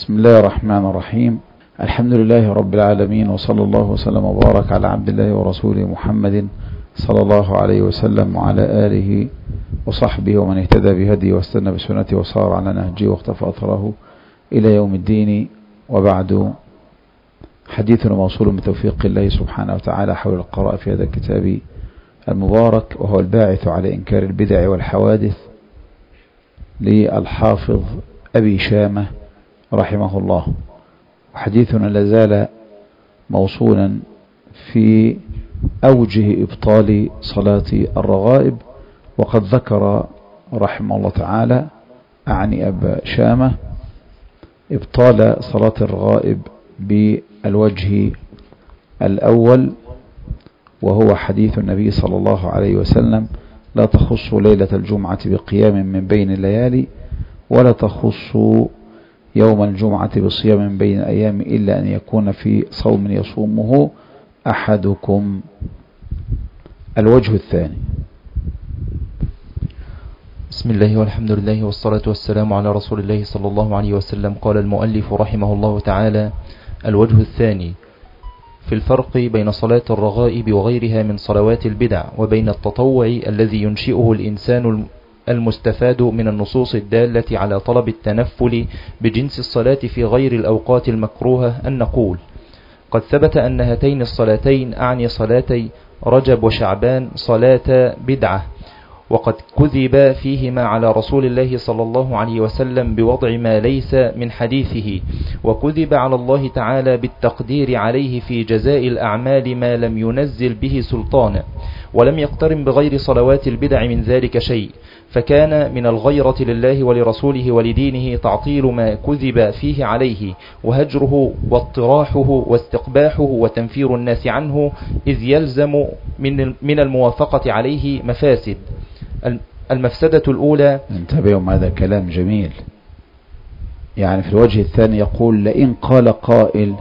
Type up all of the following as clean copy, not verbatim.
بسم الله الرحمن الرحيم. الحمد لله رب العالمين، وصلى الله وسلم وبارك على عبد الله ورسوله محمد صلى الله عليه وسلم وعلى آله وصحبه ومن اهتدى بهديه واستنى بسنته وصار على نهجه واختفى أثره إلى يوم الدين. وبعد، حديثنا موصول بتوفيق الله سبحانه وتعالى حول القراءة في هذا الكتاب المبارك، وهو الباعث على إنكار البدع والحوادث للحافظ أبي شامة رحمه الله. وحديثنا لازال موصولا في أوجه إبطال صلاة الرغائب، وقد ذكر رحمه الله تعالى أعني أبا شامة إبطال صلاة الرغائب بالوجه الأول، وهو حديث النبي صلى الله عليه وسلم: لا تخص ليلة الجمعة بقيام من بين الليالي، ولا تخص يوم الجمعة بصيام من بين الأيام، إلا أن يكون في صوم يصومه أحدكم. الوجه الثاني. بسم الله والحمد لله والصلاة والسلام على رسول الله صلى الله عليه وسلم. قال المؤلف رحمه الله تعالى: الوجه الثاني في الفرق بين صلاة الرغائب وغيرها من صلوات البدع، وبين التطوع الذي ينشئه الإنسان المستفاد من النصوص الدالة على طلب التنفل بجنس الصلاة في غير الأوقات المكروهة، أن نقول: قد ثبت أن هاتين الصلاتين، أعني صلاتي رجب وشعبان، صلاة بدعة، وقد كذب فيهما على رسول الله صلى الله عليه وسلم بوضع ما ليس من حديثه، وكذب على الله تعالى بالتقدير عليه في جزاء الأعمال ما لم ينزل به سلطانا، ولم يقترن بغير صلوات البدع من ذلك شيء، فكان من الغيرة لله ولرسوله ولدينه تعطيل ما كذب فيه عليه، وهجره واطراحه واستقباحه وتنفير الناس عنه، إذ يلزم من الموافقة عليه مفاسد. المفسدة الأولى، انتبهوا، هذا كلام جميل. يعني في الوجه الثاني يقول: لئن قال قائل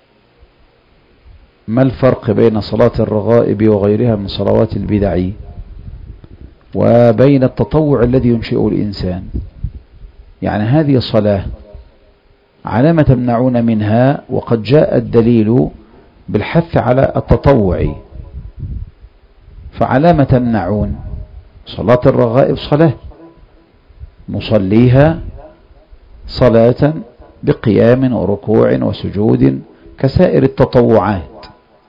ما الفرق بين صلاة الرغائب وغيرها من صلوات البدع وبين التطوع الذي ينشئه الإنسان؟ يعني هذه صلاة، على ما تمنعون منها؟ وقد جاء الدليل بالحث على التطوع، فعلى ما تمنعون؟ صلاة الرغائب صلاة نصليها صلاة بقيام وركوع وسجود كسائر التطوعات،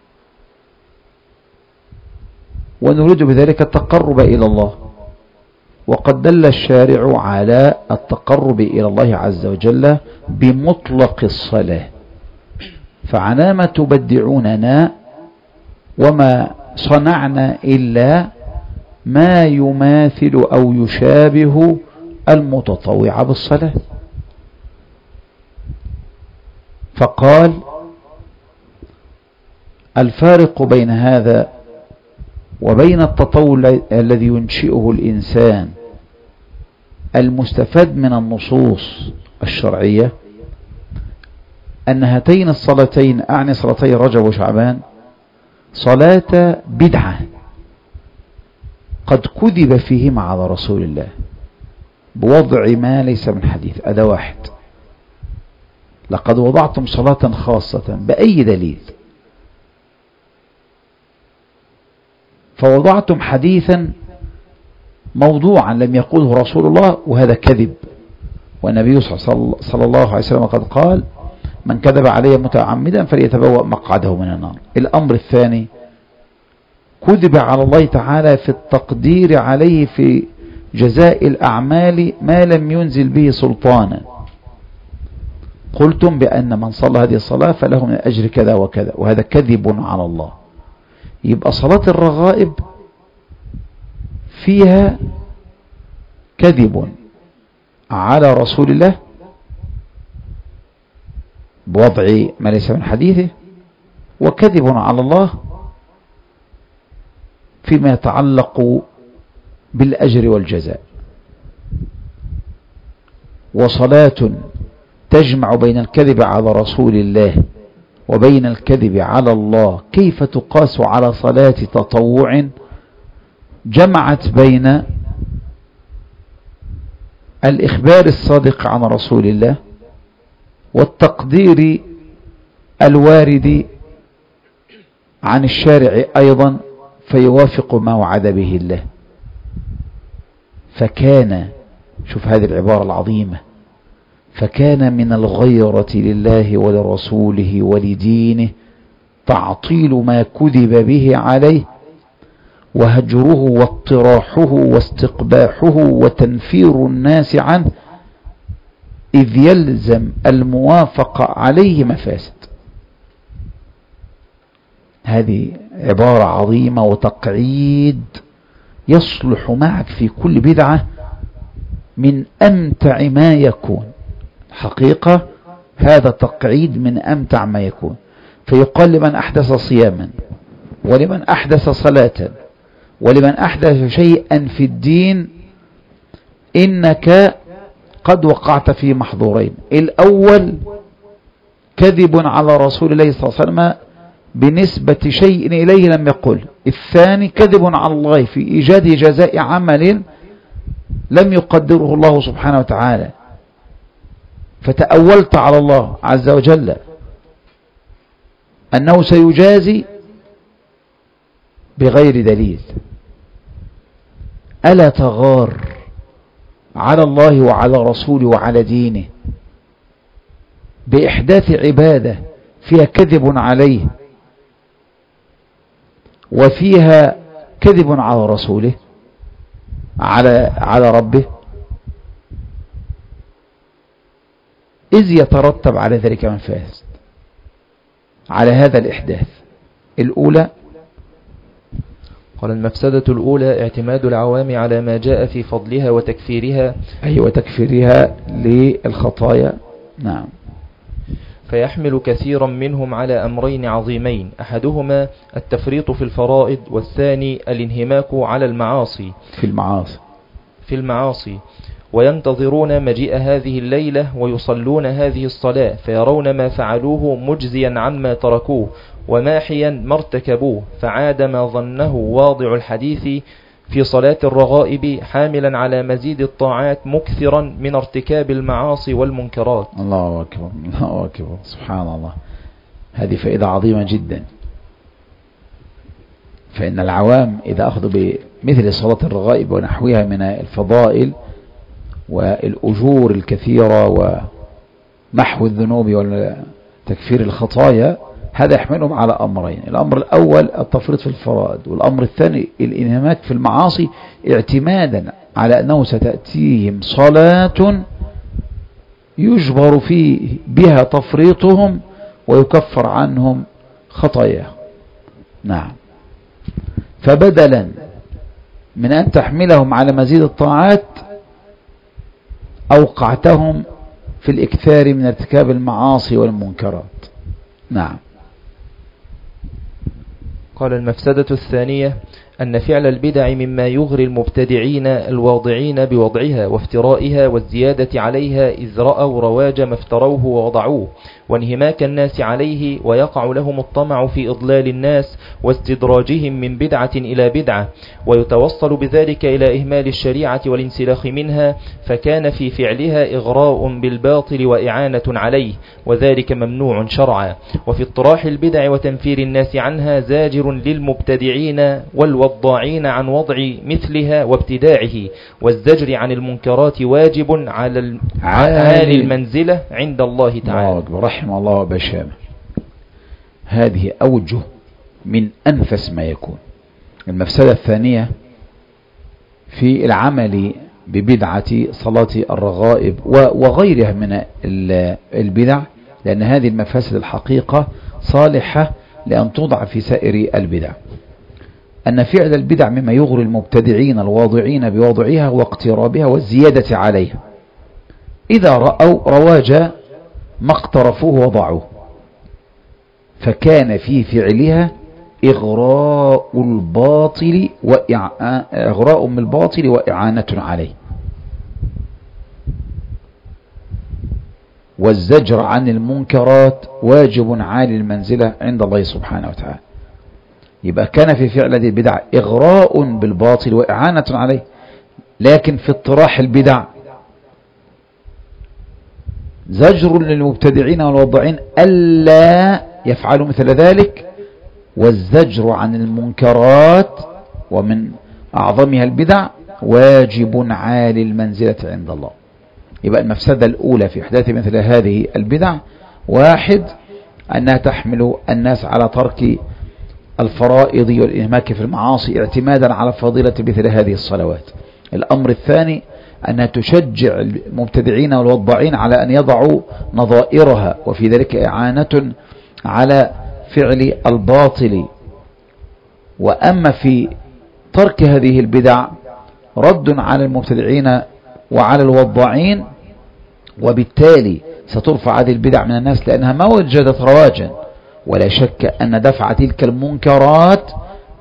ونريد بذلك التقرب إلى الله، وقد دل الشارع على التقرب إلى الله عز وجل بمطلق الصلاة، فعلى ما تبدعوننا وما صنعنا إلا ما يماثل أو يشابه المتطوع بالصلاة. فقال: الفارق بين هذا وبين التطوع الذي ينشئه الإنسان المستفاد من النصوص الشرعية أن هاتين الصلاتين، أعني صلاتي رجب وشعبان، صلاة بدعة قد كذب فيهما على رسول الله بوضع ما ليس من حديث. هذا واحد. لقد وضعتم صلاة خاصة بأي دليل؟ فوضعتم حديثا موضوعا لم يقوله رسول الله، وهذا كذب. والنبي صلى الله عليه وسلم قد قال: من كذب علي متعمدا فليتبوأ مقعده من النار. الأمر الثاني: كذب على الله تعالى في التقدير عليه في جزاء الأعمال ما لم ينزل به سلطانا. قلتم بأن من صلى هذه الصلاة فله من أجر كذا وكذا، وهذا كذب على الله. يبقى صلاة الرغائب فيها كذب على رسول الله بوضع ما ليس من حديثه، وكذب على الله فيما يتعلق بالأجر والجزاء. وصلاة تجمع بين الكذب على رسول الله وبين الكذب على الله، كيف تقاس على صلاة تطوع جمعت بين الإخبار الصادق عن رسول الله والتقدير الوارد عن الشارع أيضا فيوافق ما وعد به الله. فكان، شوف هذه العبارة العظيمة، فكان من الغيرة لله ولرسوله ولدينه تعطيل ما كذب به عليه، وهجره واطراحه واستقباحه وتنفير الناس عنه، إذ يلزم الموافقة عليه مفاسد. هذه عبارة عظيمة وتقعيد يصلح معك في كل بدعة من أمتع ما يكون. حقيقة هذا تقعيد من أمتع ما يكون. فيقال لمن أحدث صياما، ولمن أحدث صلاة، ولمن أحدث شيئا في الدين، إنك قد وقعت في محظورين. الأول كذب على رسول الله صلى الله عليه وسلم بنسبة شيء إليه لم يقل. الثاني كذب على الله في إيجاد جزاء عمل لم يقدره الله سبحانه وتعالى، فتأولت على الله عز وجل أنه سيجازي بغير دليل. ألا تغار على الله وعلى رسوله وعلى دينه بإحداث عبادة فيها كذب عليه وفيها كذب على رسوله على ربه، إذ يترتب على ذلك مفاسد على هذا الإحداث. الأولى، قال المفسدة الأولى اعتماد العوام على ما جاء في فضلها وتكفيرها، أي وتكفيرها للخطايا. نعم. فيحمل كثيرا منهم على أمرين عظيمين، أحدهما التفريط في الفرائض، والثاني الانهماك على المعاصي في المعاصي وينتظرون مجيء هذه الليلة ويصلون هذه الصلاة، فيرون ما فعلوه مجزيا عما تركوه وماحيا ما ارتكبوه، فعاد ما ظنه واضع الحديث في صلاة الرغائب حاملا على مزيد الطاعات مكثرا من ارتكاب المعاصي والمنكرات. الله أكبر، الله أكبر، سبحان الله. هذه فائدة عظيمة جدا. فإن العوام إذا أخذوا بمثل صلاة الرغائب ونحوها من الفضائل والأجور الكثيرة ومحو الذنوب وتكفير الخطايا، هذا يحملهم على أمرين. الأمر الأول التفريط في الفرائض، والأمر الثاني الانهماك في المعاصي اعتمادا على أنه ستأتيهم صلاة يجبر فيه بها تفريطهم ويكفر عنهم خطاياهم. نعم. فبدلا من أن تحملهم على مزيد الطاعات أوقعتهم في الإكثار من ارتكاب المعاصي والمنكرات. نعم. قال المفسدة الثانية أن فعل البدع مما يغري المبتدعين الواضعين بوضعها وافترائها والزيادة عليها، إذ رأوا رواج ما افتروه ووضعوه، وانهماك الناس عليه، ويقع لهم الطمع في إضلال الناس واستدراجهم من بدعة إلى بدعة، ويتوصل بذلك إلى إهمال الشريعة والانسلاخ منها، فكان في فعلها إغراء بالباطل وإعانة عليه، وذلك ممنوع شرعا. وفي اطراح البدع وتنفير الناس عنها زاجر للمبتدعين والوضاعين عن وضع مثلها وابتداعه، والزجر عن المنكرات واجب على عالي المنزلة عند الله تعالى. رحمه الله وبشامه. هذه أوجه من أنفس ما يكون. المفسدة الثانية في العمل ببدعة صلاة الرغائب وغيرها من البدع، لأن هذه المفاسد الحقيقة صالحة لأن توضع في سائر البدع. أن فعل البدع مما يغري المبتدعين الواضعين بوضعها واقترابها والزيادة عليها، إذا رأوا رواج ما اقترفوه وضعوه، فكان في فعلها إغراء بالباطل وإعانة عليه، والزجر عن المنكرات واجب عالي المنزلة عند الله سبحانه وتعالى. يبقى كان في فعل هذه البدع إغراء بالباطل وإعانة عليه، لكن في اطراح البدع زجر للمبتدعين والوضاعين ألا يفعلوا مثل ذلك، والزجر عن المنكرات ومن أعظمها البدع واجب عالي المنزلة عند الله. يبقى المفسدة الأولى في إحداث مثل هذه البدع: واحد، أنها تحمل الناس على ترك الفرائض والإنهماك في المعاصي اعتمادا على فضيلة مثل هذه الصلوات. الأمر الثاني أنها تشجع المبتدعين والوضاعين على أن يضعوا نظائرها، وفي ذلك إعانة على فعل الباطل. وأما في ترك هذه البدع رد على المبتدعين وعلى الوضاعين، وبالتالي سترفع هذه البدع من الناس لأنها ما وجدت رواجا. ولا شك أن دفع تلك المنكرات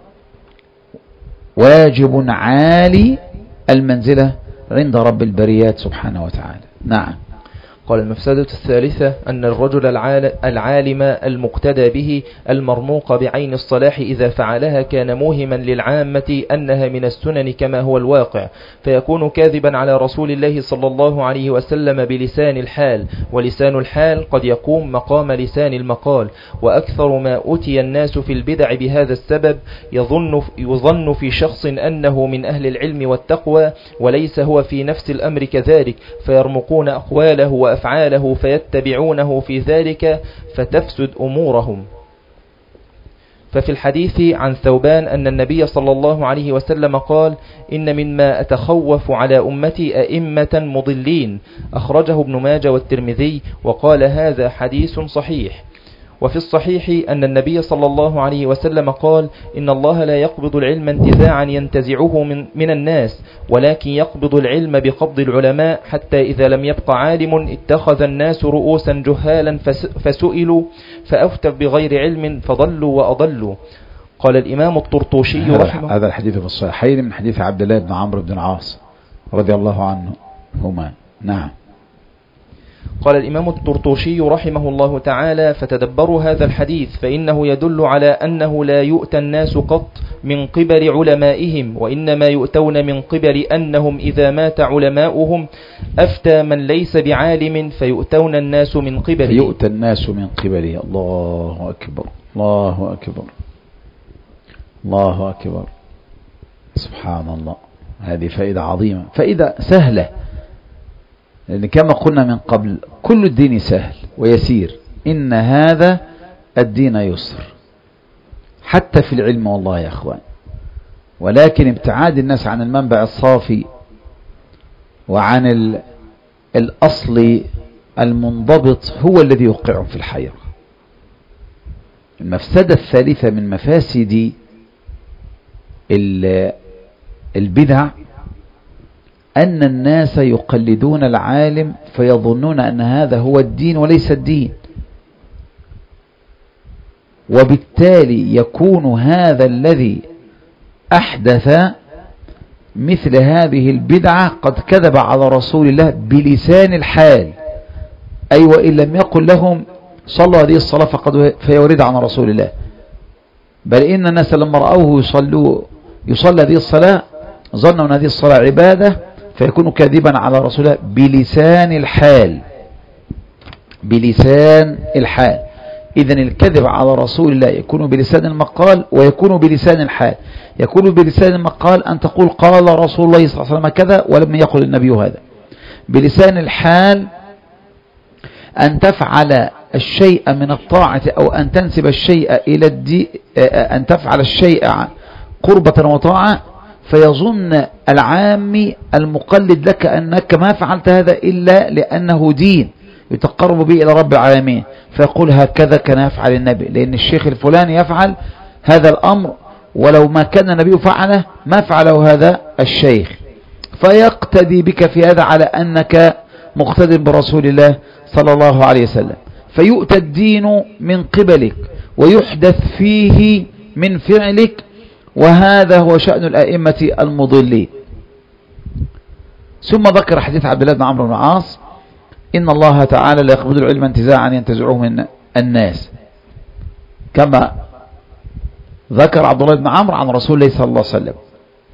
واجب عالي المنزلة عند رب البريات سبحانه وتعالى. نعم. قال: المفسدة الثالثة أن الرجل العالم المقتدى به المرموق بعين الصلاح إذا فعلها كان موهما للعامة أنها من السنن كما هو الواقع، فيكون كاذبا على رسول الله صلى الله عليه وسلم بلسان الحال، ولسان الحال قد يقوم مقام لسان المقال. وأكثر ما أتي الناس في البدع بهذا السبب يظن في شخص أنه من أهل العلم والتقوى، وليس هو في نفس الأمر كذلك، فيرمقون أقواله وأفعاله فيتبعونه في ذلك فتفسد أمورهم. ففي الحديث عن ثوبان أن النبي صلى الله عليه وسلم قال: إن مما أتخوف على أمتي أئمة مضلين، أخرجه ابن ماجه والترمذي، وقال: هذا حديث صحيح. وفي الصحيح أن النبي صلى الله عليه وسلم قال: إن الله لا يقبض العلم انتزاعا ينتزعه من الناس، ولكن يقبض العلم بقبض العلماء، حتى إذا لم يبق عالم اتخذ الناس رؤوسا جهالا فسئلوا فأفتوا بغير علم فضلوا وأضلوا. قال الإمام الطرطوشي رحمه. هذا الحديث في الصحيحين من حديث عبد الله بن عمرو بن العاص رضي الله عنهما. نعم. قال الإمام الطرطوشي رحمه الله تعالى: فتدبروا هذا الحديث، فإنه يدل على أنه لا يؤتى الناس قط من قبل علمائهم، وإنما يؤتون من قبل أنهم إذا مات علماؤهم أفتى من ليس بعالم فيؤتون الناس من قبله. فيؤتى الناس من قبله. الله أكبر، الله أكبر، الله أكبر. سبحان الله. هذه فائدة عظيمة، فائدة سهلة، لأن كما قلنا من قبل كل الدين سهل ويسير. إن هذا الدين يسر حتى في العلم والله يا أخوان، ولكن ابتعاد الناس عن المنبع الصافي وعن الأصل المنضبط هو الذي يوقعهم في الحيرة. المفسدة الثالثة من مفاسد البدع أن الناس يقلدون العالم فيظنون أن هذا هو الدين وليس الدين، وبالتالي يكون هذا الذي أحدث مثل هذه البدعة قد كذب على رسول الله بلسان الحال. أي وإن لم يقل لهم صلوا هذه الصلاة فقد فيورد عن رسول الله، بل إن الناس لما رأوه يصلى هذه الصلاة ظنوا أن هذه الصلاة عبادة، فيكون كاذبا على رسول الله بلسان الحال. بلسان الحال. إذن الكذب على رسول الله يكون بلسان المقال ويكون بلسان الحال. يكون بلسان المقال أن تقول قال رسول الله صلى الله عليه وسلم كذا ولم يقل النبي هذا. بلسان الحال أن تفعل الشيء من الطاعة أو أن تنسب الشيء إلى الدين، أن تفعل الشيء قربة وطاعة، فيظن العام المقلد لك أنك ما فعلت هذا إلا لأنه دين يتقرب به إلى رب العالمين، فيقول هكذا كان يفعل النبي، لأن الشيخ الفلاني يفعل هذا الأمر ولو ما كان النبي فعله ما فعله هذا الشيخ، فيقتدي بك في هذا على أنك مقتد برسول الله صلى الله عليه وسلم، فيؤتى الدين من قبلك ويحدث فيه من فعلك، وهذا هو شأن الأئمة المضلين. ثم ذكر حديث عبد الله بن عمرو بن العاص: إن الله تعالى لا يقبض العلم انتزاعا ينتزعه من الناس، كما ذكر عبد الله بن عمرو عن رسول الله صلى الله عليه وسلم.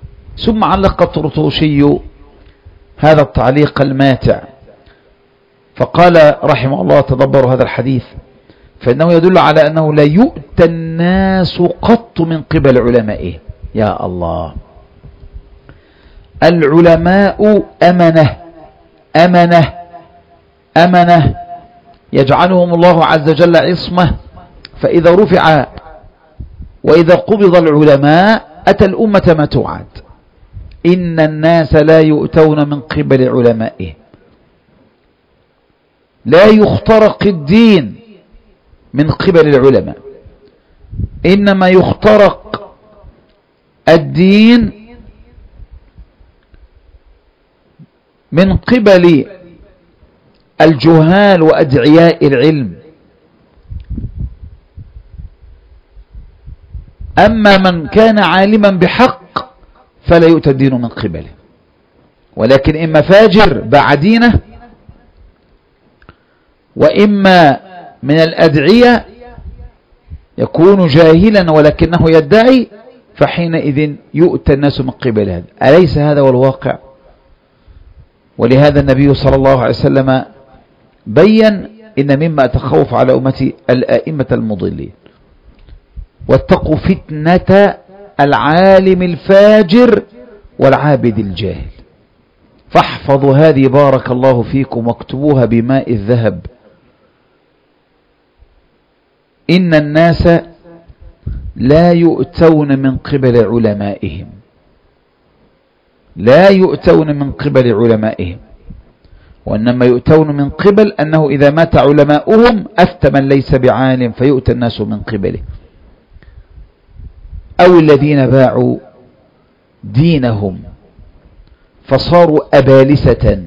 ثم علق الطرطوشي هذا التعليق الماتع فقال رحمه الله: تدبروا هذا الحديث فإنه يدل على أنه لا يؤتى الناس قط من قبل علمائه. يا الله، العلماء أمنة يجعلهم الله عز وجل عصمة، فإذا رفع وإذا قبض العلماء أتى الأمة ما توعد. إن الناس لا يؤتون من قبل علمائه، لا يخترق الدين من قبل العلماء، إنما يخترق الدين من قبل الجهال وأدعياء العلم. أما من كان عالما بحق فلا يؤتى الدين من قبله، ولكن إما فاجر باع دينه، وإما من الأدعية يكون جاهلا ولكنه يدعي، فحينئذ يؤتى الناس من قبل هذا. أليس هذا هو الواقع؟ ولهذا النبي صلى الله عليه وسلم بين: إن مما أتخوف على أمتي الآئمة المضلين، واتقوا فتنة العالم الفاجر والعابد الجاهل. فاحفظوا هذه بارك الله فيكم واكتبوها بماء الذهب: إن الناس لا يؤتون من قبل علمائهم، لا يؤتون من قبل علمائهم، وإنما يؤتون من قبل أنه إذا مات علماؤهم أفتى من ليس بعالم فيؤتى الناس من قبله، أو الذين باعوا دينهم فصاروا أبالسة،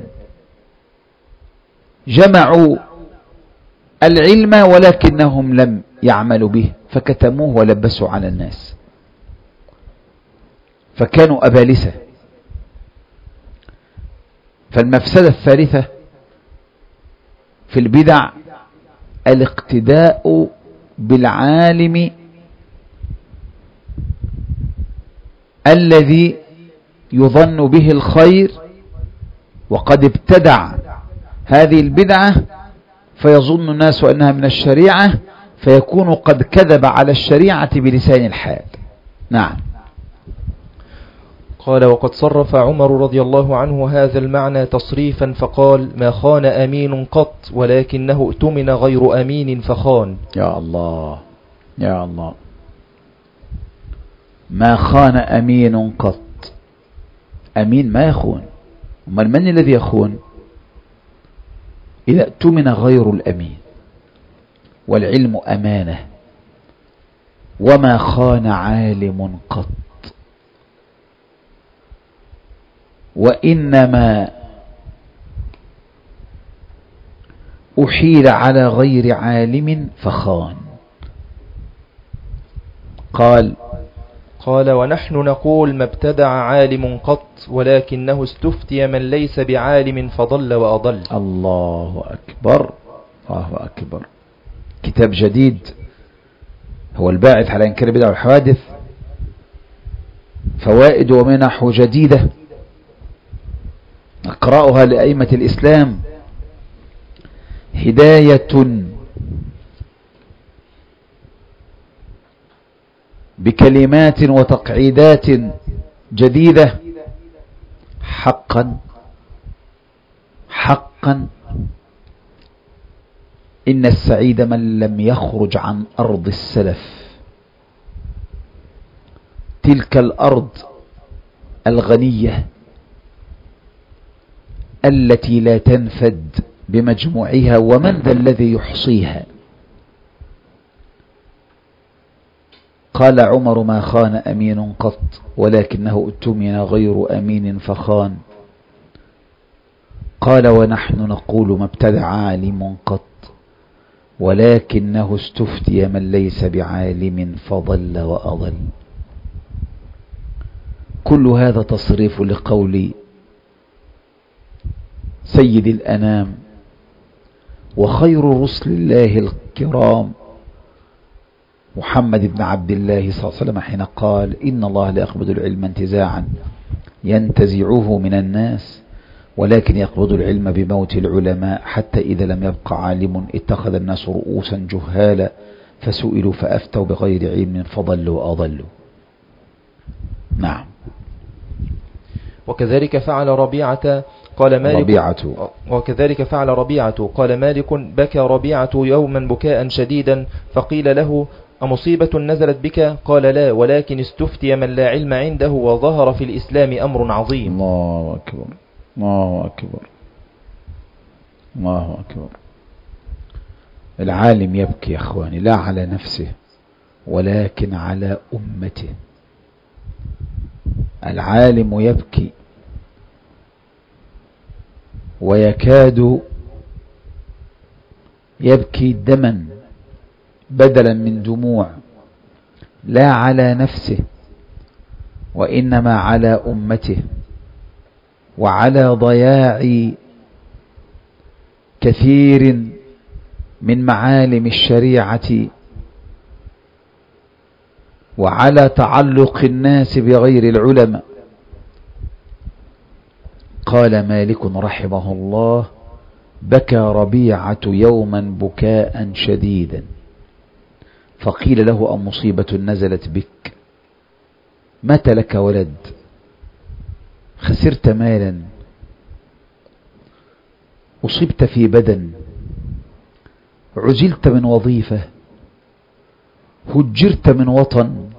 جمعوا العلم ولكنهم لم يعملوا به فكتموه ولبسوا على الناس، فكانوا أبالسة. فالمفسدة الثالثة في البدع الاقتداء بالعالم الذي يظن به الخير وقد ابتدع هذه البدعة، فيظن الناس أنها من الشريعة، فيكون قد كذب على الشريعة بلسان الحال. نعم. قال: وقد صرف عمر رضي الله عنه هذا المعنى تصريفا فقال: ما خان أمين قط ولكنه اؤتمن غير أمين فخان. يا الله يا الله، ما خان أمين قط. أمين ما يخون، من الذي يخون؟ إذا اؤتمن غير الأمين، والعلم أمانة، وما خان عالم قط، وإنما أحيل على غير عالم فخان. قال: ونحن نقول ما ابتدع عالم قط ولكنه استفتي من ليس بعالم فضل وأضل. الله أكبر الله أكبر. كتاب جديد هو الباعث على إنكار البدع والحوادث، فوائد ومنح جديدة نقرأها لأئمة الإسلام، هداية بكلمات وتقعيدات جديدة. حقا حقا إن السعيد من لم يخرج عن أرض السلف، تلك الأرض الغنية التي لا تنفد بمجموعها، ومن ذا الذي يحصيها. قال عمر: ما خان أمين قط ولكنه اؤتمن غير أمين فخان. قال: ونحن نقول ما ابتدع عالم قط ولكنه استفتي من ليس بعالم فضل وأضل. كل هذا تصريف لقول سيد الأنام وخير رسل الله الكرام محمد بن عبد الله صلى الله عليه وسلم، حين قال: إن الله لا يقبض العلم انتزاعا ينتزعه من الناس ولكن يقبض العلم بموت العلماء، حتى إذا لم يبق عالم اتخذ الناس رؤوسا جهالا فسئلوا فأفتوا بغير علم فضلوا وأضلوا. نعم. وكذلك فعل ربيعة قال مالك بكى ربيعة يوما بكاء شديدا، فقيل له: أمصيبة نزلت بك؟ قال: لا، ولكن استفتي من لا علم عنده، وظهر في الإسلام أمر عظيم. الله أكبر، الله أكبر، الله أكبر. العالم يبكي يا أخواني، لا على نفسه ولكن على أمته. العالم يبكي ويكاد يبكي دما بدلا من دموع، لا على نفسه وإنما على أمته، وعلى ضياع كثير من معالم الشريعة، وعلى تعلق الناس بغير العلماء. قال مالك رحمه الله: بكى ربيعة يوما بكاء شديدا، فقيل له: أم مصيبة نزلت بك؟ مات لك ولد، خسرت مالا، أصبت في بدن، عزلت من وظيفة، هجرت من وطن.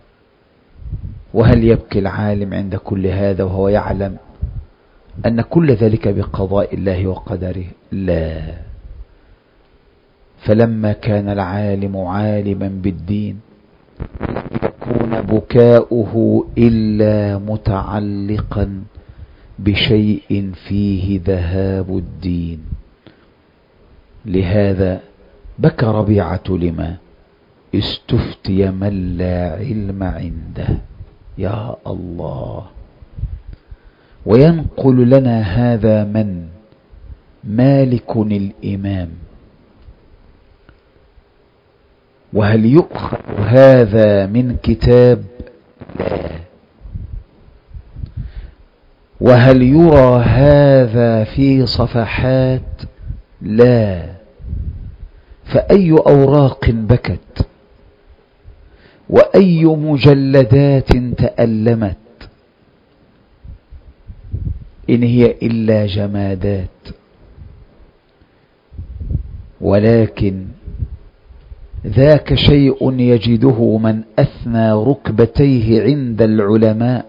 وهل يبكي العالم عند كل هذا وهو يعلم أن كل ذلك بقضاء الله وقدره؟ لا. فلما كان العالم عالما بالدين يكون بكاؤه إلا متعلقا بشيء فيه ذهاب الدين. لهذا بكى ربيعة لما استفتي من لا علم عنده. يا الله. وينقل لنا هذا من مالك الإمام. وهل يؤخذ هذا من كتاب؟ لا. وهل يرى هذا في صفحات؟ لا. فأي أوراق بكت وأي مجلدات تألمت إن هي إلا جمادات. ولكن ذاك شيء يجده من أثنى ركبتيه عند العلماء.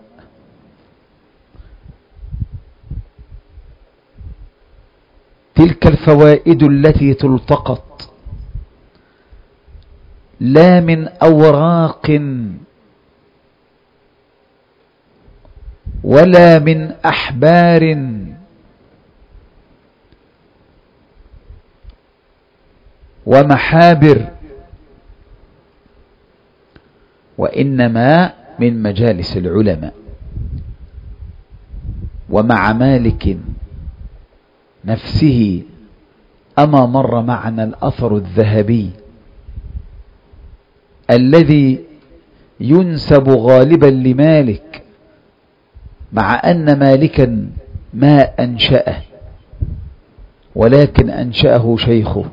تلك الفوائد التي تلتقط لا من أوراق ولا من أحبار ومحابر، وإنما من مجالس العلماء. ومع مالك نفسه أما مر معنا الأثر الذهبي الذي ينسب غالبا لمالك، مع أن مالكا ما أنشأه ولكن أنشأه شيخه،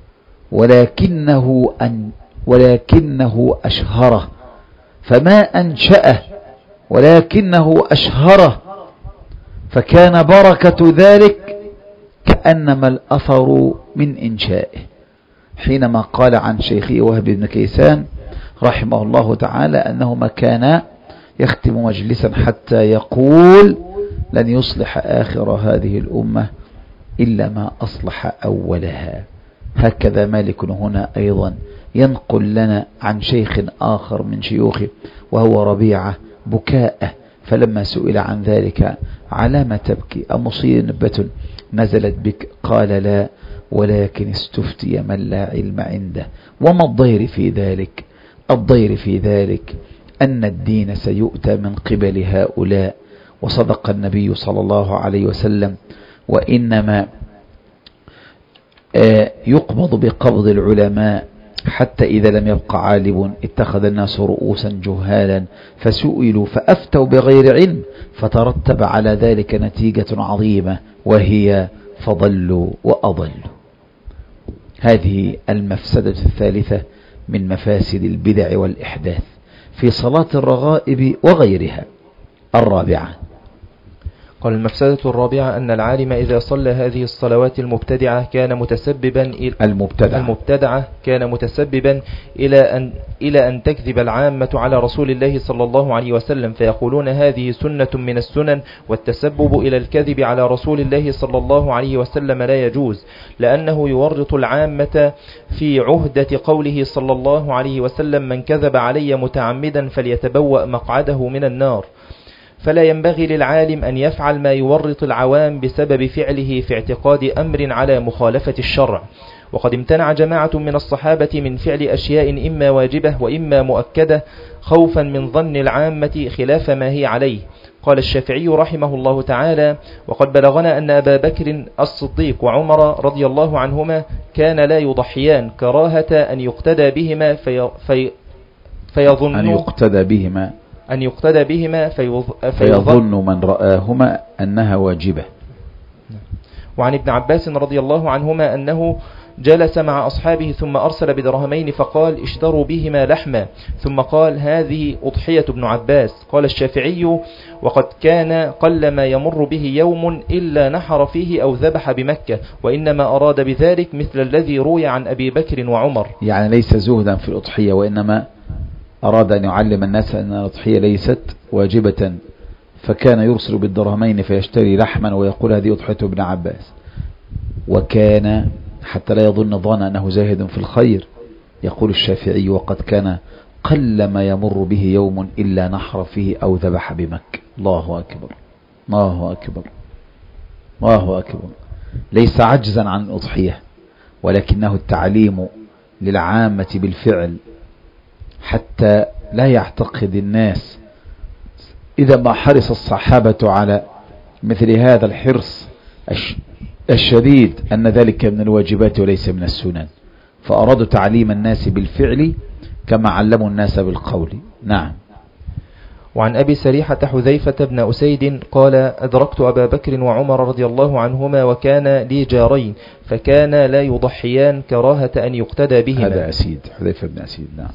ولكنه أشهره، فما أنشأه ولكنه أشهره، فكان بركة ذلك كأنما الأثر من إنشائه. حينما قال عن شيخه وهب بن كيسان رحمه الله تعالى أنهما كانا يختم مجلسا حتى يقول: لن يصلح آخر هذه الأمة إلا ما أصلح أولها. هكذا مالك هنا أيضا ينقل لنا عن شيخ آخر من شيوخه وهو ربيعة بكاءه، فلما سئل عن ذلك: على ما تبكي؟ أمصيبة نزلت بك؟ قال: لا، ولكن استفتي من لا علم عنده. وما الضير في ذلك؟ الضير في ذلك أن الدين سيؤتى من قبل هؤلاء، وصدق النبي صلى الله عليه وسلم: وإنما يقبض بقبض العلماء حتى إذا لم يبق عالم اتخذ الناس رؤوسا جهالا فسئلوا فأفتوا بغير علم فترتب على ذلك نتيجة عظيمة وهي فضلوا وأضلوا. هذه المفسدة الثالثة من مفاسد البدع والإحداث في صلاة الرغائب وغيرها. الرابعة، قال المفسدة الرابعة أن العالم إذا صلى هذه الصلوات المبتدعة كان متسببا إلى أن تكذب العامة على رسول الله صلى الله عليه وسلم، فيقولون هذه سنة من السنن، والتسبب إلى الكذب على رسول الله صلى الله عليه وسلم لا يجوز، لأنه يورط العامة في عهدة قوله صلى الله عليه وسلم: من كذب علي متعمدا فليتبوأ مقعده من النار. فلا ينبغي للعالم أن يفعل ما يورط العوام بسبب فعله في اعتقاد أمر على مخالفة الشرع. وقد امتنع جماعة من الصحابة من فعل أشياء إما واجبة وإما مؤكدة خوفا من ظن العامة خلاف ما هي عليه. قال الشافعي رحمه الله تعالى: وقد بلغنا أن أبا بكر الصديق وعمر رضي الله عنهما كان لا يضحيان كراهة أن يقتدى بهما فيظن من رآهما أنها واجبة. وعن ابن عباس رضي الله عنهما أنه جلس مع أصحابه ثم أرسل بدرهمين فقال: اشتروا بهما لحما، ثم قال: هذه أضحية ابن عباس. قال الشافعي: وقد كان قل ما يمر به يوم إلا نحر فيه أو ذبح بمكة، وإنما أراد بذلك مثل الذي روي عن أبي بكر وعمر. يعني ليس زهدا في الأضحية، وإنما أراد أن يعلم الناس أن الأضحية ليست واجبة، فكان يرسل بالدرهمين فيشتري لحما ويقول: هذه أضحية ابن عباس. وكان حتى لا يظن ظن أنه زاهد في الخير، يقول الشافعي: وقد كان قل ما يمر به يوم إلا نحر فيه أو ذبح بمكة. الله أكبر، الله أكبر، الله أكبر. ليس عجزا عن الأضحية، ولكنه التعليم للعامة بالفعل حتى لا يعتقد الناس إذا ما حرص الصحابة على مثل هذا الحرص الشديد أن ذلك من الواجبات وليس من السنن، فأرادوا تعليم الناس بالفعل كما علموا الناس بالقول. نعم. وعن أبي سريحة حذيفة بن أسيد قال: أدركت أبا بكر وعمر رضي الله عنهما وكان لي جارين فكان لا يضحيان كراهة أن يقتدى بهما. هذا أسيد، حذيفة بن أسيد. نعم.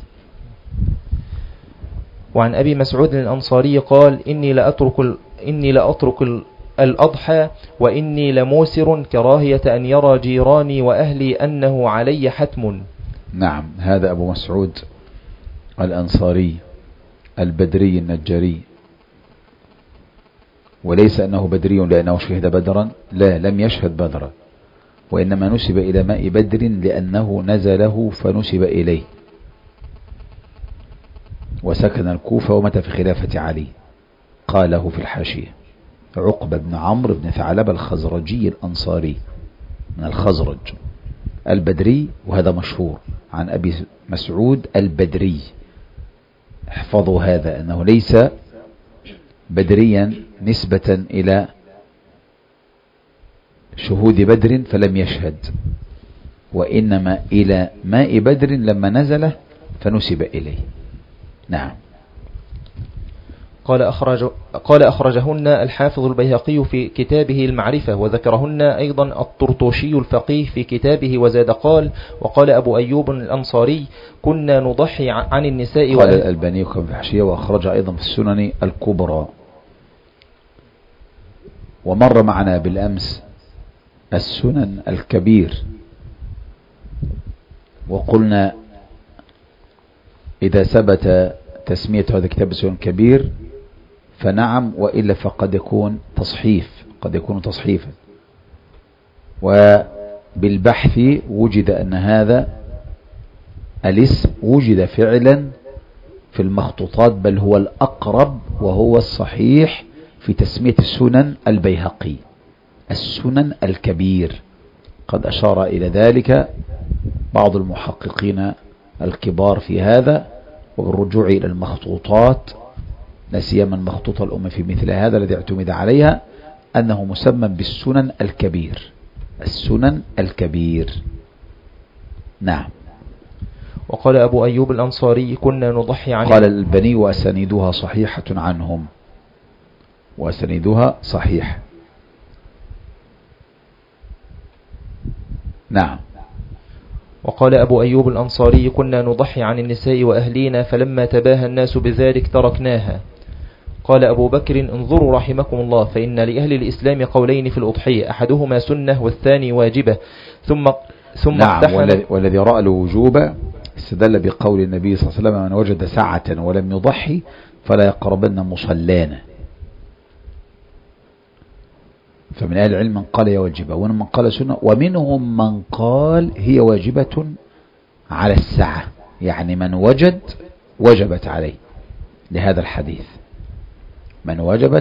وعن أبي مسعود الأنصاري قال: إني لأترك الأضحى وإني لموسر كراهية أن يرى جيراني وأهلي أنه علي حتم. نعم، هذا أبو مسعود الأنصاري البدري النجاري، وليس أنه بدري لأنه شهد بدرا، لا، لم يشهد بدرا، وإنما نسب إلى ماء بدر لأنه نزله فنسب إليه، وسكن الكوفة ومات في خلافة علي. قاله في الحاشية عقبة بن عمرو بن ثعلبة الخزرجي الأنصاري من الخزرج البدري، وهذا مشهور عن أبي مسعود البدري. احفظوا هذا، أنه ليس بدريا نسبة إلى شهود بدر فلم يشهد، وإنما إلى ماء بدر لما نزله فنسب إليه. نعم. قال أخرجهن الحافظ البيهقي في كتابه المعرفة، وذكرهن أيضا الطرطوشي الفقيه في كتابه، وزاد قال: وقال أبو أيوب الأنصاري: كنا نضحي عن النساء. قال الألباني كما في الحاشية، وأخرج أيضا في السنن الكبرى. ومر معنا بالأمس السنن الكبير، وقلنا إذا ثبت تسمية هذا الكتاب السنن الكبير فنعم، وإلا فقد يكون تصحيف، قد يكون تصحيفا. وبالبحث وجد أن هذا الاسم وجد فعلا في المخطوطات، بل هو الأقرب وهو الصحيح في تسمية السنن البيهقي السنن الكبير. قد أشار إلى ذلك بعض المحققين الكبار في هذا، وبالرجوع إلى المخطوطات، لا سيما المخطوطة الأم في مثل هذا الذي اعتمد عليها، أنه مسمى بالسنن الكبير، السنن الكبير. نعم. وقال أبو أيوب الأنصاري كنا نضحي عن قال البني وأسانيدها صحيحة عنهم، وأسانيدها صحيح. نعم. وقال أبو أيوب الأنصاري كنا نضحي عن النساء وأهلينا فلما تباهى الناس بذلك تركناها. قال أبو بكر انظروا رحمكم الله فإن لأهل الإسلام قولين في الأضحية أحدهما سنة والثاني واجبة ثم نعم. والذي رأى الوجوب استدل بقول النبي صلى الله عليه وسلم من وجد سعة ولم يضحي فلا يقربن مصلانا. فمن أهل العلم من قال هي واجبة ومن قال سنة، ومنهم من قال هي واجبة على السعة، يعني من وجبت عليه لهذا الحديث، من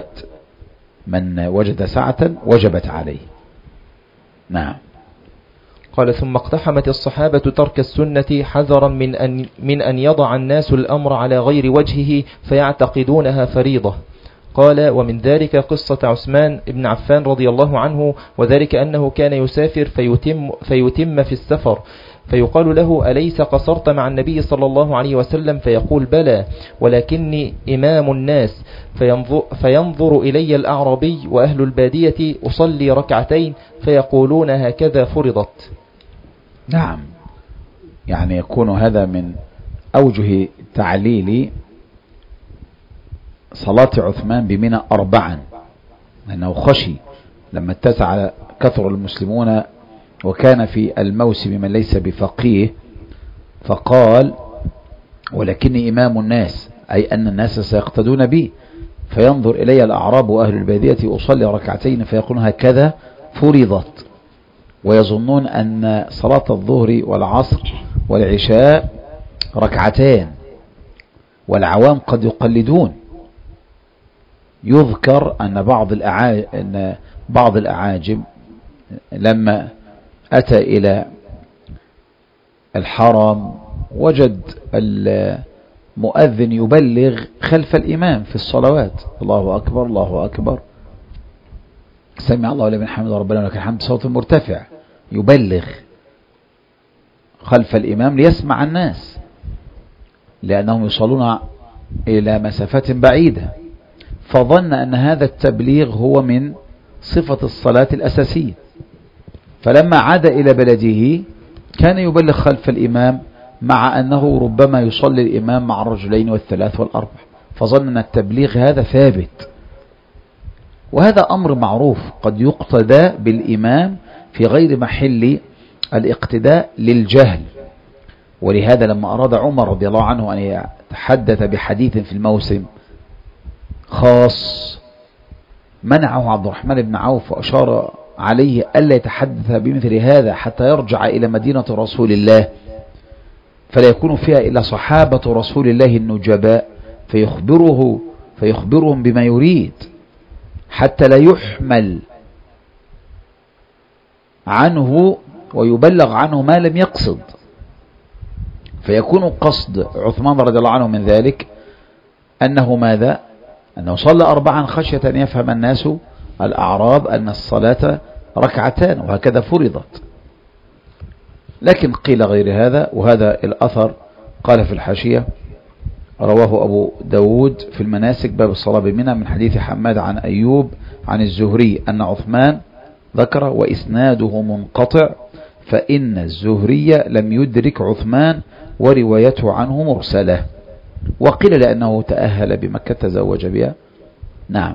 وجد سعة وجبت عليه. نعم. قال ثم اقتحمت الصحابة ترك السنة حذرا من أن يضع الناس الأمر على غير وجهه فيعتقدونها فريضة. قال ومن ذلك قصة عثمان بن عفان رضي الله عنه، وذلك أنه كان يسافر فيتم في السفر، فيقال له أليس قصرت مع النبي صلى الله عليه وسلم؟ فيقول بلى ولكني إمام الناس. فينظر إلي الأعرابي وأهل البادية أصلي ركعتين فيقولون هكذا فرضت. نعم. يعني يكون هذا من أوجه تعليل صلاة عثمان بمنى 4، لأنه خشي لما اتسع كثر المسلمون وكان في الموسم من ليس بفقيه، فقال ولكني إمام الناس، أي أن الناس سيقتدون بي، فينظر إلي الأعراب وأهل البادية أصلي ركعتين فيقولون هكذا فرضت، ويظنون أن صلاة الظهر والعصر والعشاء ركعتان، والعوام قد يقلدون. يذكر أن بعض الأعاجم لما أتى إلى الحرم وجد المؤذن يبلغ خلف الإمام في الصلوات، الله أكبر الله أكبر سمع الله لمن حمده ربنا ولك الحمد، صوت مرتفع يبلغ خلف الإمام ليسمع الناس، لأنهم يصلون إلى مسافات بعيدة، فظن أن هذا التبليغ هو من صفة الصلاة الأساسية، فلما عاد إلى بلده كان يبلغ خلف الإمام، مع أنه ربما يصلي الإمام مع الرجلين والثلاث والأربع، فظن أن التبليغ هذا ثابت، وهذا أمر معروف قد يقتدى بالإمام في غير محل الاقتداء للجهل. ولهذا لما أراد عمر رضي الله عنه أن يتحدث بحديث في الموسم خاص منعه عبد الرحمن بن عوف وأشار عليه ألا يتحدث بمثل هذا حتى يرجع إلى مدينة رسول الله، فلا يكون فيها إلا صحابة رسول الله النجباء فيخبرهم بما يريد، حتى لا يحمل عنه ويبلغ عنه ما لم يقصد، فيكون قصد عثمان رضي الله عنه من ذلك أنه ماذا؟ أنه صلى 4 خشية أن يفهم الناس الأعراب أن الصلاة ركعتان وهكذا فرضت. لكن قيل غير هذا، وهذا الأثر قال في الحاشية رواه أبو داود في المناسك باب الصلاة بمنى من حديث حماد عن أيوب عن الزهري أن عثمان ذكر وإسناده منقطع، فإن الزهري لم يدرك عثمان وروايته عنه مرسلة، وقيل لأنه تأهل بمكة تزوج بها. نعم.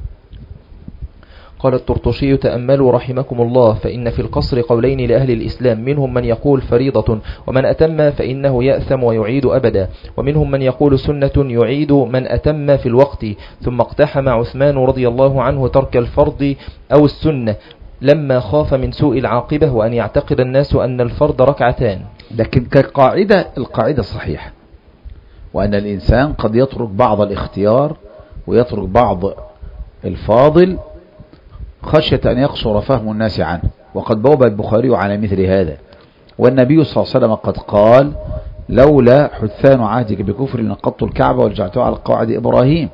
قال الطرطشي تأملوا رحمكم الله فإن في القصر قولين لأهل الإسلام، منهم من يقول فريضة ومن أتم فإنه يأثم ويعيد أبدا، ومنهم من يقول سنة يعيد من أتم في الوقت. ثم اقتحم عثمان رضي الله عنه ترك الفرض أو السنة لما خاف من سوء العاقبة وأن يعتقد الناس أن الفرض ركعتان. لكن كقاعدة القاعدة صحيحة، وأن الإنسان قد يترك بعض الاختيار ويترك بعض الفاضل خشية أن يقصر فهم الناس عنه، وقد بوب البخاري على مثل هذا، والنبي صلى الله عليه وسلم قد قال لولا حثان عهدك بكفر لنقضت الكعبة ورجعتها على قواعد إبراهيم،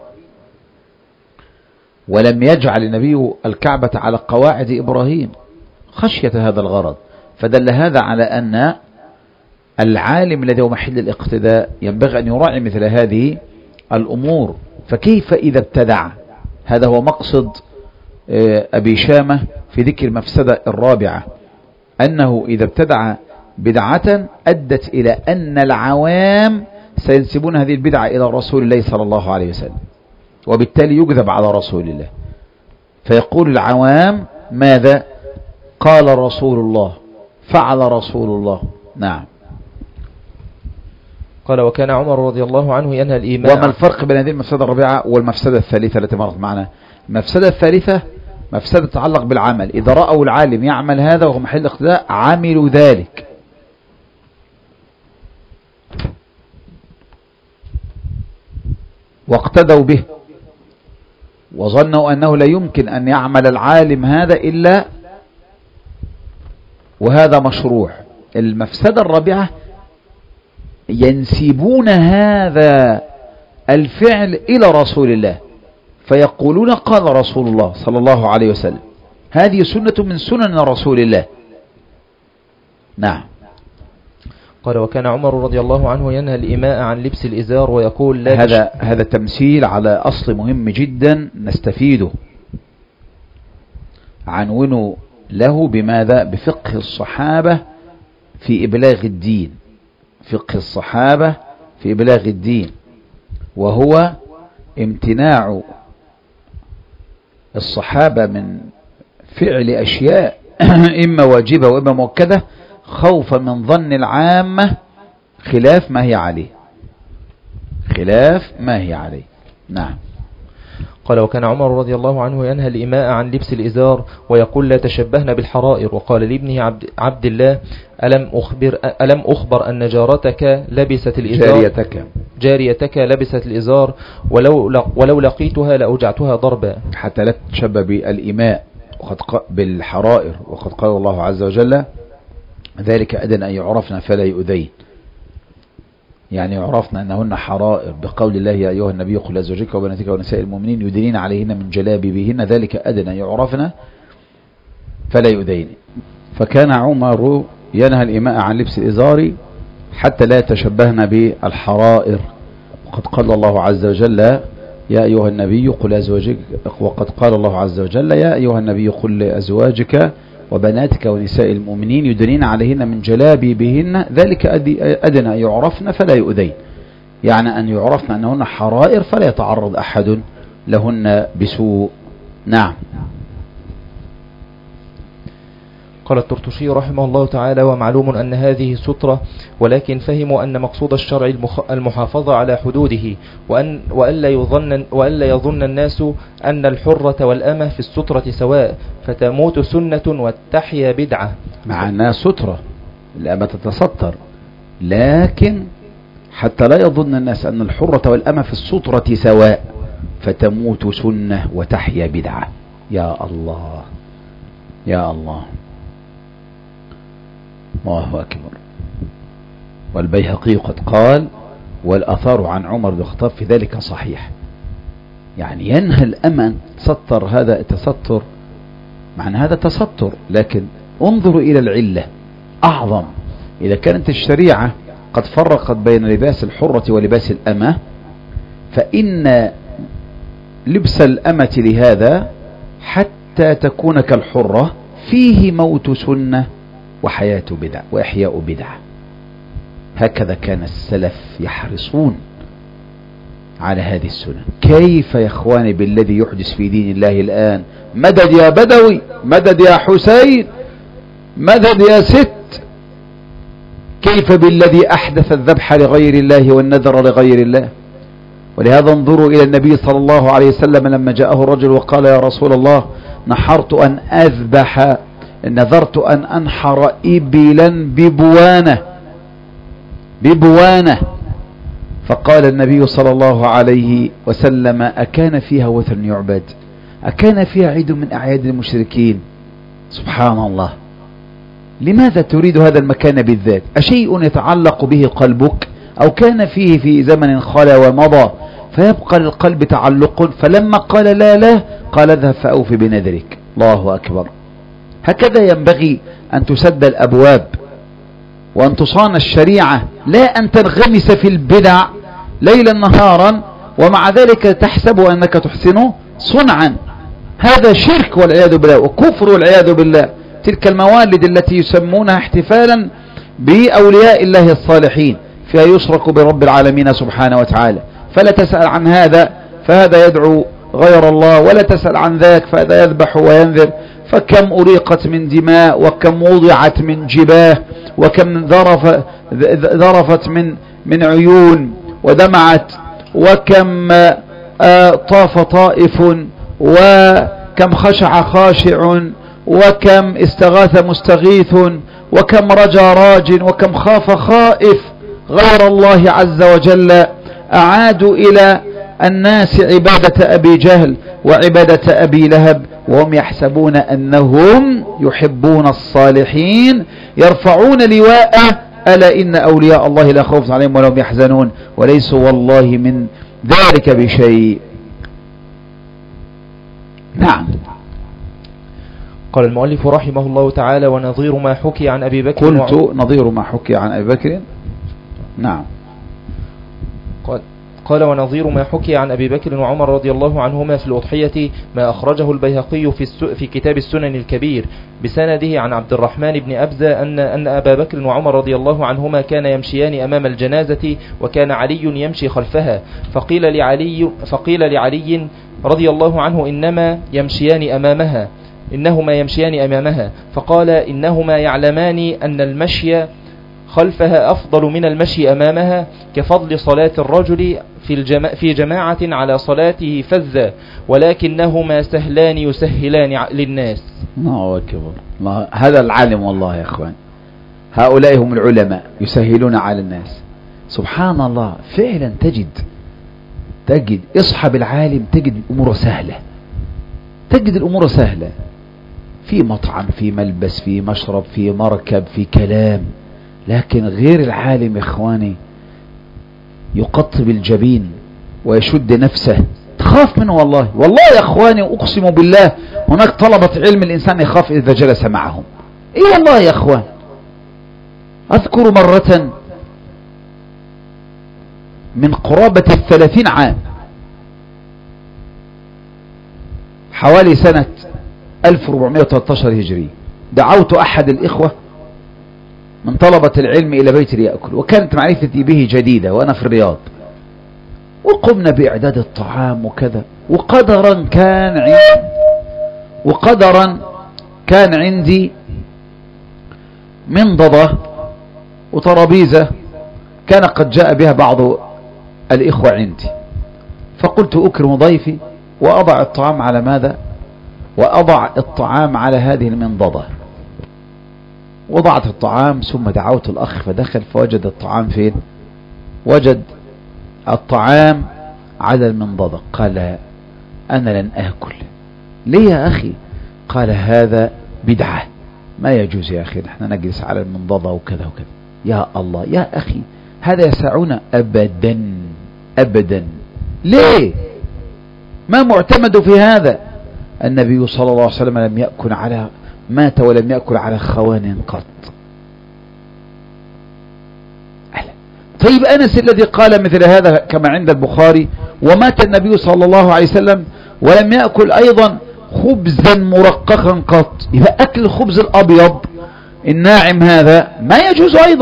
ولم يجعل النبي الكعبة على قواعد إبراهيم خشية هذا الغرض، فدل هذا على أن العالم الذي هو محل الاقتداء ينبغي أن يراعي مثل هذه الأمور. فكيف إذا ابتدع؟ هذا هو مقصد أبي شامة في ذكر المفسدة الرابعة، أنه إذا ابتدع بدعة أدت إلى أن العوام سينسبون هذه البدعة إلى رسول الله صلى الله عليه وسلم، وبالتالي يكذب على رسول الله، فيقول العوام ماذا؟ قال رسول الله، فعل رسول الله. نعم. قال وكان عمر رضي الله عنه ينهى الإيمان. وما الفرق بين هذه المفسدة الرابعة والمفسدة الثالثة التي مرت معنا؟ المفسدة الثالثة مفسدة تتعلق بالعمل، إذا رأوا العالم يعمل هذا وهو محل اقتداء عملوا ذلك. واقتدوا به وظنوا أنه لا يمكن أن يعمل العالم هذا إلا وهذا مشروع. المفسدة الرابعة ينسبون هذا الفعل إلى رسول الله، فيقولون قال رسول الله صلى الله عليه وسلم. هذه سنة من سنن رسول الله. نعم. قال وكان عمر رضي الله عنه ينهى الإماء عن لبس الإزار ويقول لا هذا تمثيل على أصل مهم جدا نستفيده، عنونه له بماذا؟ بفقه الصحابة في إبلاغ الدين. فقه الصحابة في إبلاغ الدين، وهو امتناع الصحابة من فعل أشياء إما واجبة وإما مؤكدة خوفا من ظن العامة خلاف ما هي عليه. خلاف ما هي عليه. نعم. قال وكان عمر رضي الله عنه ينهى الإماء عن لبس الإزار ويقول لا تشبهن بالحرائر. وقال لابنه عبد الله ألم أخبر أن جارتك لبست الإزار جاريتك لبست الإزار ولو لقيتها لأوجعتها ضربا. حتى لا تشبه بالإماء بالحرائر، وقد قال الله عز وجل ذلك أدنى أن يعرفنا فلا يؤذين، يعني عرفنا أنهن حرائر بقول الله يا أيها النبي قل لأزواجك وبناتك ونساء المؤمنين يدنين عليهن من جلابيبهن ذلك أدنى يعرفن فلا يؤذين. فكان عمر ينهى الإماء عن لبس الإزار حتى لا يتشبهن بالحرائر، وقد قال الله عز وجل يا أيها النبي قل لأزواجك، وقد قال الله عز وجل يا أيها النبي قل لأزواجك وبناتك ونساء المؤمنين يدنين عليهن من جلابيبهن ذلك أدنى أن يعرفن فلا يؤذين، يعني أن يعرفن أنهن حرائر فلا يتعرض أحد لهن بسوء. نعم. قال الطرطشي رحمه الله تعالى ومعلوم أن هذه سترة، ولكن فهموا أن مقصود الشرع المحافظة على حدوده، وألا يظن الناس أن الحرة والأمة في السترة سواء، فتموت سنة وتحيا بدعة. مع أنها سترة الأمة تتستر، لكن حتى لا يظن الناس أن الحرة والأمة في السترة سواء، فتموت سنة وتحيا بدعة. يا الله يا الله، الله أكبر. والبيهقي قد قال والأثار عن عمر بن الخطاب في ذلك صحيح، يعني ينهى الأمن تستر، هذا تستر معنى هذا تستر، لكن انظروا إلى العلة أعظم. إذا كانت الشريعة قد فرقت بين لباس الحرة ولباس الأمة، فإن لبس الأمة لهذا حتى تكون كالحرة فيه موت سنة وحياة بدع وإحياء بدع. هكذا كان السلف يحرصون على هذه السنة. كيف يا إخواني بالذي يحدث في دين الله الآن؟ مدد يا بدوي، مدد يا حسين، مدد يا ست. كيف بالذي أحدث الذبح لغير الله والنذر لغير الله؟ ولهذا انظروا إلى النبي صلى الله عليه وسلم لما جاءه الرجل وقال يا رسول الله نحرت أن أذبح، نذرت أن أنحر إبلا ببوانة، فقال النبي صلى الله عليه وسلم أكان فيها وثن يعبد؟ أكان فيها عيد من أعياد المشركين؟ سبحان الله. لماذا تريد هذا المكان بالذات؟ أشيء يتعلق به قلبك أو كان فيه في زمن خلا ومضى فيبقى للقلب تعلق؟ فلما قال لا قال اذهب فأوفي بنذرك. الله أكبر. هكذا ينبغي أن تسد الأبواب وأن تصان الشريعة، لا أن تنغمس في البدع ليلا نهارا ومع ذلك تحسب أنك تحسن صنعا. هذا شرك والعياذ بالله وكفر والعياذ بالله. تلك الموالد التي يسمونها احتفالا بأولياء الله الصالحين فيها يشرك برب العالمين سبحانه وتعالى. فلا تسأل عن هذا فهذا يدعو غير الله، ولا تسأل عن ذاك فهذا يذبح وينذر. فكم أريقت من دماء، وكم وضعت من جباه، وكم ذرفت من عيون ودمعت، وكم طاف طائف، وكم خشع خاشع، وكم استغاث مستغيث، وكم رجى راج، وكم خاف خائف غير الله عز وجل. أعادوا إلى الناس عبادة أبي جهل وعبادة أبي لهب وهم يحسبون أنهم يحبون الصالحين يرفعون لواء ألا إن أولياء الله لا خوف عليهم ولا هم يحزنون، وليسوا والله من ذلك بشيء. نعم. قال المؤلف رحمه الله تعالى: ونظير ما حكي عن أبي بكر. قلت نظير ما حكي عن أبي بكر. نعم. قال: ونظير ما حكي عن أبي بكر وعمر رضي الله عنهما في الأضحية ما أخرجه البيهقي في كتاب السنن الكبير بسنده عن عبد الرحمن بن أبزة أن أبا بكر وعمر رضي الله عنهما كان يمشيان أمام الجنازة وكان علي يمشي خلفها، فقيل لعلي رضي الله عنه إنهما يمشيان أمامها، فقال: إنهما يعلمان أن المشي خلفها أفضل من المشي أمامها، كفضل صلاة الرجل في جماعة على صلاته فذا، ولكنهما سهلان يسهلان للناس. الله أكبر. هذا العالم والله يا أخوان، هؤلاء هم العلماء يسهلون على الناس. سبحان الله. فعلا تجد اصحاب العالم تجد الأمور سهلة، في مطعم، في ملبس، في مشرب، في مركب، في كلام. لكن غير العالم يا إخواني يقطب الجبين ويشد نفسه، تخاف منه والله يا إخواني. أقسم بالله هناك طلبة علم الإنسان يخاف إذا جلس معهم. والله يا إخوان. أذكر مرة من قرابة 30 عام، حوالي سنة 1413 هجري، دعوت أحد الإخوة من طلبة العلم إلى بيت ليأكل، وكانت معرفتي به جديدة وأنا في الرياض، وقمنا بإعداد الطعام وكذا. وقدرا كان عندي منضدة وطرابيزة كان قد جاء بها بعض الإخوة عندي، فقلت أكرم ضيفي وأضع الطعام على ماذا؟ وأضع الطعام على هذه المنضدة. وضعت الطعام ثم دعوت الأخ فدخل فوجد الطعام فين؟ وجد الطعام على المنضدة. قال: أنا لن آكل. ليه يا أخي؟ قال: هذا بدعة، ما يجوز يا أخي نحن نجلس على المنضدة وكذا وكذا. يا الله يا أخي، هذا يسعنا أبدا. ليه؟ ما معتمد في هذا؟ النبي صلى الله عليه وسلم مات ولم يأكل على خوان قط. طيب أنس الذي قال مثل هذا كما عند البخاري: ومات النبي صلى الله عليه وسلم ولم يأكل أيضا خبزا مرققا قط. يبقى أكل الخبز الأبيض الناعم هذا ما يجوز أيضا،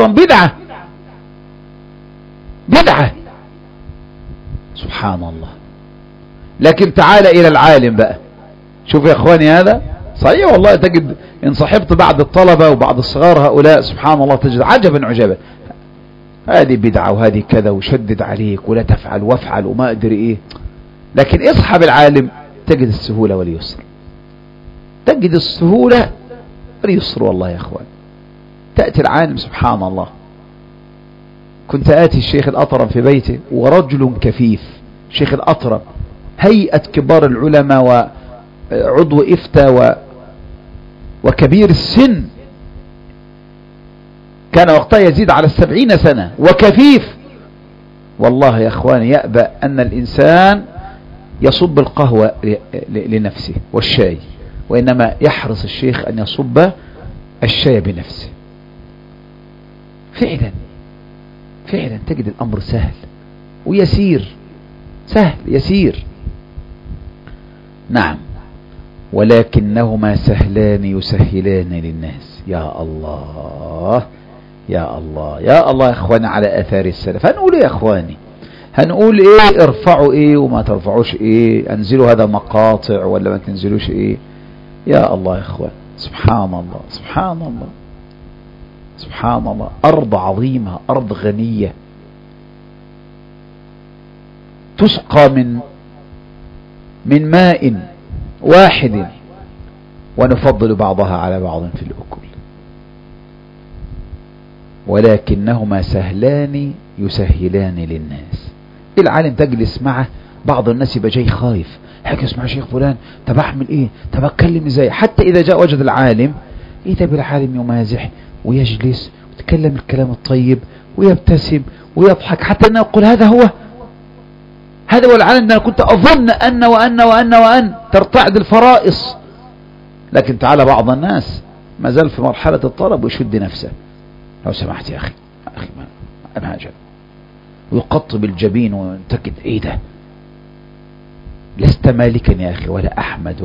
بدعة. سبحان الله. لكن تعال إلى العالم بقى، شوف يا إخواني، هذا صحيح والله. تجد إن صحبت بعض الطلبة وبعض الصغار هؤلاء سبحان الله تجد عجبا، هذه بدعة وهذه كذا وشدد عليك ولا تفعل وافعل وما أدري إيه. لكن اصحب العالم تجد السهولة واليسر، والله يا إخوان. تأتي العالم سبحان الله. كنت آتي الشيخ الأطرم في بيته ورجل كفيف، شيخ الأطرم هيئة كبار العلماء وعضو إفتاء وكبير السن، كان وقتها يزيد على 70 سنة وكفيف. والله يا أخواني يأبى أن الإنسان يصب القهوة لنفسه والشاي، وإنما يحرص الشيخ أن يصب الشاي بنفسه. فعلا تجد الأمر سهل ويسير، سهل يسير. نعم، ولكنهما سهلان يسهلان للناس. يا الله يا الله يا الله يا اخواني على اثار السلف. هنقول ايه يا اخواني؟ هنقول ايه؟ ارفعوا ايه وما ترفعوش ايه، انزلوا هذا مقاطع ولا ما تنزلوش ايه. يا الله يا اخوان، سبحان الله سبحان الله سبحان الله. ارض عظيمة، ارض غنية، تسقى من ماء واحد، ونفضل بعضها على بعض في الأكل، ولكنهما سهلان يسهلان للناس. العالم تجلس معه، بعض الناس يبقى جاي خايف، حكي اسمع شيخ فلان، طب اعمل ايه، طب اتكلم ازاي. حتى اذا جاء وجد العالم، اذا بالعالم يمازح ويجلس ويتكلم الكلام الطيب ويبتسم ويضحك، حتى انه يقول هذا هو العالم. انا كنت اظن ان ترتعد الفرائص. لكن تعالى بعض الناس ما زال في مرحلة الطلب ويشد نفسه، لو سمحت يا اخي انا هاجل، ويقطب الجبين وينتكد. ايه ده؟ لست مالكا يا اخي، ولا احمد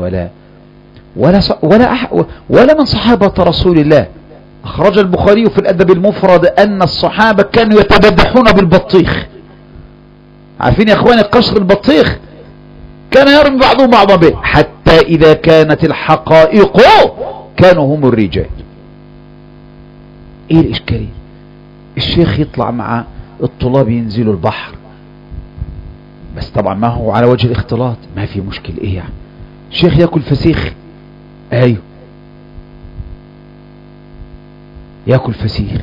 ولا من صحابة رسول الله. اخرج البخاري في الادب المفرد ان الصحابة كانوا يتبدحون بالبطيخ. عارفين يا اخواني قشر البطيخ؟ كان يرمي بعضهم بعضا به، حتى اذا كانت الحقائق كانوا هم الرجال. ايه الاشكالية؟ الشيخ يطلع مع الطلاب ينزلوا البحر، بس طبعا ما هو على وجه الاختلاط، ما في مشكل. ايه يعني الشيخ ياكل فسيخ؟ ايوه ياكل فسيخ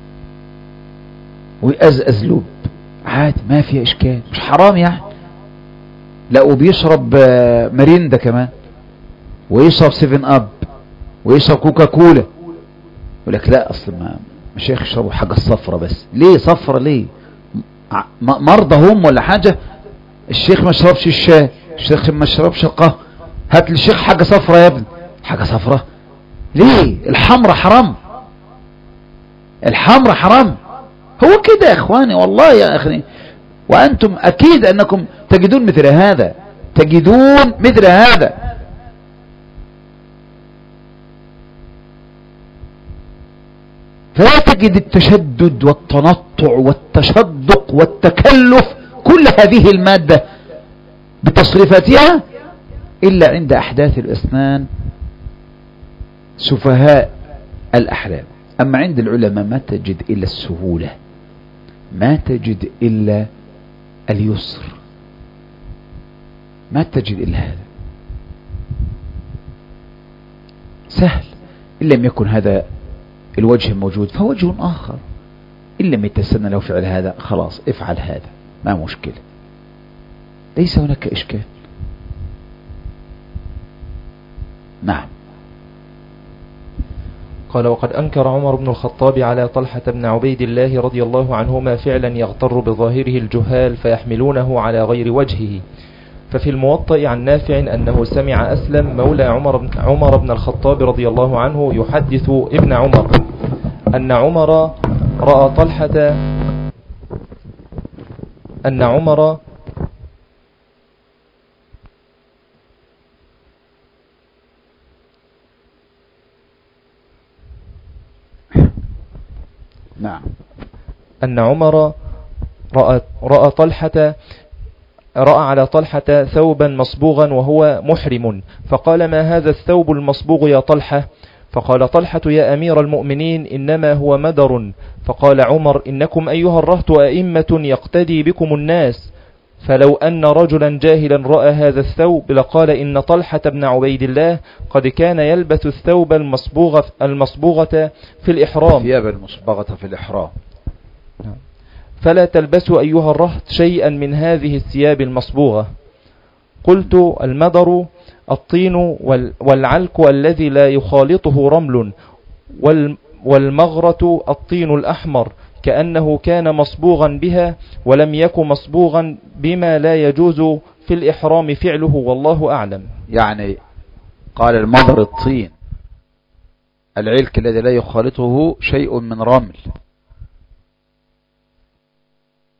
ويأزأز لب عادي، ما في اشكال، مش حرام يعني. لا، وبيشرب مريندا كمان، ويشرب 7 أب، ويشرب كوكا كولا. يقول لك لا، اصل ما مشايخ يشربوا حاجة صفرة بس. ليه صفرة؟ ليه؟ مرضى هم ولا حاجة؟ الشيخ ما شربش الشاي، الشيخ ما شربش القهوة، هات للشيخ حاجة صفرة يا ابني. حاجة صفرة ليه؟ الحمرة حرام، الحمرة حرام. هو كده يا اخواني، والله يا اخي، وانتم اكيد انكم تجدون مثل هذا، تجدون مثل هذا. فلا تجد التشدد والتنطع والتشدق والتكلف، كل هذه المادة بتصريفاتها، إلا عند أحداث الأسنان سفهاء الأحلام. أما عند العلماء ما تجد إلا السهولة، ما تجد إلا اليسر، ما تجد إلا هذا، سهل. إن لم يكن هذا الوجه موجود فوجه آخر، إن لم يتسنى له فعل هذا خلاص افعل هذا، ما مشكلة، ليس هناك إشكال. نعم. قال: وقد أنكر عمر بن الخطاب على طلحة بن عبيد الله رضي الله عنهما فعلا يغتر بظاهره الجهال فيحملونه على غير وجهه. ففي الموطأ عن نافع أنه سمع أسلم مولى عمر بن الخطاب رضي الله عنه يحدث ابن عمر أن عمر رأى طلحة نعم. أن عمر رأى على طلحة ثوبا مصبوغا وهو محرم، فقال: ما هذا الثوب المصبوغ يا طلحة؟ فقال طلحة: يا أمير المؤمنين إنما هو مدر. فقال عمر: إنكم أيها الرهط أئمة يقتدي بكم الناس، فلو أن رجلا جاهلا رأى هذا الثوب لقال إن طلحة بن عبيد الله قد كان يلبس الثوب المصبوغة في الإحرام، الثياب المصبغة في الإحرام. فلا تلبسوا أيها الرهط شيئا من هذه الثياب المصبوغة. قلت: المدر الطين والعلك الذي لا يخالطه رمل، والمغرة الطين الأحمر، كأنه كان مصبوغا بها ولم يكن مصبوغا بما لا يجوز في الإحرام فعله، والله أعلم. يعني قال المضر الطين، العلك الذي لا يخالطه شيء من رمل،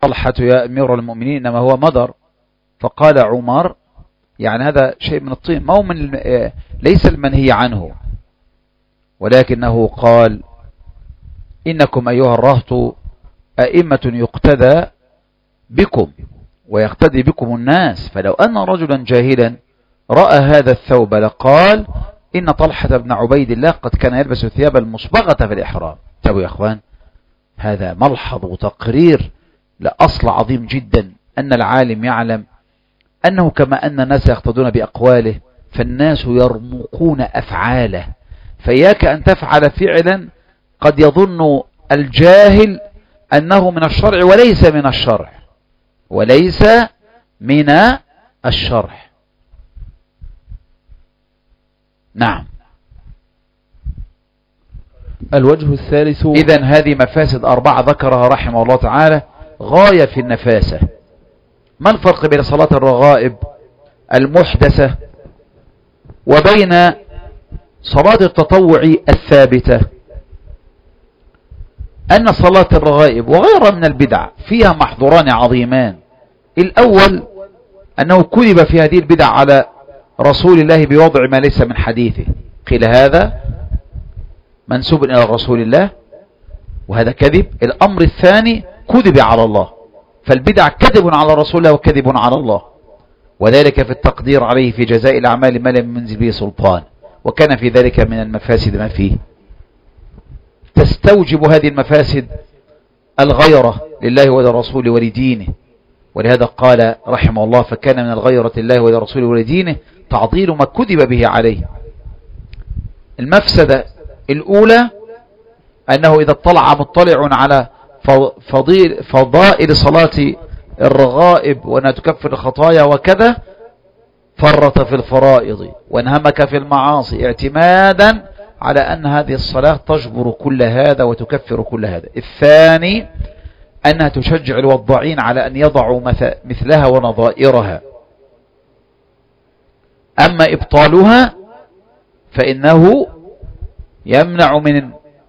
طلحة يا أمير المؤمنين إنما هو مدر، فقال عمر يعني هذا شيء من الطين، ما هو من ليس المنهي عنه، ولكنه قال إنكم أيها الرهط أئمة يقتدى بكم ويقتدي بكم الناس، فلو أن رجلا جاهلا رأى هذا الثوب لقال إن طلحة بن عبيد الله قد كان يلبس الثياب المصبغة في الإحرام. تابوا يا أخوان، هذا ملحظ وتقرير لأصل عظيم جدا، أن العالم يعلم أنه كما أن الناس يقتدون بأقواله فالناس يرمقون أفعاله، فإياك أن تفعل فعلا قد يظن الجاهل أنه من الشرع وليس من الشرع، وليس من الشرع. نعم. الوجه الثالث. إذن هذه مفاسد 4 ذكرها رحمه الله تعالى غاية في النفاسة. ما الفرق بين صلاة الرغائب المحدثة وبين صلاة التطوع الثابتة؟ أن صلاة الرغائب وغيرها من البدع فيها محظوران عظيمان. الأول أنه كذب في هذه البدع على رسول الله بوضع ما ليس من حديثه، قيل هذا منسوب إلى رسول الله وهذا كذب. الأمر الثاني كذب على الله، فالبدع كذب على رسول الله وكذب على الله، وذلك في التقدير عليه في جزاء الأعمال ما لم ينزل به سلطان، وكان في ذلك من المفاسد ما فيه. تستوجب هذه المفاسد الغيرة لله ولرسوله ولدينه، ولهذا قال رحمه الله فكان من الغيرة لله ولرسوله ولدينه تعطيل ما كذب به عليه. المفسدة الأولى أنه إذا اطلع مطلع على فضائل صلاة الرغائب وأنها تكفر الخطايا وكذا فرط في الفرائض وانهمك في المعاصي اعتمادا على أن هذه الصلاة تجبر كل هذا وتكفر كل هذا. الثاني أنها تشجع الوضاعين على أن يضعوا مثلها ونظائرها. أما إبطالها فإنه يمنع من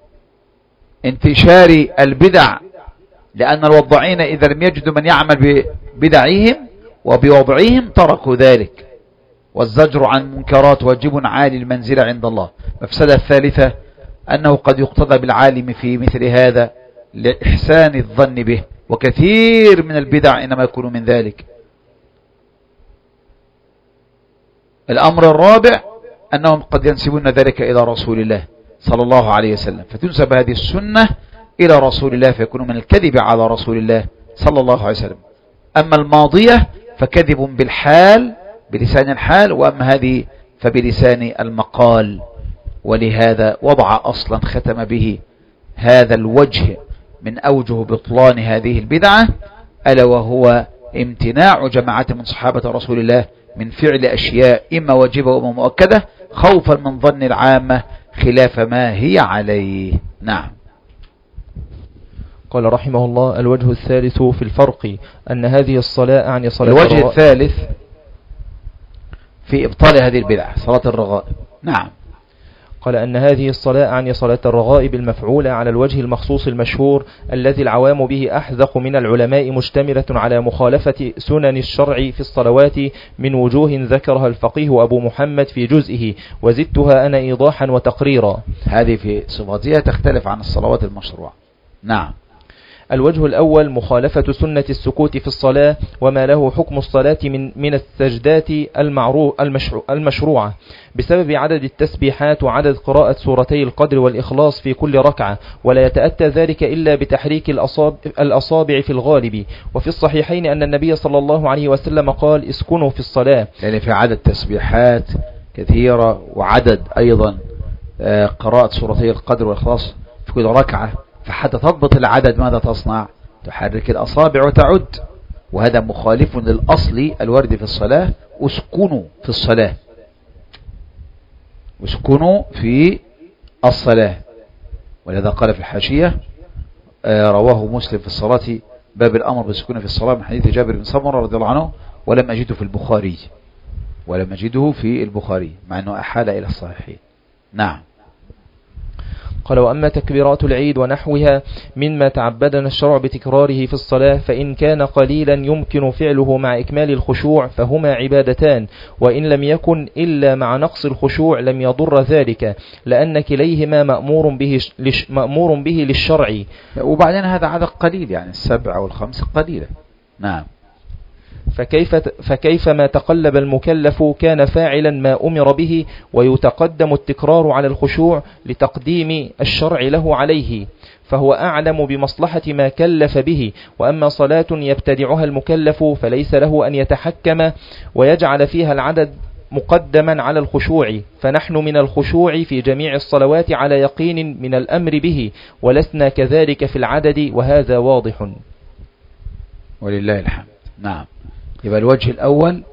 انتشار البدع، لأن الوضاعين إذا لم يجدوا من يعمل ببدعهم وبوضعهم تركوا ذلك، والزجر عن منكرات واجب عالي المنزلة عند الله. مفسدة الثالثة أنه قد يقتضى بالعالم في مثل هذا لإحسان الظن به، وكثير من البدع إنما يكون من ذلك. الأمر الرابع أنهم قد ينسبون ذلك إلى رسول الله صلى الله عليه وسلم، فتنسب هذه السنة إلى رسول الله فيكون من الكذب على رسول الله صلى الله عليه وسلم. أما الماضية فكذب بالحال بلسان الحال، وأما هذه فبلسان المقال. ولهذا وضع أصلا ختم به هذا الوجه من أوجه بطلان هذه البدعة، ألا وهو امتناع جماعة من صحابة رسول الله من فعل أشياء إما واجبة وإما مؤكدة خوفا من ظن العامة خلاف ما هي عليه. نعم. قال رحمه الله الوجه الثالث في الفرق أن هذه الصلاة عن صلاة الوجه الثالث في إبطال هذه البدعة صلاة الرغائب. نعم. قال أن هذه الصلاة عن صلاة الرغائب المفعولة على الوجه المخصوص المشهور الذي العوام به أحذق من العلماء، مشتملة على مخالفة سنن الشرع في الصلوات من وجوه ذكرها الفقيه أبو محمد في جزئه، وزدتها أنا إيضاحا وتقريرا. هذه في صفاتها تختلف عن الصلوات المشروعة. نعم. الوجه الأول مخالفة سنة السكوت في الصلاة وما له حكم الصلاة من السجدات المشروعة بسبب عدد التسبيحات وعدد قراءة سورتي القدر والإخلاص في كل ركعة، ولا يتأتى ذلك إلا بتحريك الأصابع في الغالب. وفي الصحيحين أن النبي صلى الله عليه وسلم قال اسكنوا في الصلاة، يعني في عدد تسبيحات كثيرة وعدد أيضا قراءة سورتي القدر والإخلاص في كل ركعة، فحتى تضبط العدد ماذا تصنع؟ تحرك الأصابع وتعد، وهذا مخالف للأصل الورد في الصلاة اسكنوا في الصلاة، اسكنوا في الصلاة. ولذا قال في الحاشية رواه مسلم في الصلاة باب الأمر بالسكون في الصلاة من حديث جابر بن سمرة رضي الله عنه، ولم أجده في البخاري، مع أنه أحال إلى الصحيحين. نعم. قال: وأما تكبيرات العيد ونحوها مما تعبدنا الشرع بتكراره في الصلاة، فإن كان قليلا يمكن فعله مع إكمال الخشوع فهما عبادتان، وإن لم يكن إلا مع نقص الخشوع لم يضر ذلك، لأن كليهما مأمور به للشرع. وبعدين هذا عدد قليل، يعني 7 و5 قليلة. نعم. فكيف ما تقلب المكلف كان فاعلا ما أمر به، ويتقدم التكرار على الخشوع لتقديم الشرع له عليه، فهو أعلم بمصلحة ما كلف به. وأما صلاة يبتدعها المكلف فليس له أن يتحكم ويجعل فيها العدد مقدما على الخشوع، فنحن من الخشوع في جميع الصلوات على يقين من الأمر به، ولسنا كذلك في العدد، وهذا واضح ولله الحمد. نعم. يبقى الوجه الأول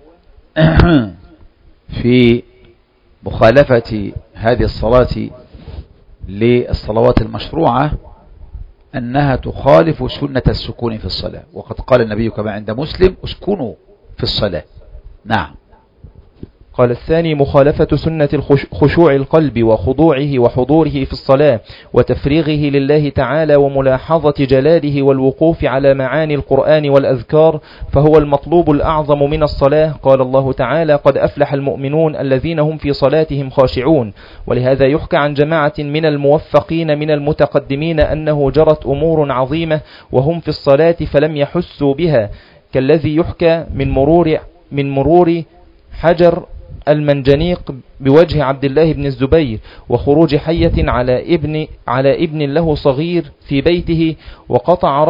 في مخالفة هذه الصلاة للصلوات المشروعة أنها تخالف سنة السكون في الصلاة، وقد قال النبي كما عند مسلم: اسكنوا في الصلاة. نعم. قال: الثاني مخالفة سنة خشوع القلب وخضوعه وحضوره في الصلاة وتفريغه لله تعالى وملاحظة جلاله والوقوف على معاني القرآن والأذكار، فهو المطلوب الأعظم من الصلاة. قال الله تعالى: قد أفلح المؤمنون الذين هم في صلاتهم خاشعون. ولهذا يحكى عن جماعة من الموفقين من المتقدمين أنه جرت أمور عظيمة وهم في الصلاة فلم يحسوا بها، كالذي يحكى من مرور حجر المنجنيق بوجه عبد الله بن الزبير، وخروج حية على ابن له صغير في بيته، وقطع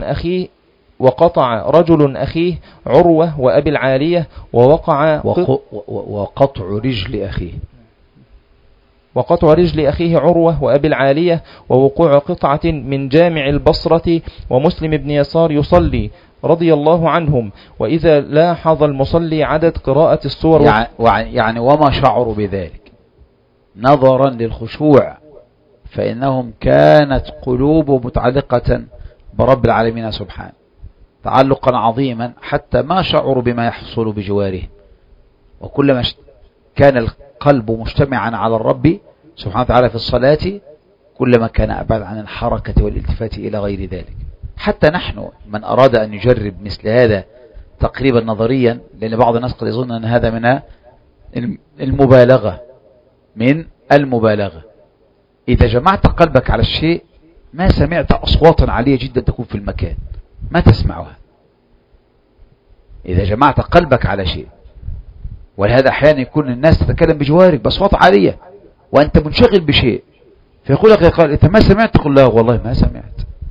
رجل أخيه عروة وأبي العالية، وقطع رجل أخيه عروة وأبي العالية، ووقوع قطعة من جامع البصرة ومسلم بن يسار يصلي رضي الله عنهم. وإذا لاحظ المصلي عدد قراءة السور يعني وما شعروا بذلك نظرا للخشوع، فإنهم كانت قلوب متعلقة برب العالمين سبحانه تعلقا عظيما، حتى ما شعروا بما يحصل بجوارهم. وكلما كان القلب مجتمعا على الرب سبحانه وتعالى في الصلاة كلما كان أبعد عن الحركة والالتفات إلى غير ذلك. حتى نحن من أراد أن يجرب مثل هذا تقريبا نظريا، لأن بعض الناس قد يظن أن هذا من المبالغة. إذا جمعت قلبك على الشيء ما سمعت أصواتا عالية جدا تكون في المكان ما تسمعها. إذا جمعت قلبك على شيء، ولهذا أحيانا يكون الناس تتكلم بجوارك بأصوات عالية وأنت منشغل بشيء، فيقول لك: قال أنت ما سمعت؟ تقول: لا والله ما سمعت،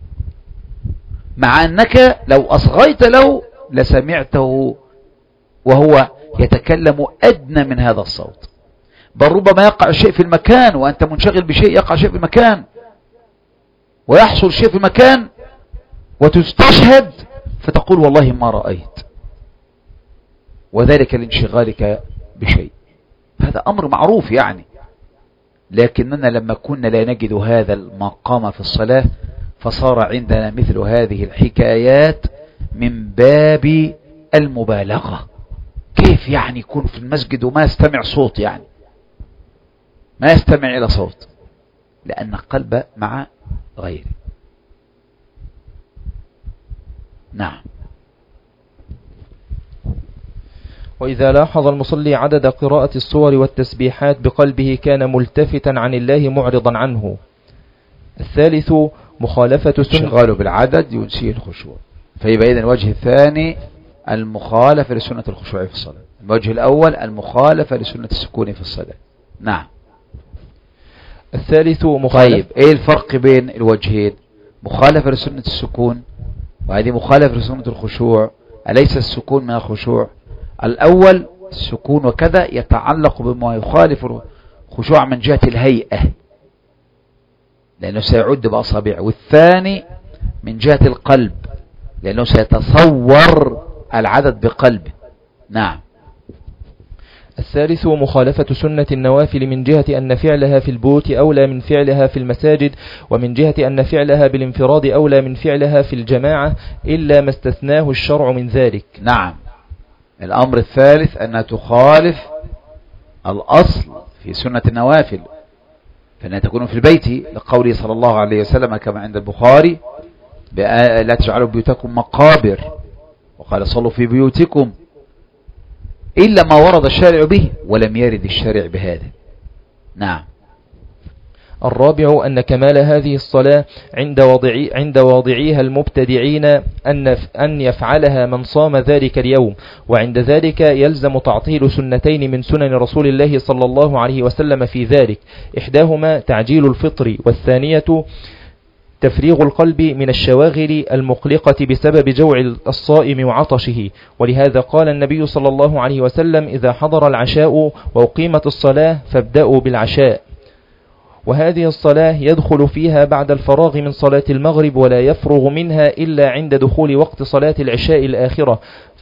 مع أنك لو أصغيت له لسمعته وهو يتكلم أدنى من هذا الصوت. بل ربما يقع الشيء في المكان وأنت منشغل بشيء، يقع شيء في المكان ويحصل شيء في المكان وتستشهد فتقول: والله ما رأيت، وذلك لانشغالك بشيء. هذا أمر معروف يعني. لكننا لما كنا لا نجد هذا المقام في الصلاة فصار عندنا مثل هذه الحكايات من باب المبالغة. كيف يعني يكون في المسجد وما يستمع صوت، يعني ما يستمع إلى صوت، لأن القلب مع غيره. نعم. وإذا لاحظ المصلي عدد قراءة السور والتسبيحات بقلبه كان ملتفتا عن الله معرضا عنه. الثالث مخالفة الشغال بالعدد ينسيه الخشوع. فيبقى إذن الوجه الثاني المخالفة لسنة الخشوع في الصلاة، الوجه الأول المخالفة لسنة السكون في الصلاة. نعم. الثالث طيب ايه الفرق بين الوجهين؟ مخالفة لسنة السكون وهذه مخالفة لسنة الخشوع. أليس السكون من الخشوع؟ الأول السكون وكذا يتعلق بما يخالف الخشوع من جهة الهيئة لأنه سيعد بأصابعه، والثاني من جهة القلب لأنه سيتصور العدد بقلبه. نعم. الثالث مخالفة سنة النوافل من جهة أن فعلها في البيوت أولى من فعلها في المساجد، ومن جهة أن فعلها بالانفراد أولى من فعلها في الجماعة إلا ما استثناه الشرع من ذلك. نعم. الأمر الثالث أنها تخالف الأصل في سنة النوافل، فإنها تكون في البيت لقوله صلى الله عليه وسلم كما عند البخاري لا تجعلوا بيوتكم مقابر، وقال صلوا في بيوتكم، إلا ما ورد الشارع به ولم يرد الشارع بهذا. نعم. الرابع أن كمال هذه الصلاة عند واضعيها المبتدعين أن يفعلها من صام ذلك اليوم، وعند ذلك يلزم تعطيل سنتين من سنن رسول الله صلى الله عليه وسلم في ذلك، إحداهما تعجيل الفطر، والثانية تفريغ القلب من الشواغل المقلقة بسبب جوع الصائم وعطشه. ولهذا قال النبي صلى الله عليه وسلم: إذا حضر العشاء وأقيمت الصلاة فابدأوا بالعشاء. وهذه الصلاة يدخل فيها بعد الفراغ من صلاة المغرب، ولا يفرغ منها إلا عند دخول وقت صلاة العشاء الآخرة،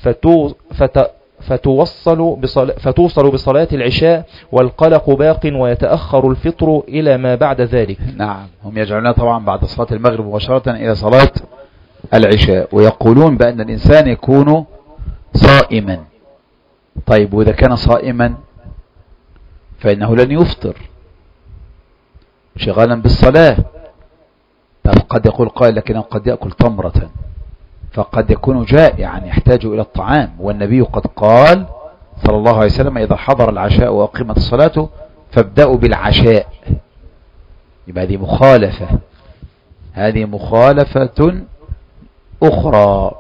فتوصل بصلاة العشاء، والقلق باق، ويتأخر الفطر إلى ما بعد ذلك. نعم. هم يجعلون طبعا بعد صلاة المغرب مباشرة إلى صلاة العشاء، ويقولون بأن الإنسان يكون صائما. طيب، وإذا كان صائما فإنه لن يفطر شغالا بالصلاة. قد يقول قائل لكنه قد يأكل تمرة، فقد يكون جائعا يحتاج إلى الطعام، والنبي قد قال صلى الله عليه وسلم: إذا حضر العشاء وأقيمت الصلاة فابدأوا بالعشاء. يبقى هذه مخالفة أخرى.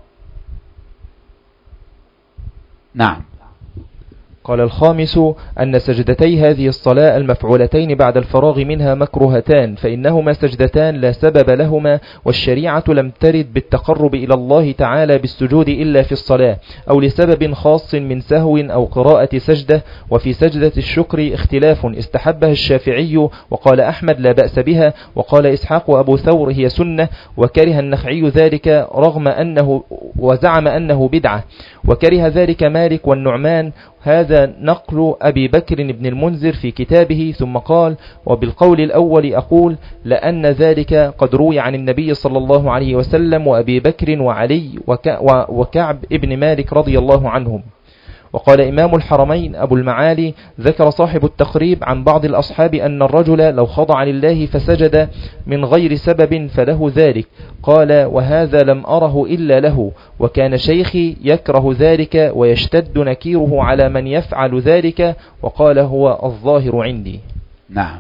نعم. قال الخامس أن سجدتي هذه الصلاة المفعولتين بعد الفراغ منها مكروهتان، فإنهما سجدتان لا سبب لهما، والشريعة لم ترد بالتقرب إلى الله تعالى بالسجود إلا في الصلاة، أو لسبب خاص من سهو أو قراءة سجدة. وفي سجدة الشكر اختلاف، استحبها الشافعي وقال أحمد لا بأس بها، وقال إسحاق وأبو ثور هي سنة، وكره النخعي ذلك وزعم أنه بدعة، وكره ذلك مالك والنعمان. هذا نقل أبي بكر بن المنذر في كتابه. ثم قال: وبالقول الأول أقول لأن ذلك قد روي عن النبي صلى الله عليه وسلم وأبي بكر وعلي وكعب ابن مالك رضي الله عنهم. وقال إمام الحرمين أبو المعالي: ذكر صاحب التقريب عن بعض الأصحاب أن الرجل لو خضع لله فسجد من غير سبب فله ذلك. قال: وهذا لم أره إلا له، وكان شيخي يكره ذلك ويشتد نكيره على من يفعل ذلك، وقال: هو الظاهر عندي. نعم.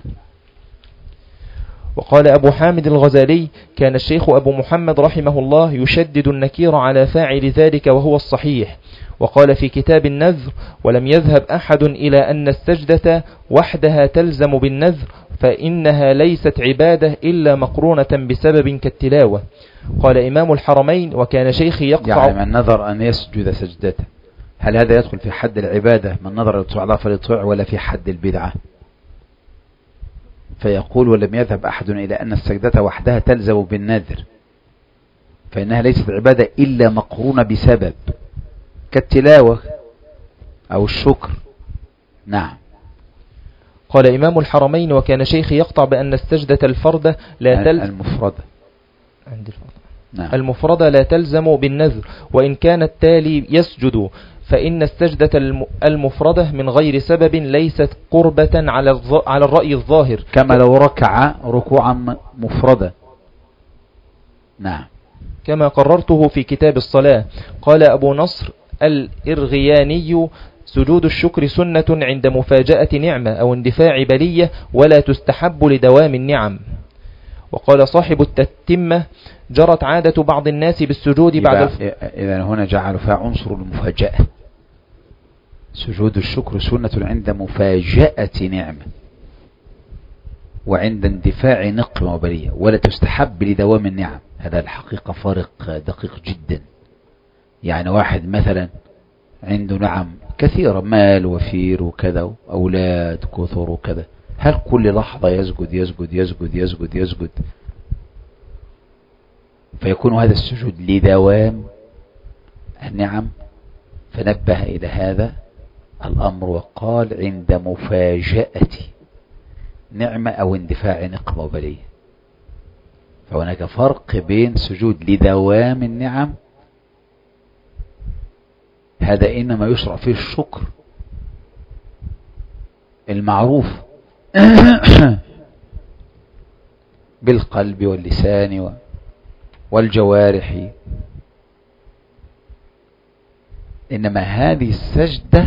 وقال أبو حامد الغزالي: كان الشيخ أبو محمد رحمه الله يشدد النكير على فاعل ذلك، وهو الصحيح. وقال في كتاب النذر: ولم يذهب أحد إلى أن السجدة وحدها تلزم بالنذر، فإنها ليست عبادة إلا مقرونة بسبب كالتلاوة. قال إمام الحرمين: وكان شيخي يقطع، يعني من نظر أن يسجد سجدة، هل هذا يدخل في حد العبادة من نظر يطيع الله فليطيع، ولا في حد البدعة؟ فيقول: ولم يذهب أحد إلى أن السجدة وحدها تلزم بالنذر، فإنها ليست عبادة إلا مقرونة بسبب كالتلاوة أو الشكر. نعم. قال إمام الحرمين: وكان شيخي يقطع بأن السجدة المفردة لا تلزم بالنذر، وإن كان التالي يسجد، فإن السجدة المفردة من غير سبب ليست قربة على الرأي الظاهر، كما لو ركع ركوعا مفردة. نعم. كما قررته في كتاب الصلاة. قال أبو نصر الإرغياني: سجود الشكر سنة عند مفاجأة نعمة أو اندفاع بلية، ولا تستحب لدوام النعم. وقال صاحب التتمة: جرت عادة بعض الناس بالسجود بعد إذن هنا جعلوا فيها عنصر المفاجأة. سجود الشكر سنة عند مفاجأة نعمة وعند اندفاع نقمة وبلية، ولا تستحب لدوام النعم. هذا الحقيقة فرق دقيق جدا. يعني واحد مثلا عنده نعم كثيرة، مال وفير وكذا، أولاد كثر وكذا، هل كل لحظة يسجد يسجد يسجد يسجد يسجد؟ فيكون هذا السجود لدوام النعم. فنبه إلى هذا الأمر وقال: عند مفاجأة نعمة أو اندفاع نقمة وبلية. فهناك فرق بين سجود لدوام النعم، هذا إنما يشرع فيه الشكر المعروف بالقلب واللسان والجوارح. إنما هذه السجدة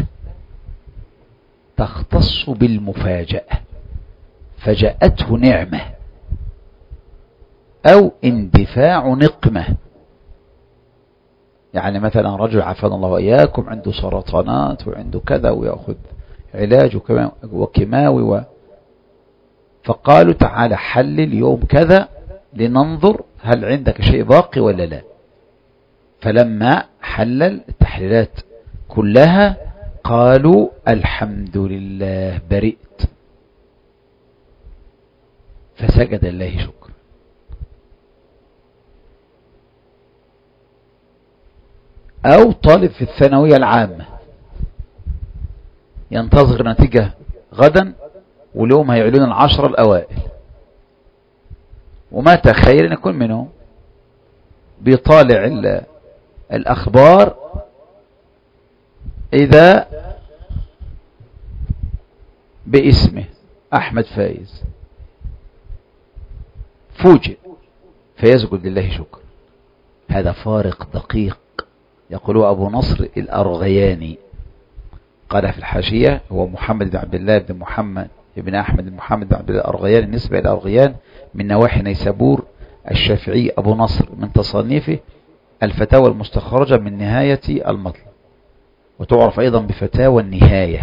تختص بالمفاجأة، فجأته نعمة أو اندفاع نقمة. يعني مثلا رجل عافانا الله وإياكم عنده سرطانات وعنده كذا ويأخذ علاج وكيماوي فقالوا تعالى حلل يوم كذا لننظر هل عندك شيء باقي ولا لا. فلما حلل التحليلات كلها قالوا الحمد لله برئت، فسجد الله شكر. أو طالب في الثانوية العامة ينتظر نتيجة غدا واليوم هيعلن 10 الأوائل، وما تخيل أن يكون منهم بيطالع الأخبار إذا باسمه أحمد فايز، فوجئ فيسجد لله شكر. هذا فارق دقيق يقوله أبو نصر الأرغياني، قال في الحاشية هو محمد بن عبد الله بن محمد بن أحمد بن محمد بن عبد الله الأرغياني، النسبة إلى أرغيان من نواحي نيسابور الشافعي أبو نصر، من تصنيفه الفتاوى المستخرجة من نهاية المطلب، وتعرف أيضا بفتاوى النهاية،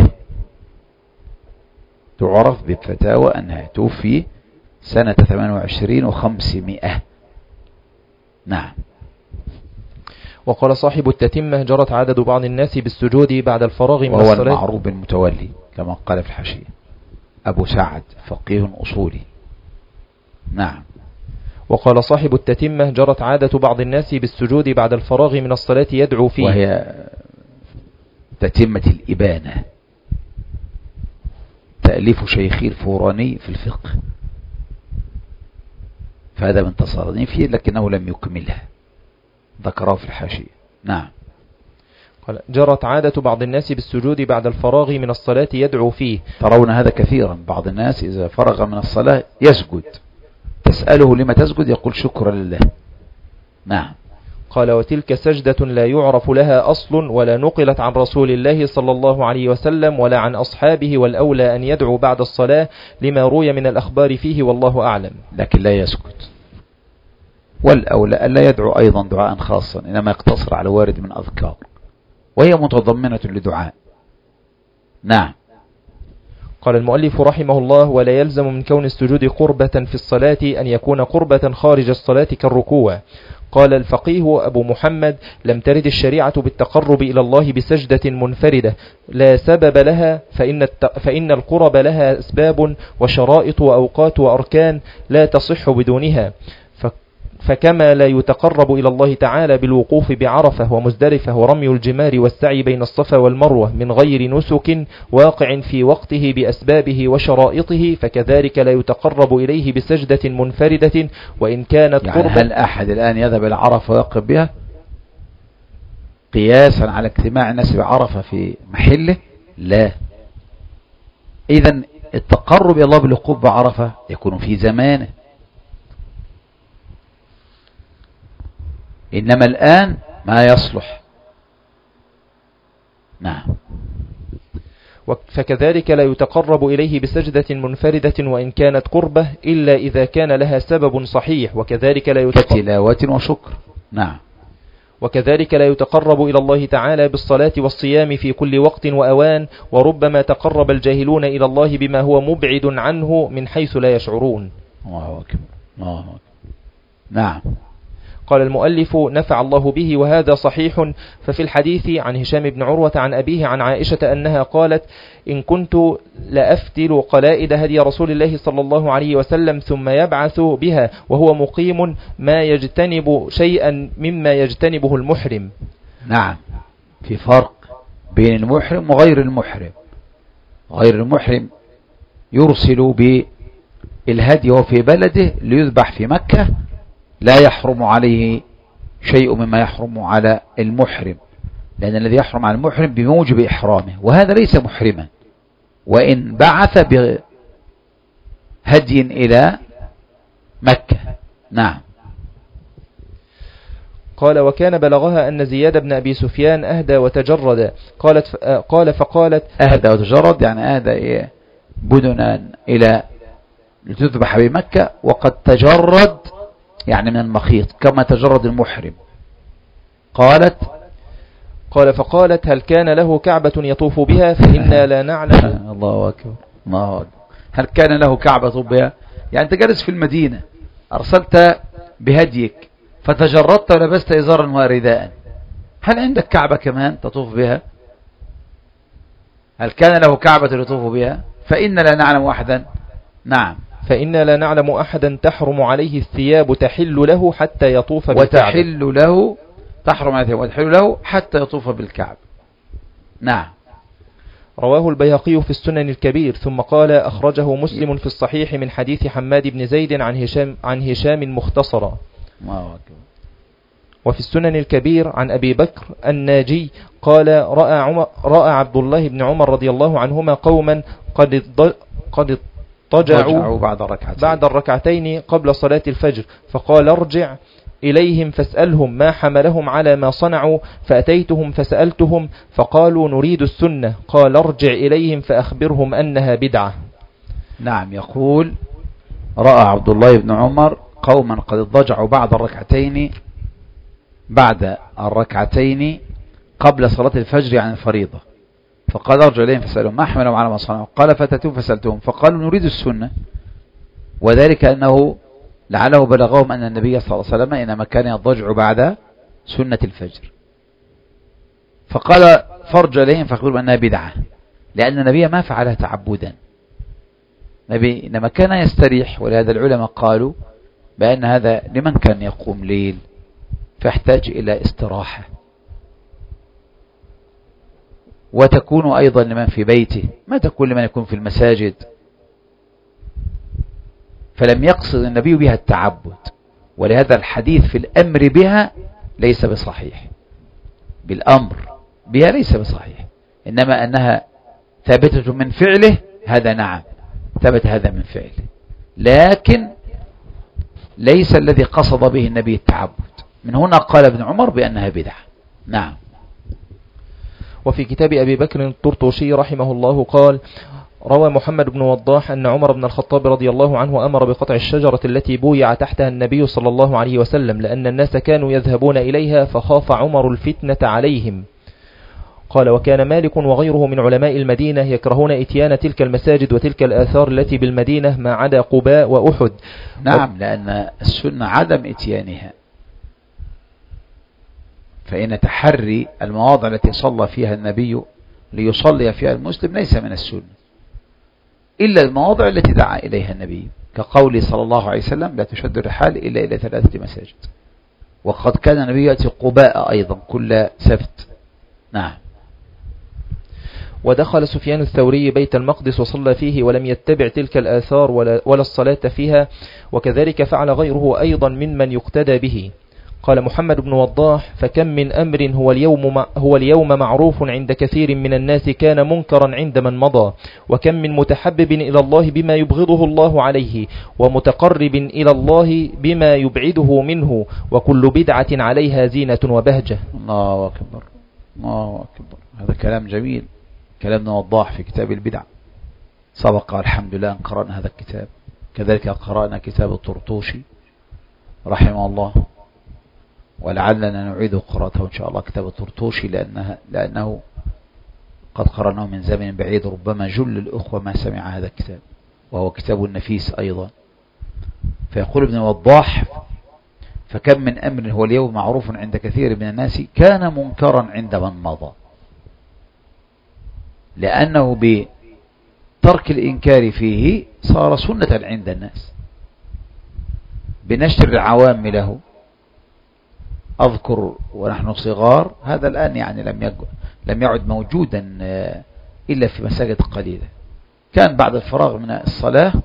تعرف بفتاوى النهاية. توفي سنة 28 و500. نعم. وقال صاحب التتمة جرت عدد بعض الناس بالسجود بعد الفراغ من الصلاة، وهو الصلاة، المعروف بالمتولي كما قال في الحاشية أبو سعد فقيه أصولي. نعم. وقال صاحب التتمة جرت عادة بعض الناس بالسجود بعد الفراغ من الصلاة يدعو فيه، وهي تتمة الإبانة، تأليف شيخي الفوراني في الفقه، فهذا من تصانيفه لكنه لم يكملها، ذكره في الحاشية. نعم. قال جرت عادة بعض الناس بالسجود بعد الفراغ من الصلاة يدعو فيه. ترون هذا كثيرا، بعض الناس إذا فرغ من الصلاة يسجد، تسأله لما تسجد يقول شكرا لله. نعم. قال وتلك سجدة لا يعرف لها أصل ولا نقلت عن رسول الله صلى الله عليه وسلم ولا عن أصحابه، والأولى أن يدعو بعد الصلاة لما روي من الأخبار فيه والله أعلم. لكن لا يسكت، والأولى أن لا يدعو أيضا دعاء خاصا، إنما يقتصر على وارد من أذكار وهي متضمنة لدعاء. نعم. قال المؤلف رحمه الله ولا يلزم من كون السجود قربة في الصلاة أن يكون قربة خارج الصلاة كالركوع. قال الفقيه أبو محمد لم ترد الشريعة بالتقرب إلى الله بسجدة منفردة لا سبب لها، فإن القرب لها أسباب وشرائط وأوقات وأركان لا تصح بدونها، فكما لا يتقرب إلى الله تعالى بالوقوف بعرفة ومزدلفة ورمي الجمار والسعي بين الصفا والمروة من غير نسك واقع في وقته بأسبابه وشرائطه، فكذلك لا يتقرب إليه بسجدة منفردة وإن كانت يعني هل أحد الآن يذهب إلى عرفة ويقف بها قياسا على اجتماع الناس بعرفة في محله؟ لا. إذن التقرب إلى الله بالوقوف بعرفة يكون في زمانه، إنما الآن ما يصلح. نعم. فكذلك لا يتقرب إليه بسجدة منفردة وإن كانت قربة إلا إذا كان لها سبب صحيح، وكذلك لا كتلاوة وشكر. نعم. وكذلك لا يتقرب إلى الله تعالى بالصلاة والصيام في كل وقت وأوان، وربما تقرب الجاهلون إلى الله بما هو مبعد عنه من حيث لا يشعرون. الله أكبر. الله أكبر. نعم. قال المؤلف نفع الله به وهذا صحيح. ففي الحديث عن هشام بن عروة عن أبيه عن عائشة أنها قالت إن كنت لأفتل قلائد هدي رسول الله صلى الله عليه وسلم ثم يبعث بها وهو مقيم ما يجتنب شيئا مما يجتنبه المحرم. نعم. في فرق بين المحرم وغير المحرم. غير المحرم يرسل بالهدي وفي بلده ليذبح في مكة، لا يحرم عليه شيء مما يحرم على المحرم، لأن الذي يحرم على المحرم بموجب إحرامه، وهذا ليس محرما، وإن بعث بهدي إلى مكة. نعم. قال وكان بلغها أن زياد بن أبي سفيان أهدى وتجرد. قال فقالت أهدى وتجرد يعني أهدى إيه؟ بدنا إلى لتذبح بمكة، وقد تجرد يعني من المخيط كما تجرد المحرم. قال فقالت هل كان له كعبة يطوف بها فإنا لا نعلم. الله أكبر الله أكبر. هل كان له كعبة يطوف بها؟ يعني أنت جالس في المدينة، أرسلت بهديك فتجردت ولبست إزارا ورداء، هل عندك كعبة كمان تطوف بها؟ هل كان له كعبة يطوف بها؟ فإن لا نعلم أحدا. نعم. فإنا لا نعلم أحدا تحرم عليه الثياب تحل له حتى يطوف بالكعبة. وتحل له تحرم عليه وتحل له حتى يطوف بالكعبة. نعم. رواه البيهقي في السنن الكبير. ثم قال أخرجه مسلم في الصحيح من حديث حماد بن زيد عن هشام مختصرا. وفي السنن الكبير عن أبي بكر الناجي قال رأى عبد الله بن عمر رضي الله عنهما قوما قد اضطجعوا بعد الركعتين قبل صلاة الفجر، فقال ارجع إليهم فاسألهم ما حملهم على ما صنعوا، فأتيتهم فسألتهم فقالوا نريد السنة، قال ارجع إليهم فأخبرهم أنها بدعة. نعم. يقول رأى عبد الله بن عمر قوما قد اضطجعوا بعد الركعتين قبل صلاة الفجر عن الفريضة، فقال ارجع إليهم فسألهم ما حملهم على ما صنعوا، قال فأتيتهم فسألتهم فقالوا نريد السنة، وذلك أنه لعله بلغهم أن النبي صلى الله عليه وسلم إنما كان يضجع بعد سنة الفجر، فقال فرج إليهم فأخبروا أنها بدعة، لأن النبي ما فعلها تعبدا، النبي إنما كان يستريح. ولهذا العلماء قالوا بأن هذا لمن كان يقوم ليل فيحتاج إلى استراحة، وتكون أيضا لمن في بيته، ما تكون لمن يكون في المساجد. فلم يقصد النبي بها التعبد، ولهذا الحديث في الأمر بها ليس بصحيح، بالأمر بها ليس بصحيح، إنما أنها ثابتة من فعله، هذا نعم ثبت هذا من فعله، لكن ليس الذي قصد به النبي التعبد. من هنا قال ابن عمر بأنها بدعة. نعم. وفي كتاب أبي بكر الطرطوشي رحمه الله قال روى محمد بن وضاح أن عمر بن الخطاب رضي الله عنه أمر بقطع الشجرة التي بويع تحتها النبي صلى الله عليه وسلم، لأن الناس كانوا يذهبون إليها فخاف عمر الفتنة عليهم. قال وكان مالك وغيره من علماء المدينة يكرهون إتيان تلك المساجد وتلك الآثار التي بالمدينة ما عدا قباء وأحد. نعم، لأن السنة عدم إتيانها، فإن تحري المواضع التي صلى فيها النبي ليصلي فيها المسلم ليس من السنة، إلا المواضع التي دعا إليها النبي، كقوله صلى الله عليه وسلم لا تشد الرحال إلا إلى 3 مساجد، وقد كان النبي يأتي قباء أيضا كل سبت. نعم. ودخل سفيان الثوري بيت المقدس وصلى فيه ولم يتبع تلك الآثار ولا الصلاة فيها، وكذلك فعل غيره أيضا ممن يقتدى به. قال محمد بن وضاح فكم من أمر هو اليوم معروف عند كثير من الناس كان منكرا عند من مضى، وكم من متحبب إلى الله بما يبغضه الله عليه، ومتقرب إلى الله بما يبعده منه، وكل بدعة عليها زينة وبهجة. الله أكبر الله أكبر. هذا كلام جميل، كلام وضاح في كتاب البدع، سبق الحمد لله أن قرأنا هذا الكتاب، كذلك قرأنا كتاب الطرطوشي رحمه الله، ولعلنا نعيد قراءته إن شاء الله كتاب الطرطوشي، لأنه قد قرأناه من زمن بعيد، ربما جل الأخوة ما سمع هذا الكتاب، وهو كتاب النفيس أيضا. فيقول ابن وضاح فكم من أمر هو اليوم معروف عند كثير من الناس كان منكرا عند من مضى، لأنه بترك الإنكار فيه صار سنة عند الناس بنشر العوام له. أذكر ونحن صغار، هذا الآن يعني لم يعد موجودا إلا في مساجد قليلة، كان بعد الفراغ من الصلاة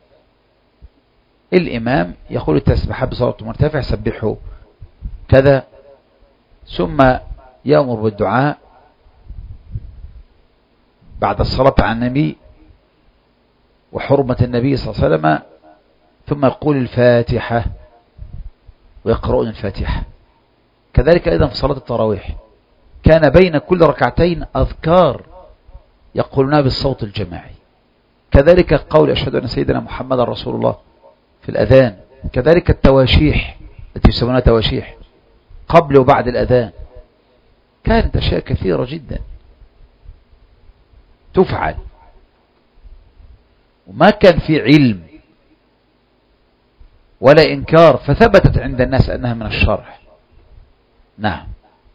الإمام يقول التسبيحات بصوت مرتفع سبحوا كذا، ثم يأمر بالدعاء بعد الصلاة على النبي وحرمة النبي صلى الله عليه وسلم، ثم يقول الفاتحة ويقرؤون الفاتحة. كذلك أيضا في صلاة التراويح كان بين كل ركعتين أذكار يقولونها بالصوت الجماعي. كذلك قول أشهد أن سيدنا محمد رسول الله في الأذان. كذلك التواشيح التي يسمونها تواشيح قبل وبعد الأذان. كانت أشياء كثيرة جدا تفعل، وما كان في علم ولا إنكار، فثبتت عند الناس أنها من الشرع. نعم.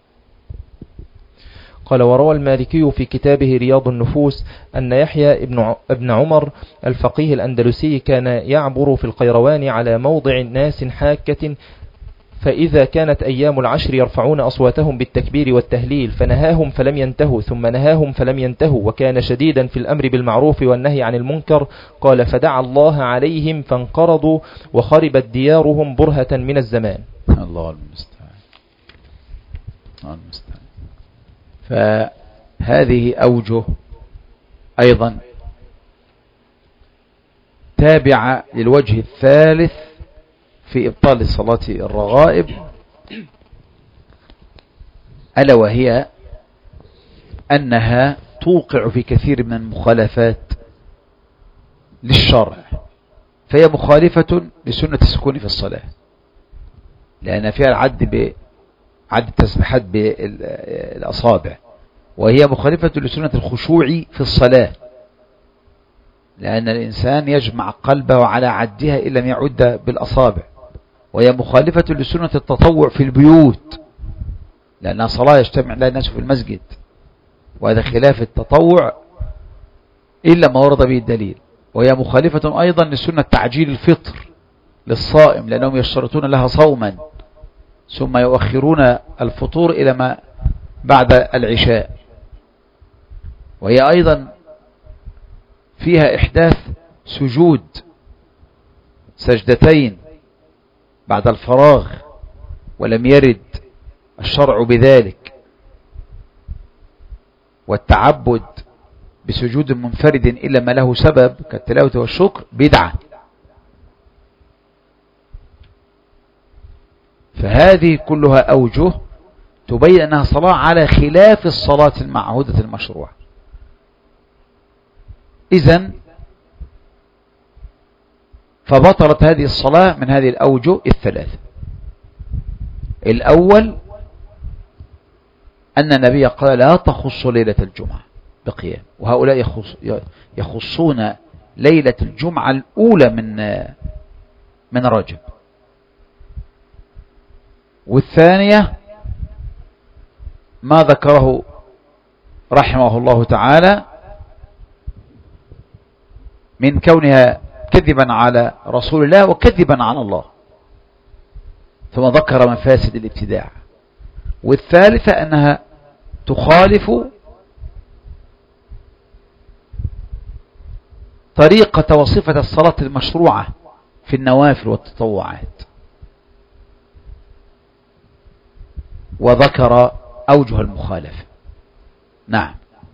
قال: وروى المالكي في كتابه رياض النفوس أن يحيى ابن عمر الفقيه الأندلسي كان يعبر في القيروان على موضع ناس حاكة، فإذا كانت أيام العشر يرفعون أصواتهم بالتكبير والتهليل، فنهاهم فلم ينتهوا، ثم نهاهم فلم ينتهوا، وكان شديدا في الأمر بالمعروف والنهي عن المنكر. قال: فدعا الله عليهم فانقرضوا وخربت ديارهم برهة من الزمان. الله المستعان. الله المستعان. فهذه أوجه أيضا تابعة للوجه الثالث في إبطال صلاة الرغائب، ألا وهي أنها توقع في كثير من المخالفات للشرع، فهي مخالفة لسنة السكون في الصلاة، لأن فيها عد التسبيحات بالأصابع، وهي مخالفة لسنة الخشوع في الصلاة، لأن الإنسان يجمع قلبه على عدها إن لم يعد بالأصابع. وهي مخالفة لسنة التطوع في البيوت، لأنها صلاة يجتمع لها الناس في المسجد، وهذا خلاف التطوع إلا ما ورد به الدليل. وهي مخالفة أيضا لسنة تعجيل الفطر للصائم، لأنهم يشترطون لها صوما ثم يؤخرون الفطور إلى ما بعد العشاء. وهي أيضا فيها إحداث سجود سجدتين بعد الفراغ، ولم يرد الشرع بذلك، والتعبد بسجود منفرد إلا ما له سبب كالتلاوة والشكر بدعة. فهذه كلها أوجه تبين أنها صلاة على خلاف الصلاة المعهودة المشروعة. إذن فبطلت هذه الصلاة من هذه الأوجه الثلاثة. الأول أن النبي قال: لا تخص ليلة الجمعة بقيام، وهؤلاء يخصون ليلة الجمعة الأولى من رجب. والثانية ما ذكره رحمه الله تعالى من كونها كذبا على رسول الله وكذبا على الله، ثم ذكر مفاسد الابتداع. والثالثة أنها تخالف طريقة وصفة الصلاة المشروعة في النوافل والتطوعات، وذكر أوجه المخالفة. نعم.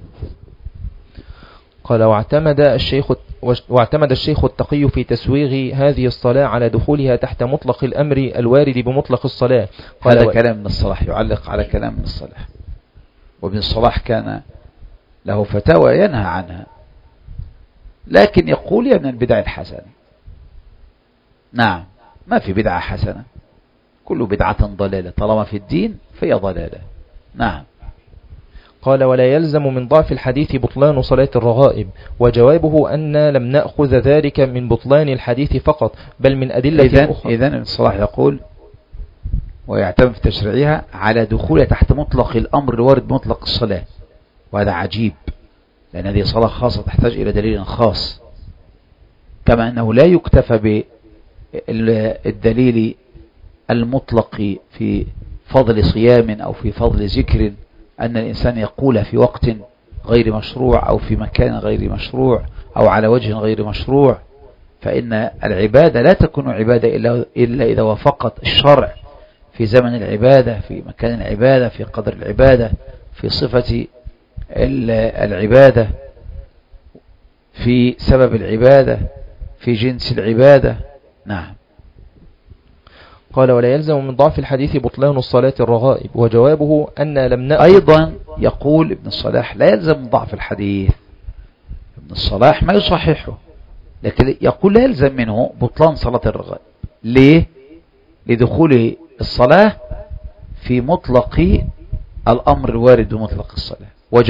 قال: واعتمد الشيخ التقي في تسويغ هذه الصلاة على دخولها تحت مطلق الأمر الوارد بمطلق الصلاة. هذا كلام من الصلاح، يعلق على كلام من الصلاح، وابن الصلاح كان له فتاوى ينهى عنها، لكن يقول من البدع الحسنة. نعم، ما في بدعة حسنة، كل بدعة ضلالة، طالما في الدين فهي ضلالة. نعم. قال: ولا يلزم من ضعف الحديث بطلان صلاة الرغائب، وجوابه أن لم نأخذ ذلك من بطلان الحديث فقط، بل من أدلة أخرى. إذن الصلاح يقول ويعتمد في تشريعها على دخولها تحت مطلق الأمر الوارد بمطلق الصلاة، وهذا عجيب، لأن هذه صلاة خاصة تحتاج إلى دليل خاص، كما أنه لا يكتفى بالدليل المطلق في فضل صيام أو في فضل ذكر أن الإنسان يقول في وقت غير مشروع أو في مكان غير مشروع أو على وجه غير مشروع. فإن العبادة لا تكون عبادة إلا إذا وافقت الشرع في زمن العبادة، في مكان العبادة، في قدر العبادة، في صفة العبادة، في سبب العبادة، في جنس العبادة. نعم. قال ولا يلزم من ضعف الحديث بطلان الصلاة الرغائب، وجوابه أن لم نأخذ. أيضا يقول ابن الصلاح لا يلزم من ضعف الحديث، ابن الصلاح ما يصححه، لكن يقول لا يلزم منه بطلان صلاة الرغائب. ليه؟ لدخول الصلاة في مطلق الأمر الوارد بمطلق الصلاة.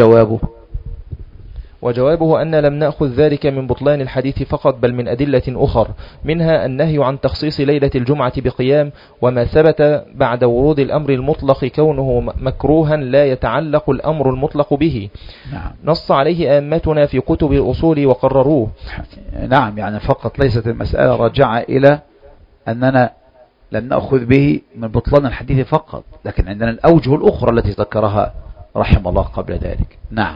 وجوابه أن لم نأخذ ذلك من بطلان الحديث فقط، بل من أدلة أخر، منها النهي عن تخصيص ليلة الجمعة بقيام، وما ثبت بعد ورود الأمر المطلق كونه مكروها لا يتعلق الأمر المطلق به. نعم. نص عليه آمتنا في كتب الأصول وقرروه. نعم، يعني فقط ليست المسألة راجعة إلى أننا لم نأخذ به من بطلان الحديث فقط، لكن عندنا الأوجه الأخرى التي ذكرها رحمه الله قبل ذلك. نعم.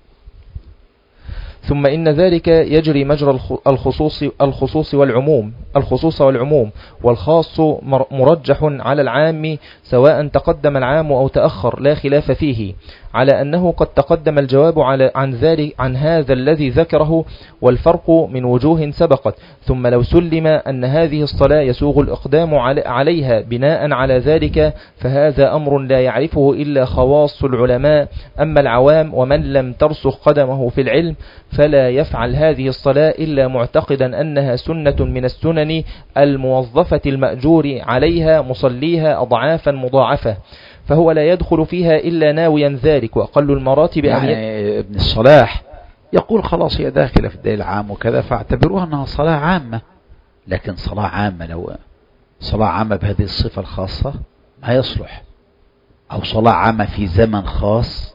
ثم إن ذلك يجري مجرى الخصوص والعموم، والخاص مرجح على العام سواء تقدم العام أو تأخر، لا خلاف فيه، على أنه قد تقدم الجواب عن هذا الذي ذكره، والفرق من وجوه سبقت. ثم لو سلم أن هذه الصلاة يسوغ الإقدام عليها بناء على ذلك، فهذا أمر لا يعرفه إلا خواص العلماء. أما العوام ومن لم ترسخ قدمه في العلم فلا يفعل هذه الصلاة إلا معتقدا أنها سنة من السنن الموظفة المأجور عليها مصليها أضعافا مضاعفة، فهو لا يدخل فيها إلا ناويا ذلك. وأقل المراتب يعني ابن الصلاح يقول خلاص هي داخلة في الدليل العام وكذا، فاعتبروها أنها صلاة عامة، لكن صلاة عامة لو صلاة عامة بهذه الصفة الخاصة ما يصلح، أو صلاة عامة في زمن خاص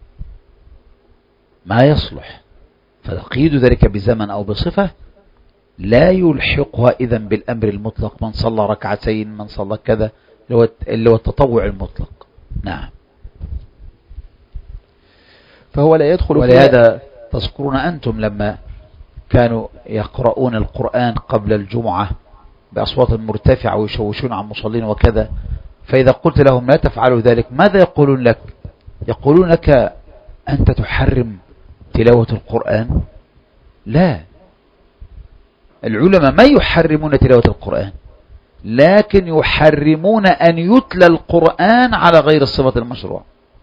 ما يصلح، فتقييد ذلك بزمن أو بصفة لا يلحقها إذن بالأمر المطلق، من صلى ركعتين من صلى كذا، اللي هو التطوع المطلق. نعم. فهو لا يدخل. ولهذا تذكرون أنتم لما كانوا يقرؤون القرآن قبل الجمعة بأصوات مرتفعة ويشوشون عن مصلين وكذا، فإذا قلت لهم لا تفعلوا ذلك ماذا يقولون لك؟ يقولون لك أنت تحرم تلاوة القرآن. لا، العلماء ما يحرمون تلاوة القرآن، لكن يحرمون أن يتلى القرآن على غير الصفة المشروع.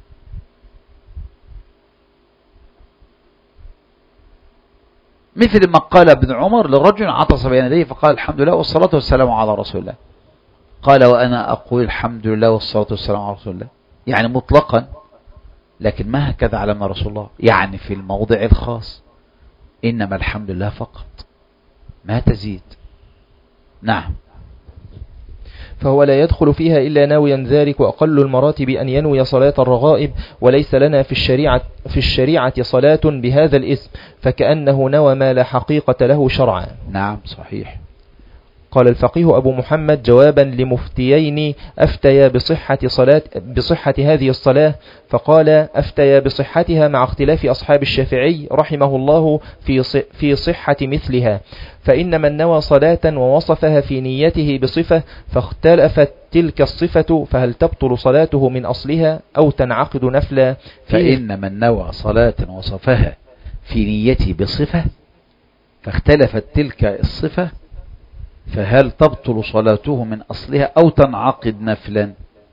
مثل ما قال ابن عمر للرجل عطس بين يديه فقال الحمد لله والصلاة والسلام على رسول الله، قال وأنا أقول الحمد لله والصلاة والسلام على رسول الله، يعني مطلقا، لكن ما هكذا علمنا رسول الله، يعني في الموضع الخاص إنما الحمد لله فقط ما تزيد. نعم. فهو لا يدخل فيها إلا ناويا ذلك. وأقل المراتب أن ينوي صلاة الرغائب، وليس لنا في الشريعة صلاة بهذا الاسم، فكأنه نوى ما لا حقيقة له شرعا. نعم صحيح. قال الفقيه أبو محمد جوابا لمفتيين أفتيا بصحة هذه الصلاة، فقال أفتيا بصحتها مع اختلاف أصحاب الشافعي رحمه الله في صحة مثلها، فإن من نوى صلاة ووصفها في نيته بصفة فاختلفت تلك الصفة فهل تبطل صلاته من أصلها أو تنعقد نفلا؟ فإن من نوى صلاة وصفها في نيته بصفة فاختلفت تلك الصفة فهل تبطل صلاته من أصلها أو تنعقد نفلا؟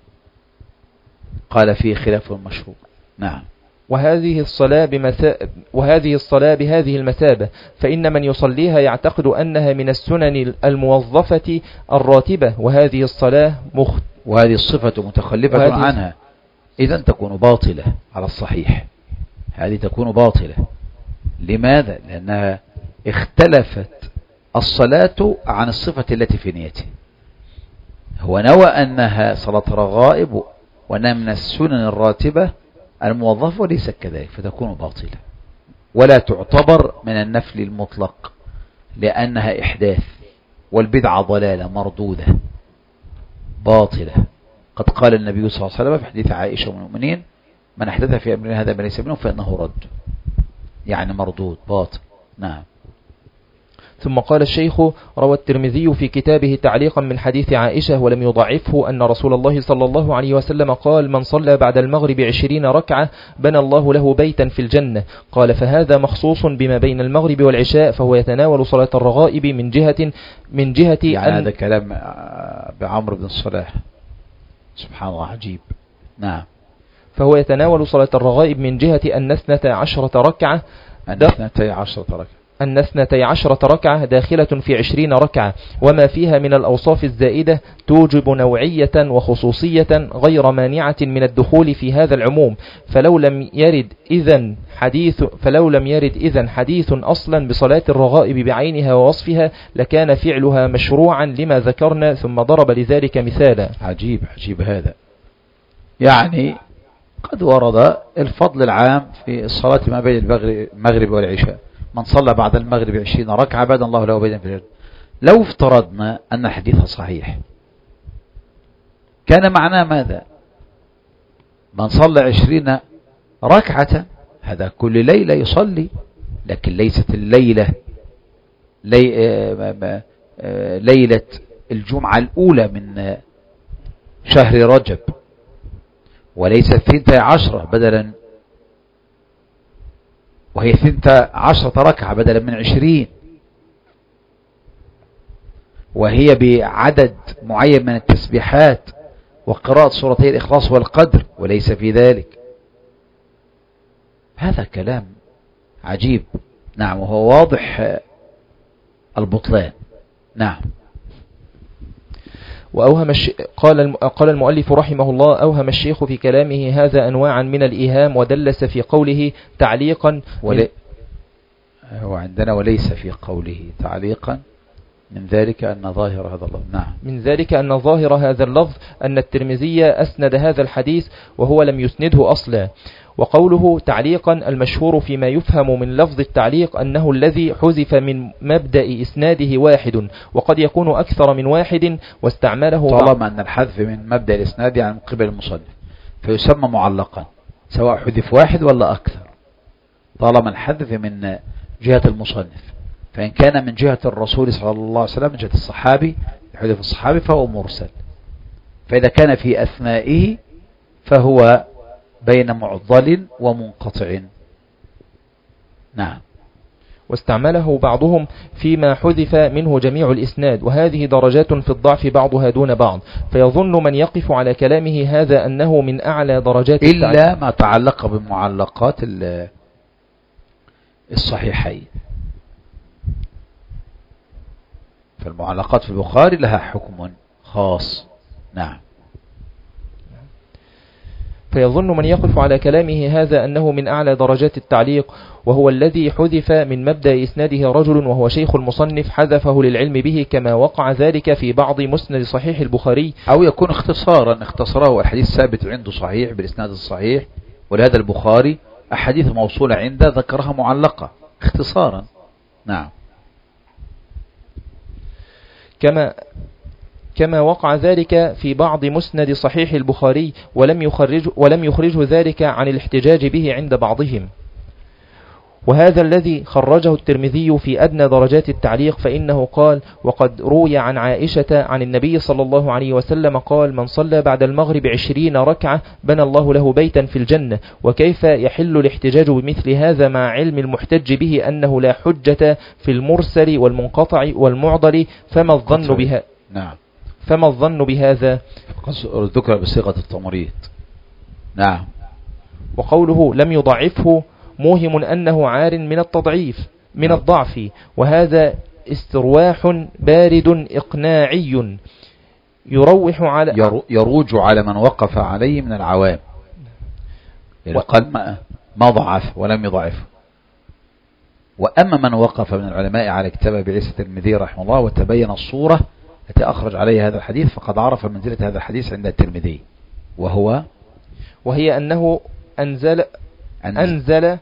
قال فيه خلاف المشهور. نعم. وهذه الصلاة بهذه المثابة، فإن من يصليها يعتقد أنها من السنن الموظفة الراتبة، وهذه الصفة متخلفة عنها، إذن تكون باطلة على الصحيح، هذه تكون باطلة. لماذا؟ لأنها اختلفت الصلاة عن الصفة التي في نيته، هو نوى أنها صلاة رغائب وأنها من السنن الراتبة الموظفة وليس كذلك، فتكون باطلة ولا تعتبر من النفل المطلق، لأنها إحداث، والبدعة ضلالة مردودة باطلة. قد قال النبي صلى الله عليه وسلم في حديث عائشة والمؤمنين من أحدث في أمرنا هذا ما ليس منه فإنه رد، يعني مردود باطل. نعم. ثم قال الشيخ: روى الترمذي في كتابه تعليقا من حديث عائشة ولم يضعفه أن رسول الله صلى الله عليه وسلم قال: من صلى بعد المغرب 20 ركعة بنى الله له بيتا في الجنة. قال: فهذا مخصوص بما بين المغرب والعشاء، فهو يتناول صلاة الرغائب من جهة يعني هذا كلام بعمرو بن الصلاح، سبحان الله عجيب. نعم. فهو يتناول صلاة الرغائب من جهة أن 12 ركعة أن 12 ركعة داخلة في 20 ركعة، وما فيها من الأوصاف الزائدة توجب نوعية وخصوصية غير مانعة من الدخول في هذا العموم. فلو لم يرد إذن حديث أصلا بصلاة الرغائب بعينها ووصفها لكان فعلها مشروعا لما ذكرنا، ثم ضرب لذلك مثالا. عجيب هذا. يعني قد ورد الفضل العام في الصلاة ما بين المغرب والعشاء: من صلى بعد المغرب 20 ركعة بنى الله له بيتا في الجنة. لو افترضنا أن حديثها صحيح كان معناه ماذا؟ من صلى 20 ركعة هذا كل ليلة يصلي، لكن ليست الليلة ليلة الجمعة الأولى من شهر رجب، وليست 12 بدلا، وهي 12 ركعة بدلا من 20، وهي بعدد معين من التسبيحات وقراءة سورتي الإخلاص والقدر، وليس في ذلك. هذا كلام عجيب. نعم. وهو واضح البطلان. نعم. قال المؤلف رحمه الله: أوهم الشيخ في كلامه هذا أنواعا من الإيهام، ودلس في قوله تعليقا هو عندنا وليس في قوله تعليقا من ذلك أن ظاهر هذا اللفظ. نعم. من ذلك أن ظاهر هذا اللفظ أن الترمذي أسند هذا الحديث وهو لم يسنده أصلا. وقوله تعليقا المشهور فيما يفهم من لفظ التعليق أنه الذي حذف من مبدأ إسناده واحد، وقد يكون أكثر من واحد، واستعمله طالما أن الحذف من مبدأ الإسناد يعني من قبل المصنف فيسمى معلقا، سواء حذف واحد ولا أكثر، طالما الحذف من جهة المصنف. فإن كان من جهة الرسول صلى الله عليه وسلم من جهة الصحابي حذف الصحابي فهو مرسل، فإذا كان في أثنائه فهو بين معضل ومنقطع. نعم. واستعمله بعضهم فيما حذف منه جميع الإسناد، وهذه درجات في الضعف بعضها دون بعض، فيظن من يقف على كلامه هذا أنه من أعلى درجات إلا ما تعلق بمعلقات الصحيحين. فالمعلقات في البخاري لها حكم خاص. نعم. فيظن من يقف على كلامه هذا أنه من أعلى درجات التعليق، وهو الذي حذف من مبدأ إسناده رجل وهو شيخ المصنف حذفه للعلم به، كما وقع ذلك في بعض مسند صحيح البخاري. أو يكون اختصره الحديث ثابت عنده صحيح بالإسناد الصحيح، ولهذا البخاري أحاديث موصولة عنده ذكرها معلقة اختصارا. نعم. كما وقع ذلك في بعض مسند صحيح البخاري ولم يخرجه ذلك عن الاحتجاج به عند بعضهم. وهذا الذي خرجه الترمذي في أدنى درجات التعليق، فإنه قال: وقد روي عن عائشة عن النبي صلى الله عليه وسلم قال: من صلى بعد المغرب 20 ركعة بنى الله له بيتا في الجنة. وكيف يحل الاحتجاج بمثل هذا مع علم المحتج به أنه لا حجة في المرسل والمنقطع والمعضل؟ فما الظن بها؟ نعم. فما الظن بهذا؟ ذكر بصيغة التمريض. نعم. وقوله لم يضعفه موهم أنه عار من التضعيف من الضعف، وهذا استرواح بارد إقناعي يروج على من وقف عليه من العوام. قال ما ضعف ولم يضعف. وأما من وقف من العلماء على كتاب أبي عيسى الترمذي رحمه الله وتبين الصورة التي أخرج عليها هذا الحديث فقد عرف منزلة هذا الحديث عند الترمذي، وهي أنه أنزل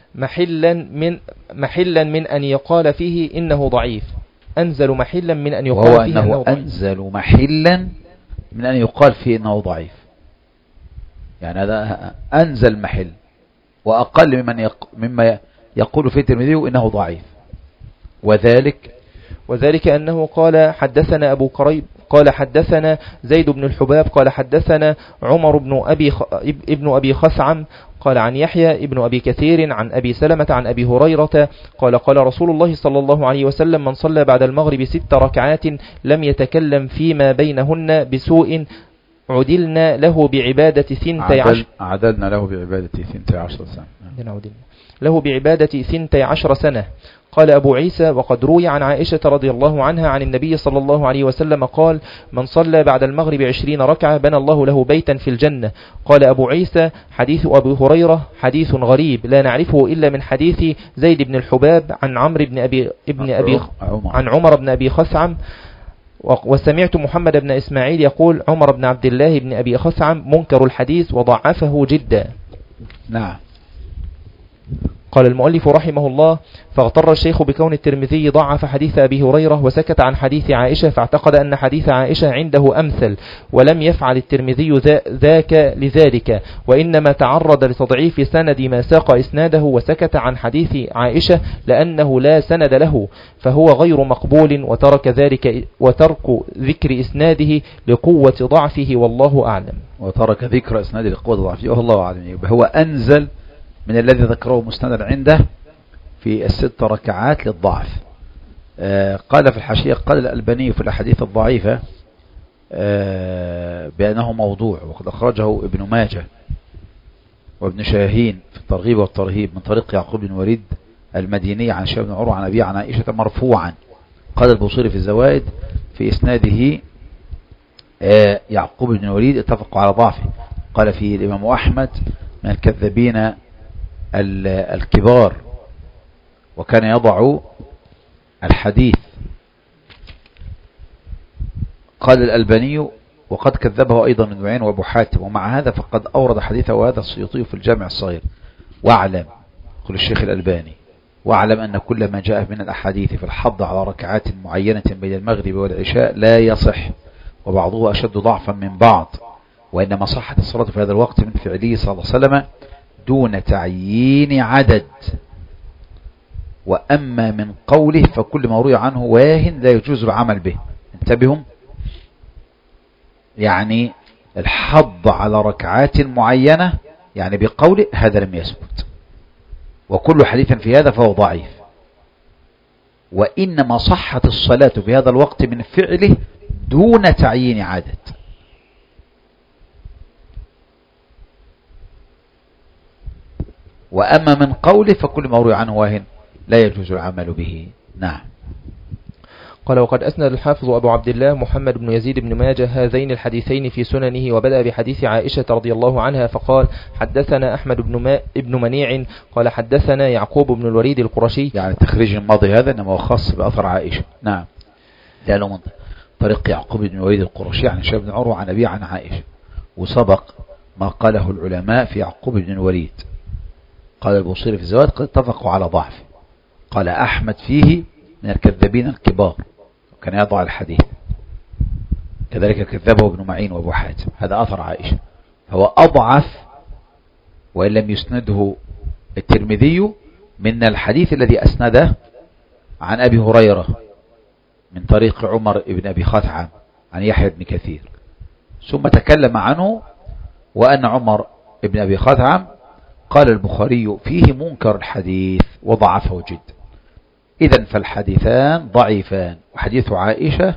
محلا من أن يقال فيه إنه ضعيف. أنزل محلا من أن يقال فيه إنه ضعيف. أنزل محلا من أن يقال فيه إنه ضعيف، يعني هذا أنزل محل وأقل مما يقول فيه الترمذي إنه ضعيف. وذلك وذلك أنه قال حدثنا أبو كريب قال حدثنا زيد بن الحباب قال حدثنا عمر ابن أبي خثعم قال عن يحيى ابن أبي كثير عن أبي سلمة عن أبي هريرة قال قال رسول الله صلى الله عليه وسلم من صلى بعد المغرب 6 ركعات لم يتكلم فيما بينهن بسوء عدلنا له بعبادة 12 عدلنا له بعبادة 12 سنة له بعبادة 12 سنة. قال أبو عيسى وقد روي عن عائشة رضي الله عنها عن النبي صلى الله عليه وسلم قال من صلى بعد المغرب 20 ركعة بنى الله له بيتا في الجنة. قال أبو عيسى حديث أبي هريرة حديث غريب لا نعرفه إلا من حديث زيد بن الحباب عن عمر بن أبي خثعم. وسمعت محمد بن إسماعيل يقول عمر بن عبد الله بن أبي خثعم منكر الحديث وضعفه جدا. نعم. قال المؤلف رحمه الله فاغتر الشيخ بكون الترمذي ضعف حديث أبي هريرة وسكت عن حديث عائشة فاعتقد أن حديث عائشة عنده أمثل ولم يفعل الترمذي ذاك لذلك وإنما تعرض لتضعيف سند ما ساق إسناده وسكت عن حديث عائشة لأنه لا سند له فهو غير مقبول وترك ذكر إسناده لقوة ضعفه والله أعلم. وترك ذكر إسناده لقوة ضعفه والله أعلم. هو أنزل من الذي ذكره مستند عنده في 6 ركعات للضعف. قال في الحاشية قال الألباني في الأحاديث الضعيفة بأنه موضوع وقد أخرجه ابن ماجه وابن شاهين في الترغيب والترهيب من طريق يعقوب بن وليد المديني عن هشام بن عروة عن أبيه عن عائشة مرفوعا. قال البوصيري في الزوائد في إسناده يعقوب بن وليد اتفقوا على ضعفه. قال فيه الإمام أحمد من الكذابين الكبار وكان يضع الحديث. قال الألباني وقد كذبه أيضا من معين وأبو حاتم ومع هذا فقد أورد حديثه وهذا السيوطي في الجامع الصغير. واعلم قل الشيخ الألباني واعلم أن كل ما جاء من الأحاديث في الحض على ركعات معينة بين المغرب والعشاء لا يصح وبعضه أشد ضعفا من بعض وإنما صحت الصلاة في هذا الوقت من فعله صلى الله عليه وسلم دون تعيين عدد. وأما من قوله فكل ما روي عنه واهن لا يجوز العمل به. انتبهوا يعني الحض على ركعات معينة يعني بقوله هذا لم يثبت وكل حديث في هذا فهو ضعيف وإنما صحت الصلاة في هذا الوقت من فعله دون تعيين عدد. وأما من قوله فكل ما روي عنه واهن لا يجوز العمل به. نعم. قال وقد أسند الحافظ أبو عبد الله محمد بن يزيد بن ماجه هذين الحديثين في سننه وبدأ بحديث عائشة رضي الله عنها فقال حدثنا أحمد بن منيع قال حدثنا يعقوب بن الوليد القرشي. يعني التخريج الماضي هذا إنما هو خاص بأثر عائشة. نعم. لأنه من طريق يعقوب بن الوليد القرشي عن هشام بن عروة عن أبيه عن عائشة وسبق ما قاله العلماء في يعقوب بن الوليد. قال البوصيري في الزوائد قد اتفقوا على ضعفه. قال أحمد فيه من الكذابين الكبار وكان يضع الحديث كذلك كذبه ابن معين وابو حاتم. هذا أثر عائشة هو أضعف وإن لم يسنده الترمذي من الحديث الذي أسنده عن أبي هريرة من طريق عمر ابن أبي خثعم عن يحيى بن كثير ثم تكلم عنه وأن عمر ابن أبي خثعم قال البخاري فيه منكر الحديث وضعفه جدا. إذن فالحديثان ضعيفان وحديث عائشة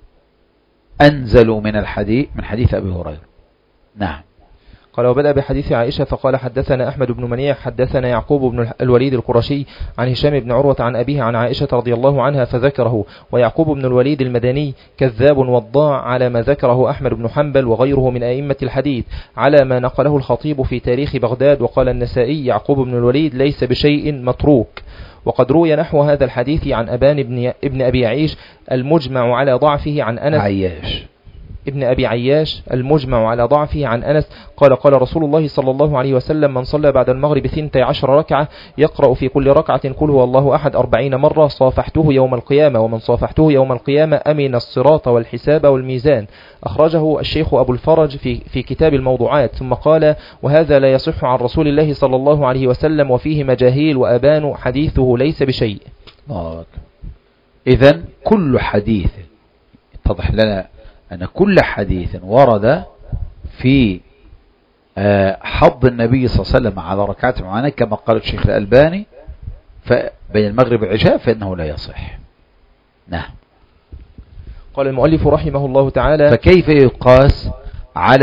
أنزل من حديث أبي هريرة. نعم. قال وبدأ بحديث عائشة فقال حدثنا أحمد بن منيع حدثنا يعقوب بن الوليد القرشي عن هشام بن عروة عن أبيه عن عائشة رضي الله عنها فذكره. ويعقوب بن الوليد المدني كذاب وضاع على ما ذكره أحمد بن حنبل وغيره من أئمة الحديث على ما نقله الخطيب في تاريخ بغداد. وقال النسائي يعقوب بن الوليد ليس بشيء متروك. وقد روي نحو هذا الحديث عن أبان ابن أبي عيش المجمع على ضعفه عن أنس ابن أبي عياش المجمع على ضعفه عن أنس قال قال رسول الله صلى الله عليه وسلم من صلى بعد المغرب 12 ركعة يقرأ في كل ركعة قل هو الله أحد 40 مرة صافحته يوم القيامة ومن صافحته يوم القيامة أمن الصراط والحساب والميزان. أخرجه الشيخ أبو الفرج في كتاب الموضوعات. ثم قال وهذا لا يصح عن رسول الله صلى الله عليه وسلم وفيه مجاهيل وأبان حديثه ليس بشيء. إذن كل حديث اتضح لنا أن كل حديث ورد في حض النبي صلى الله عليه وسلم على ركعات معينة كما قال الشيخ الألباني بين المغرب والعشاء فإنه لا يصح. نعم. قال المؤلف رحمه الله تعالى: فكيف يقاس على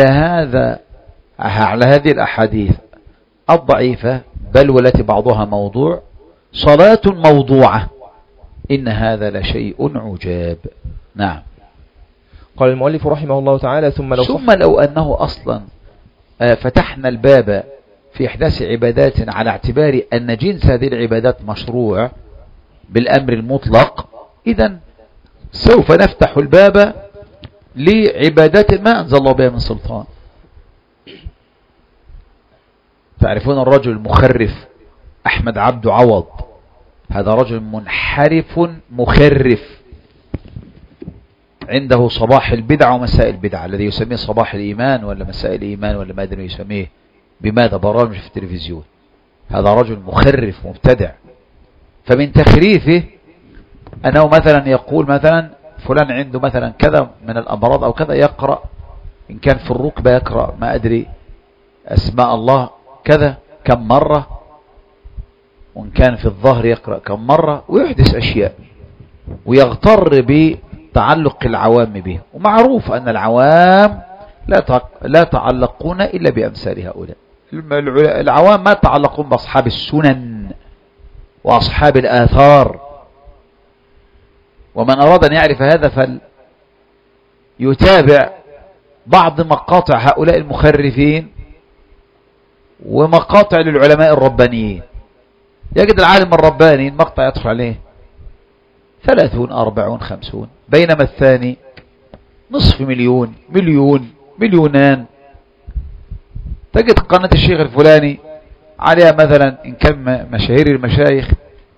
هذه الأحاديث الضعيفة بل والتي بعضها موضوع صلاة موضوعة؟ إن هذا لشيء عجاب. نعم. قال المؤلف رحمه الله تعالى: ثم لو أنه أصلا فتحنا الباب في إحداث عبادات على اعتبار أن جنس هذه العبادات مشروع بالأمر المطلق، إذن سوف نفتح الباب لعبادات ما أنزل الله بها من سلطان. تعرفون الرجل المخرف أحمد عبد عوض، هذا رجل منحرف مخرف عنده صباح البدع ومساء البدع، الذي يسميه صباح الإيمان ولا مساء الإيمان ولا ما أدري يسميه بماذا، برامج في التلفزيون. هذا رجل مخرف مبتدع. فمن تخريفه أنه مثلا يقول مثلا فلان عنده مثلا كذا من الأمراض أو كذا، يقرأ إن كان في الركبة يقرأ ما أدري أسماء الله كذا كم مرة، وإن كان في الظهر يقرأ كم مرة، ويحدث أشياء ويغتر بتعلق العوام به. ومعروف أن العوام لا تعلقون إلا بأمثال هؤلاء. العوام ما تعلقون بأصحاب السنن وأصحاب الآثار. ومن أراد أن يعرف هذا فليتابع بعض مقاطع هؤلاء المخرفين ومقاطع للعلماء الربانيين. يجد العالم الرباني المقطع يدخل عليه 30 40 50، بينما الثاني نصف مليون مليون مليونان. تجد قناة الشيخ الفلاني عليها مثلا إن كان مشاهير المشايخ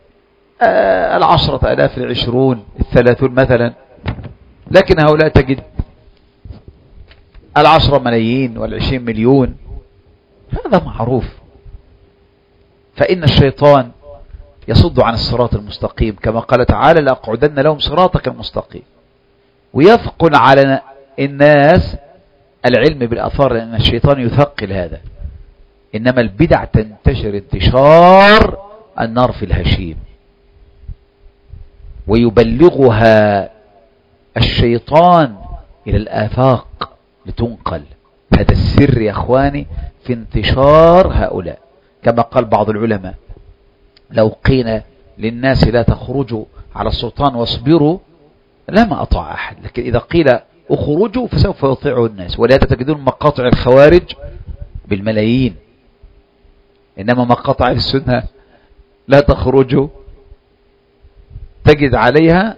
10,000 20 30 مثلا، لكن هؤلاء تجد 10 ملايين وال20 مليون. هذا معروف. فإن الشيطان يصد عن الصراط المستقيم كما قال تعالى: لأقعدن لهم صراطك المستقيم. ويثقل على الناس العلم بالآثار لأن الشيطان يثقل هذا. إنما البدع تنتشر انتشار النار في الهشيم، ويبلغها الشيطان إلى الآفاق لتنقل. هذا السر يا أخواني في انتشار هؤلاء. كما قال بعض العلماء: لو قيل للناس لا تخرجوا على السلطان واصبروا لما أطاع أحد، لكن إذا قيل اخرجوا فسوف يطيعوا الناس. ولهذا تجدون مقاطع الخوارج بالملايين، إنما مقاطع السنة لا تخرجوا تجد عليها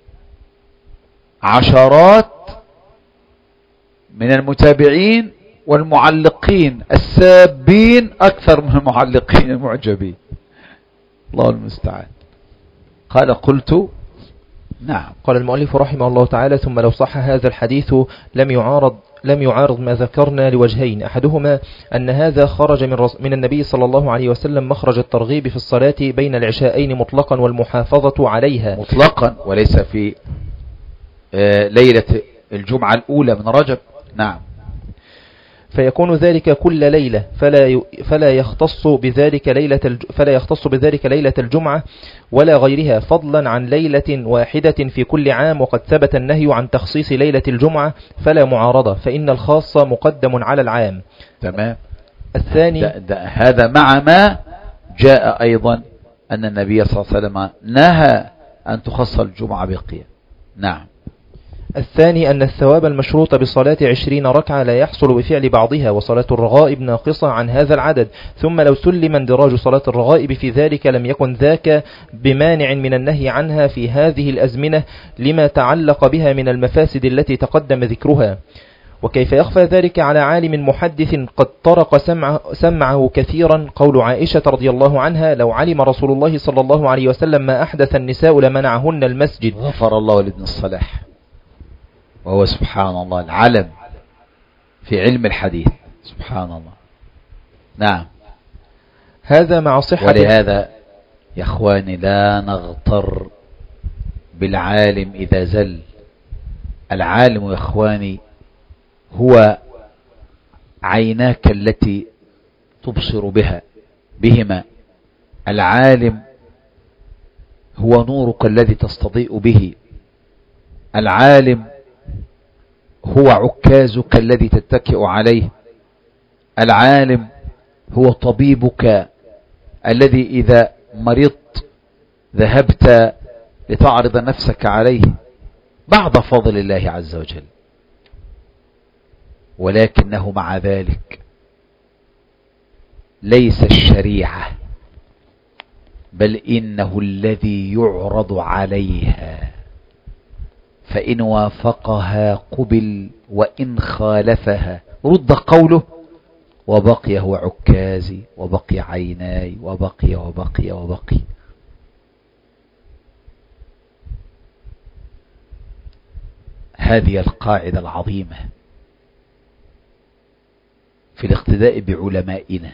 عشرات من المتابعين والمعلقين السابين أكثر من المعلقين المعجبين. الله المستعان. قال قلت نعم. قال المؤلف رحمه الله تعالى: ثم لو صح هذا الحديث لم يعارض ما ذكرنا لوجهين. أحدهما أن هذا خرج من النبي صلى الله عليه وسلم مخرج الترغيب في الصلاة بين العشاءين مطلقا والمحافظة عليها مطلقا، وليس في ليلة الجمعة الأولى من رجب. نعم. فيكون ذلك كل ليلة فلا يختص بذلك ليلة الجمعة ولا غيرها، فضلا عن ليلة واحدة في كل عام. وقد ثبت النهي عن تخصيص ليلة الجمعة فلا معارضة، فإن الخاص مقدم على العام. تمام. الثاني هذا مع ما جاء أيضا أن النبي صلى الله عليه وسلم نهى أن تخص الجمعة بقيام. نعم. الثاني أن الثواب المشروط بصلاة 20 ركعة لا يحصل بفعل بعضها، وصلاة الرغائب ناقصة عن هذا العدد. ثم لو سلم اندراج صلاة الرغائب في ذلك لم يكن ذاك بمانع من النهي عنها في هذه الأزمنة لما تعلق بها من المفاسد التي تقدم ذكرها. وكيف يخفى ذلك على عالم محدث قد طرق سمعه كثيرا؟ قول عائشة رضي الله عنها: لو علم رسول الله صلى الله عليه وسلم ما أحدث النساء لمنعهن المسجد. غفر الله لابن الصلاح، وهو سبحان الله العلم في علم الحديث. سبحان الله. نعم. هذا مع صحة. ولهذا يا اخواني لا نغتر بالعالم إذا زل. العالم يا إخواني هو عيناك التي تبصر بهما. العالم هو نورك الذي تستضيء به. العالم هو عكازك الذي تتكئ عليه. العالم هو طبيبك الذي إذا مرضت ذهبت لتعرض نفسك عليه بعد فضل الله عز وجل. ولكنه مع ذلك ليس الشريعة، بل إنه الذي يعرض عليها، فإن وافقها قبل وإن خالفها رد قوله وبقي هو عكازي وبقي عيناي وبقي وبقي وبقي. هذه القاعدة العظيمة في الاقتداء بعلمائنا،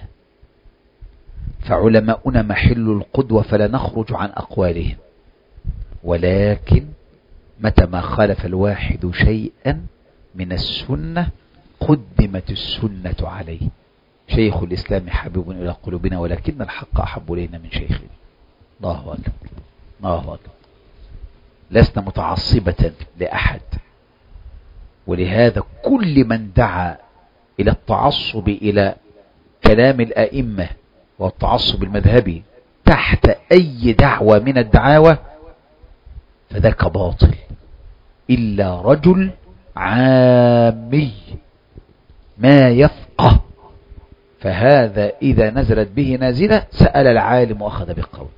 فعلماؤنا محل القدوة فلا نخرج عن أقوالهم، ولكن متى ما خالف الواحد شيئا من السنة قدمت السنة عليه. شيخ الإسلام حبيب إلى قلوبنا ولكن الحق أحب إلينا من شيخنا. الله أكبر الله أكبر. لسنا متعصبة لأحد، ولهذا كل من دعا إلى التعصب إلى كلام الأئمة والتعصب المذهبي تحت أي دعوة من الدعاوى فذاك باطل، إلا رجل عامي ما يفقه، فهذا إذا نزلت به نازلة سأل العالم وأخذ بالقول.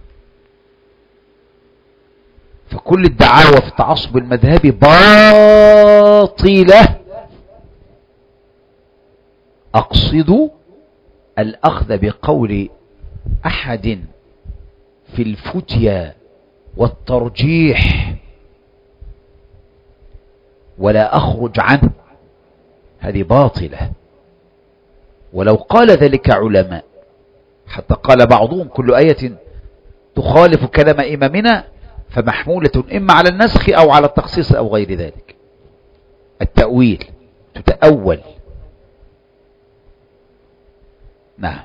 فكل الدعاوى في التعصب المذهبي باطلة. أقصد الأخذ بقول أحد في الفتيا والترجيح ولا أخرج عنه، هذه باطلة. ولو قال ذلك علماء، حتى قال بعضهم كل آية تخالف كلام إمامنا فمحمولة إما على النسخ أو على التخصيص أو غير ذلك، التأويل تتأول. نعم.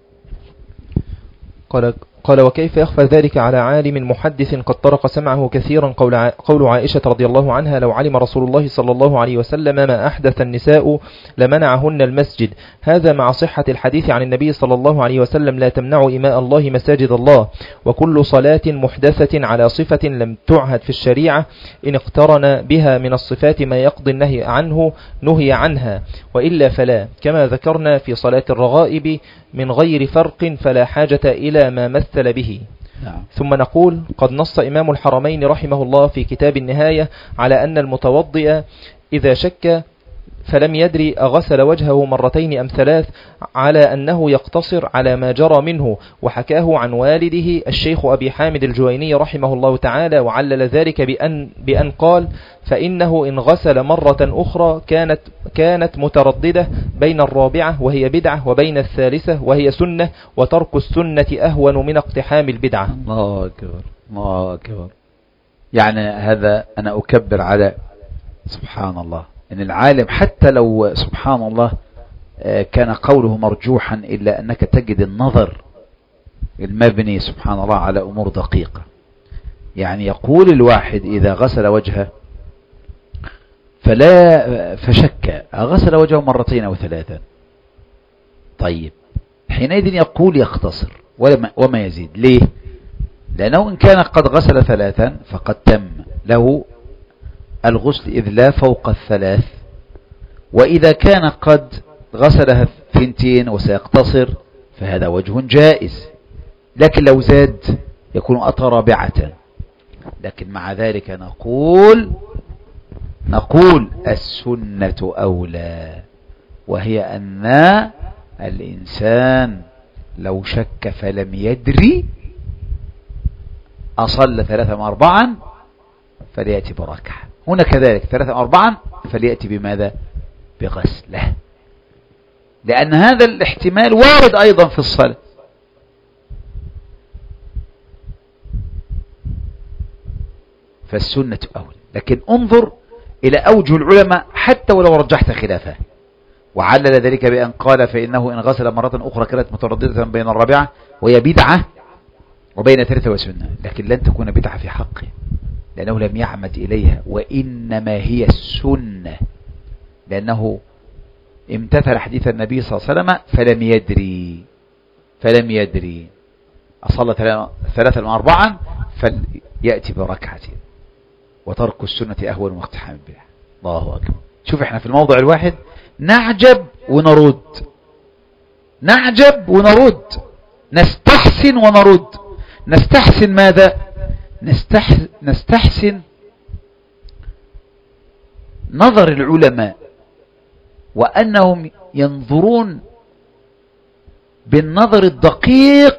قال وكيف يخفى ذلك على عالم محدث قد طرق سمعه كثيرا قول عائشة رضي الله عنها لو علم رسول الله صلى الله عليه وسلم ما أحدث النساء لمنعهن المسجد. هذا مع صحة الحديث عن النبي صلى الله عليه وسلم لا تمنعوا إماء الله مساجد الله. وكل صلاة محدثة على صفة لم تعهد في الشريعة إن اقترن بها من الصفات ما يقضي النهي عنه نهي عنها، وإلا فلا، كما ذكرنا في صلاة الرغائب من غير فرق فلا حاجة إلى ما مثل به. نعم. ثم نقول قد نص إمام الحرمين رحمه الله في كتاب النهاية على أن المتوضئ إذا شك فلم يدري أغسل وجهه مرتين أم ثلاث على أنه يقتصر على ما جرى منه، وحكاه عن والده الشيخ أبي حامد الجويني رحمه الله تعالى، وعلل ذلك بأن قال فإنه إن غسل مرة أخرى كانت مترددة بين الرابعة وهي بدعة وبين الثالثة وهي سنة، وترك السنة أهون من اقتحام البدعة. الله أكبر الله أكبر. يعني هذا أنا أكبر على سبحان الله أن العالم حتى لو سبحان الله كان قوله مرجوحا إلا أنك تجد النظر المبني سبحان الله على أمور دقيقة. يعني يقول الواحد إذا غسل وجهه فشك غسل وجهه مرتين أو ثلاثا، طيب حينئذ يقول يختصر وما يزيد. ليه؟ لأنه إن كان قد غسل ثلاثا فقد تم له الغسل إذ لا فوق الثلاث، وإذا كان قد غسلها 2 وسيقتصر فهذا وجه جائز، لكن لو زاد يكون أتى رابعة. لكن مع ذلك نقول السنة أولى، وهي أن الإنسان لو شك فلم يدري أصلى 3 أم 4 فليأتي بركعة. هنا كذلك 3 أم 4 فليأتي بماذا؟ بغسله، لأن هذا الاحتمال وارد أيضا في الصلاة. فالسنة أولى. لكن انظر إلى أوجه العلماء حتى ولو رجحت خلافه، وعلل ذلك بأن قال فإنه إن غسل مرة أخرى كانت مترددة بين الرابعة وهي بدعة وبين ثالثة وسنة، لكن لن تكون بدعة في حقه لأنه لم يعمد إليها، وإنما هي السنة، لأنه امتثل حديث النبي صلى الله عليه وسلم فلم يدري أصلى 3 و4 فليأتي بركعة، وترك السنة أهون واقتحام البدع. الله أكبر. شوف احنا في الموضع الواحد نعجب ونرد، نستحسن ونرد. نستحسن ماذا؟ نستحسن نظر العلماء، وأنهم ينظرون بالنظر الدقيق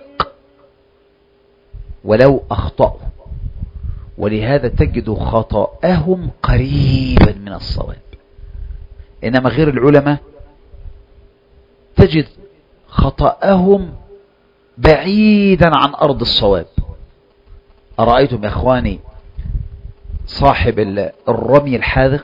ولو أخطأوا، ولهذا تجد خطأهم قريبا من الصواب. إنما غير العلماء تجد خطأهم بعيدا عن أرض الصواب. أرأيتم يا أخواني صاحب الرمي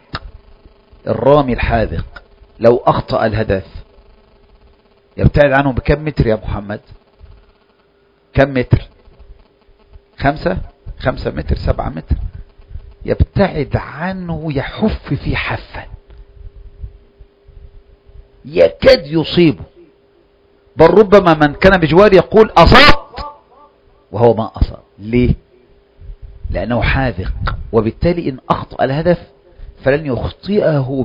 الحاذق لو أخطأ الهدف يبتعد عنه بكم متر يا محمد؟ كم متر؟ 5 متر 7 متر. يبتعد عنه يحف في حفا يكاد يصيبه، بل ربما من كان بجوار يقول أصبت وهو ما أصاب. ليه؟ لأنه حاذق، وبالتالي إن أخطأ الهدف فلن يخطئه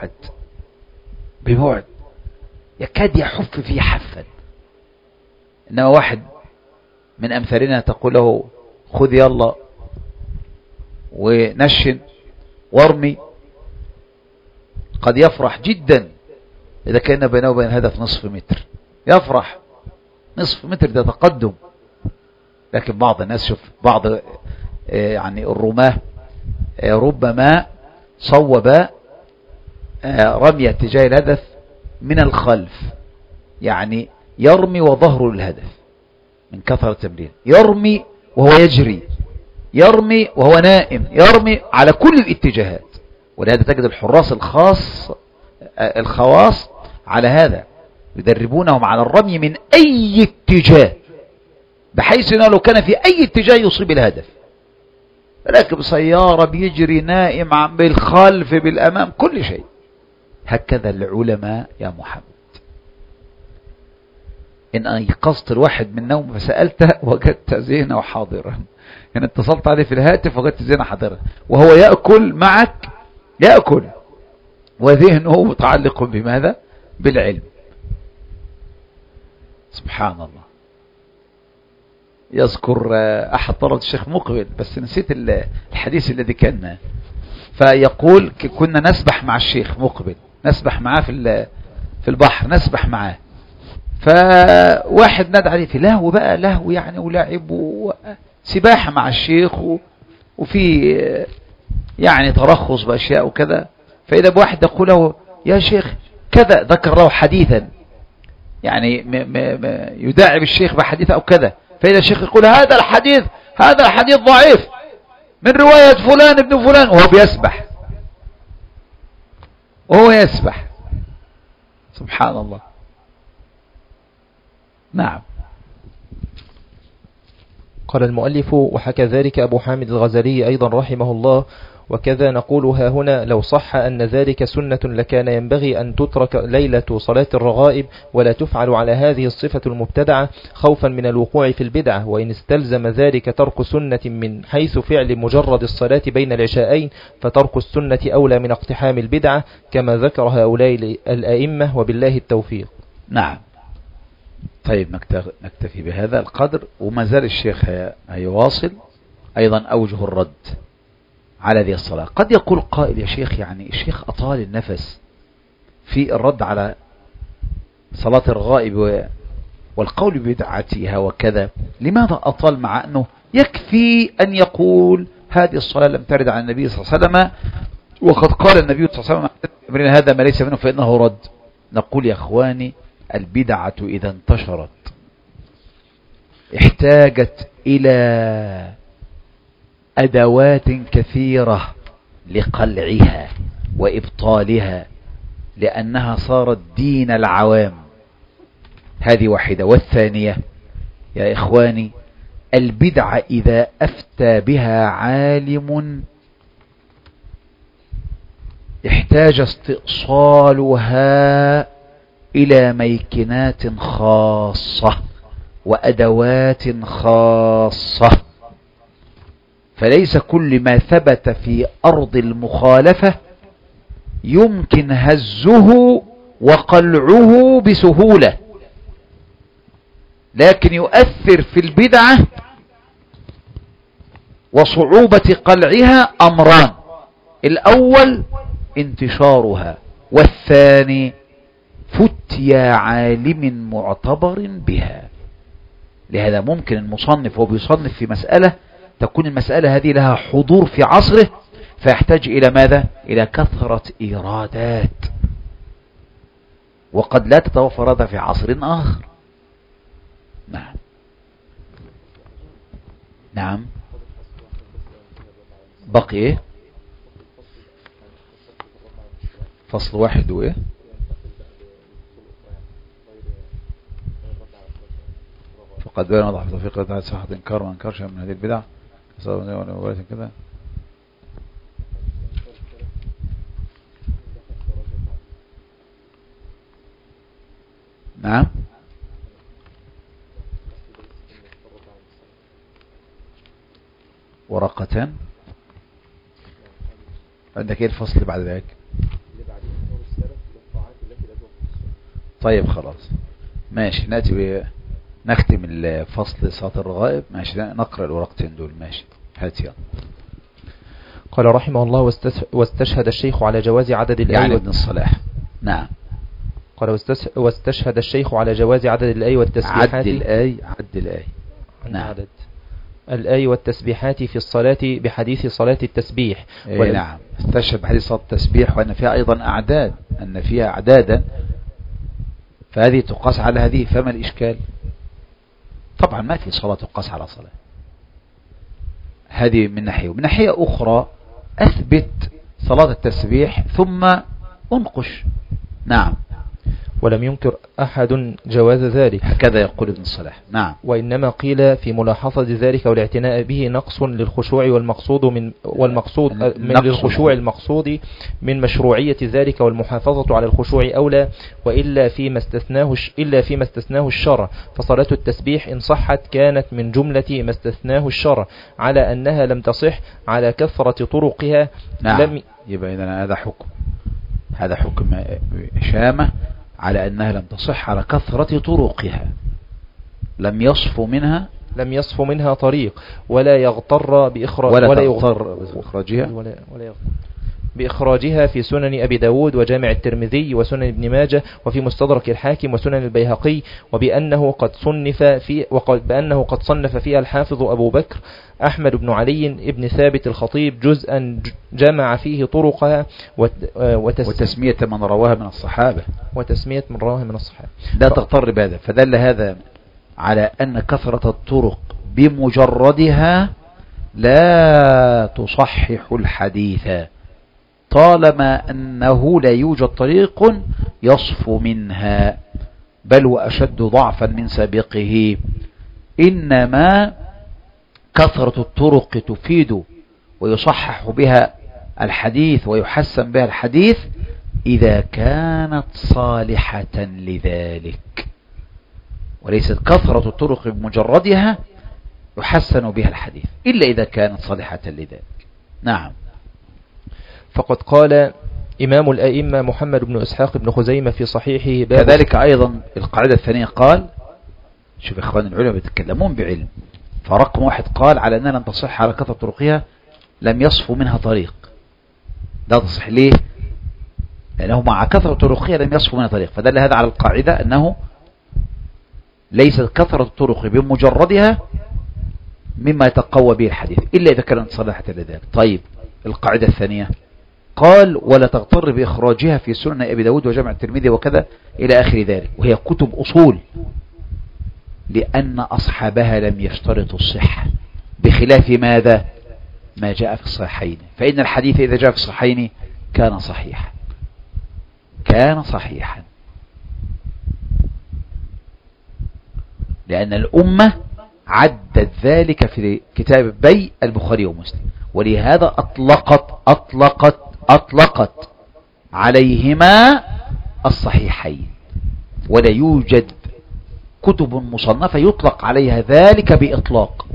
ببعد يكاد يحف في حفا. إنما واحد من أمثالنا تقول له خذ يلا ونشن وارمي، قد يفرح جدا إذا كان بينه وبين الهدف 0.5 متر، يفرح 0.5 متر، ده تقدم. لكن بعض الناس، شوف بعض يعني الرماة ربما صوب رمية تجاه الهدف من الخلف، يعني يرمي وظهره للهدف من كثرة التمرين، يرمي وهو يجري، يرمي وهو نائم، يرمي على كل الاتجاهات. ولهذا تجد الحراس الخواص على هذا يدربونهم على الرمي من أي اتجاه، بحيث أنه لو كان في أي اتجاه يصيب الهدف. راكب سيارة، بيجري، نائم، عم بالخلف، بالأمام، كل شيء. هكذا العلماء يا محمد. إن أيقظت الواحد من نوم فسألته وجدت زينة حاضرا، يعني اتصلت عليه في الهاتف وجدت زينة حاضرا، وهو يأكل معك، يأكل وذهنه متعلق بماذا؟ بالعلم. سبحان الله. يذكر أحد طلبة الشيخ مقبل، بس نسيت الحديث الذي كان، فيقول كنا نسبح مع الشيخ مقبل، نسبح معاه في البحر، نسبح معاه، فواحد نادى عليه في لهو بقى، لهو يعني ولعب وسباحة مع الشيخ وفي يعني ترخص بأشياء وكذا، فإذا بواحد يقول له يا شيخ كذا، ذكر له حديثا يعني يداعب الشيخ بحديث أو كذا، فإذا الشيخ يقول هذا الحديث ضعيف من رواية فلان ابن فلان، وهو يسبح. سبحان الله. نعم. قال المؤلف: وحكى ذلك أبو حامد الغزالي أيضا رحمه الله، وكذا نقول ها هنا: لو صح أن ذلك سنة لكان ينبغي أن تترك ليلة صلاة الرغائب ولا تفعل على هذه الصفة المبتدعة خوفا من الوقوع في البدعة، وإن استلزم ذلك ترك سنة من حيث فعل مجرد الصلاة بين العشاءين فترك السنة أولى من اقتحام البدعة، كما ذكر هؤلاء الأئمة، وبالله التوفيق. نعم. طيب نكتفي بهذا القدر، وما زال الشيخ هيواصل أيضا أوجه الرد على هذه الصلاة. قد يقول قائل يا شيخ يعني الشيخ أطال النفس في الرد على صلاة الغائب والقول ببدعتها وكذا، لماذا أطال مع أنه يكفي أن يقول هذه الصلاة لم ترد عن النبي صلى الله عليه وسلم، وقد قال النبي صلى الله عليه وسلم هذا ما ليس منه فإنه رد. نقول يا أخواني البدعة إذا انتشرت احتاجت إلى أدوات كثيرة لقلعها وإبطالها، لأنها صارت دين العوام. هذه واحدة. والثانية يا إخواني، البدعة إذا أفتى بها عالم احتاج استئصالها إلى ميكنات خاصة وأدوات خاصة، فليس كل ما ثبت في أرض المخالفة يمكن هزه وقلعه بسهولة، لكن يؤثر في البدعة وصعوبة قلعها أمران: الأول انتشارها، والثاني فتيا عالم معتبر بها. لهذا ممكن المصنف وبيصنف في مسألة تكون المسألة هذه لها حضور في عصره، فيحتاج إلى ماذا؟ إلى كثرة إيرادات، وقد لا تتوفر هذا في عصر آخر. نعم نعم. بقي إيه؟ فصل واحد وإيه؟ فقد بين وضح بتوفيق الله صحة إنكار وإنكار شيء من هذه البدع كده. نعم. ورقتان. عندك ايه الفصل بعد ذلك؟ طيب خلاص ماشي، نختم الفصل صلاة الرغائب. ماشي نقرأ الورقتين دول. ماشي هات يلا. قال رحمه الله: واستشهد الشيخ على جواز عدد الآي يعني ابن الصلاح. نعم. قال واستشهد الشيخ على جواز عدد الآي والتسبيحات. عد الآي. نعم. عدد الآي والتسبيحات في الصلاة بحديث صلاة التسبيح. نعم. استشهد بحديث صلاة التسبيح، وأن فيها أيضا أعداد، أن فيها أعدادا، فهذه تقاس على هذه، فما الإشكال؟ طبعا ما في صلاة تقاس على صلاة. هذه من ناحية. ومن ناحية أخرى أثبت صلاة التسبيح ثم انقش. نعم. ولم ينكر أحد جواز ذلك، هكذا يقول ابن الصلاح. نعم. وإنما قيل في ملاحظة ذلك والاعتناء به نقص للخشوع للخشوع المقصود من مشروعية ذلك، والمحافظة على الخشوع أولى، وإلا فيما استثناه الشرع. فصلاة التسبيح إن صحت كانت من جملة ما استثناه الشرع، على أنها لم تصح على كثرة طرقها. نعم. يبقى إذن هذا حكم شامة على أنها لم تصح على كثرة طرقها، لم يصف منها طريق، ولا يغتر بإخراجها في سنن أبي داود وجامع الترمذي وسنن ابن ماجه وفي مستدرك الحاكم وسنن البيهقي، وبأنه قد صنف فيها الحافظ أبو بكر أحمد بن علي ابن ثابت الخطيب جزءا جمع فيه طرقها وتسمية من رواها من الصحابة. لا تغتر بهذا. فدل هذا على أن كثرة الطرق بمجردها لا تصحح الحديث، طالما أنه لا يوجد طريق يصفو منها، بل وأشد ضعفا من سابقه. إنما كثرة الطرق تفيد ويصحح بها الحديث ويحسن بها الحديث إذا كانت صالحة لذلك، وليست كثرة الطرق بمجردها يحسن بها الحديث إلا إذا كانت صالحة لذلك. نعم. فقد قال إمام الأئمة محمد بن إسحاق بن خزيمة في صحيحه كذلك أيضا القاعدة الثانية قال، شوف إخوان العلماء بيتكلمون بعلم، فرقم واحد قال على أنها لم تصح على كثرة طرقها، لم يصفوا منها طريق. لا تصح ليه؟ لأنه مع كثرة طرقها لم يصفوا منها طريق، فدل هذا على القاعدة أنه ليست كثرة الطرق بمجردها مما يتقوى به الحديث إلا إذا كانت صالحة لذلك. طيب القاعدة الثانية قال ولا تغتر بإخراجها في سنن أبي داود وجامع الترمذي وكذا إلى آخر ذلك، وهي كتب أصول، لأن أصحابها لم يشترطوا الصحة، بخلاف ماذا؟ ما جاء في الصحيحين، فإن الحديث إذا جاء في الصحيحين كان صحيحا، كان صحيحا، لأن الأمة عدت ذلك في كتاب بيع البخاري ومسلم، ولهذا أطلقت عليهما الصحيحين، ولا يوجد كتب مصنفة يطلق عليها ذلك بإطلاق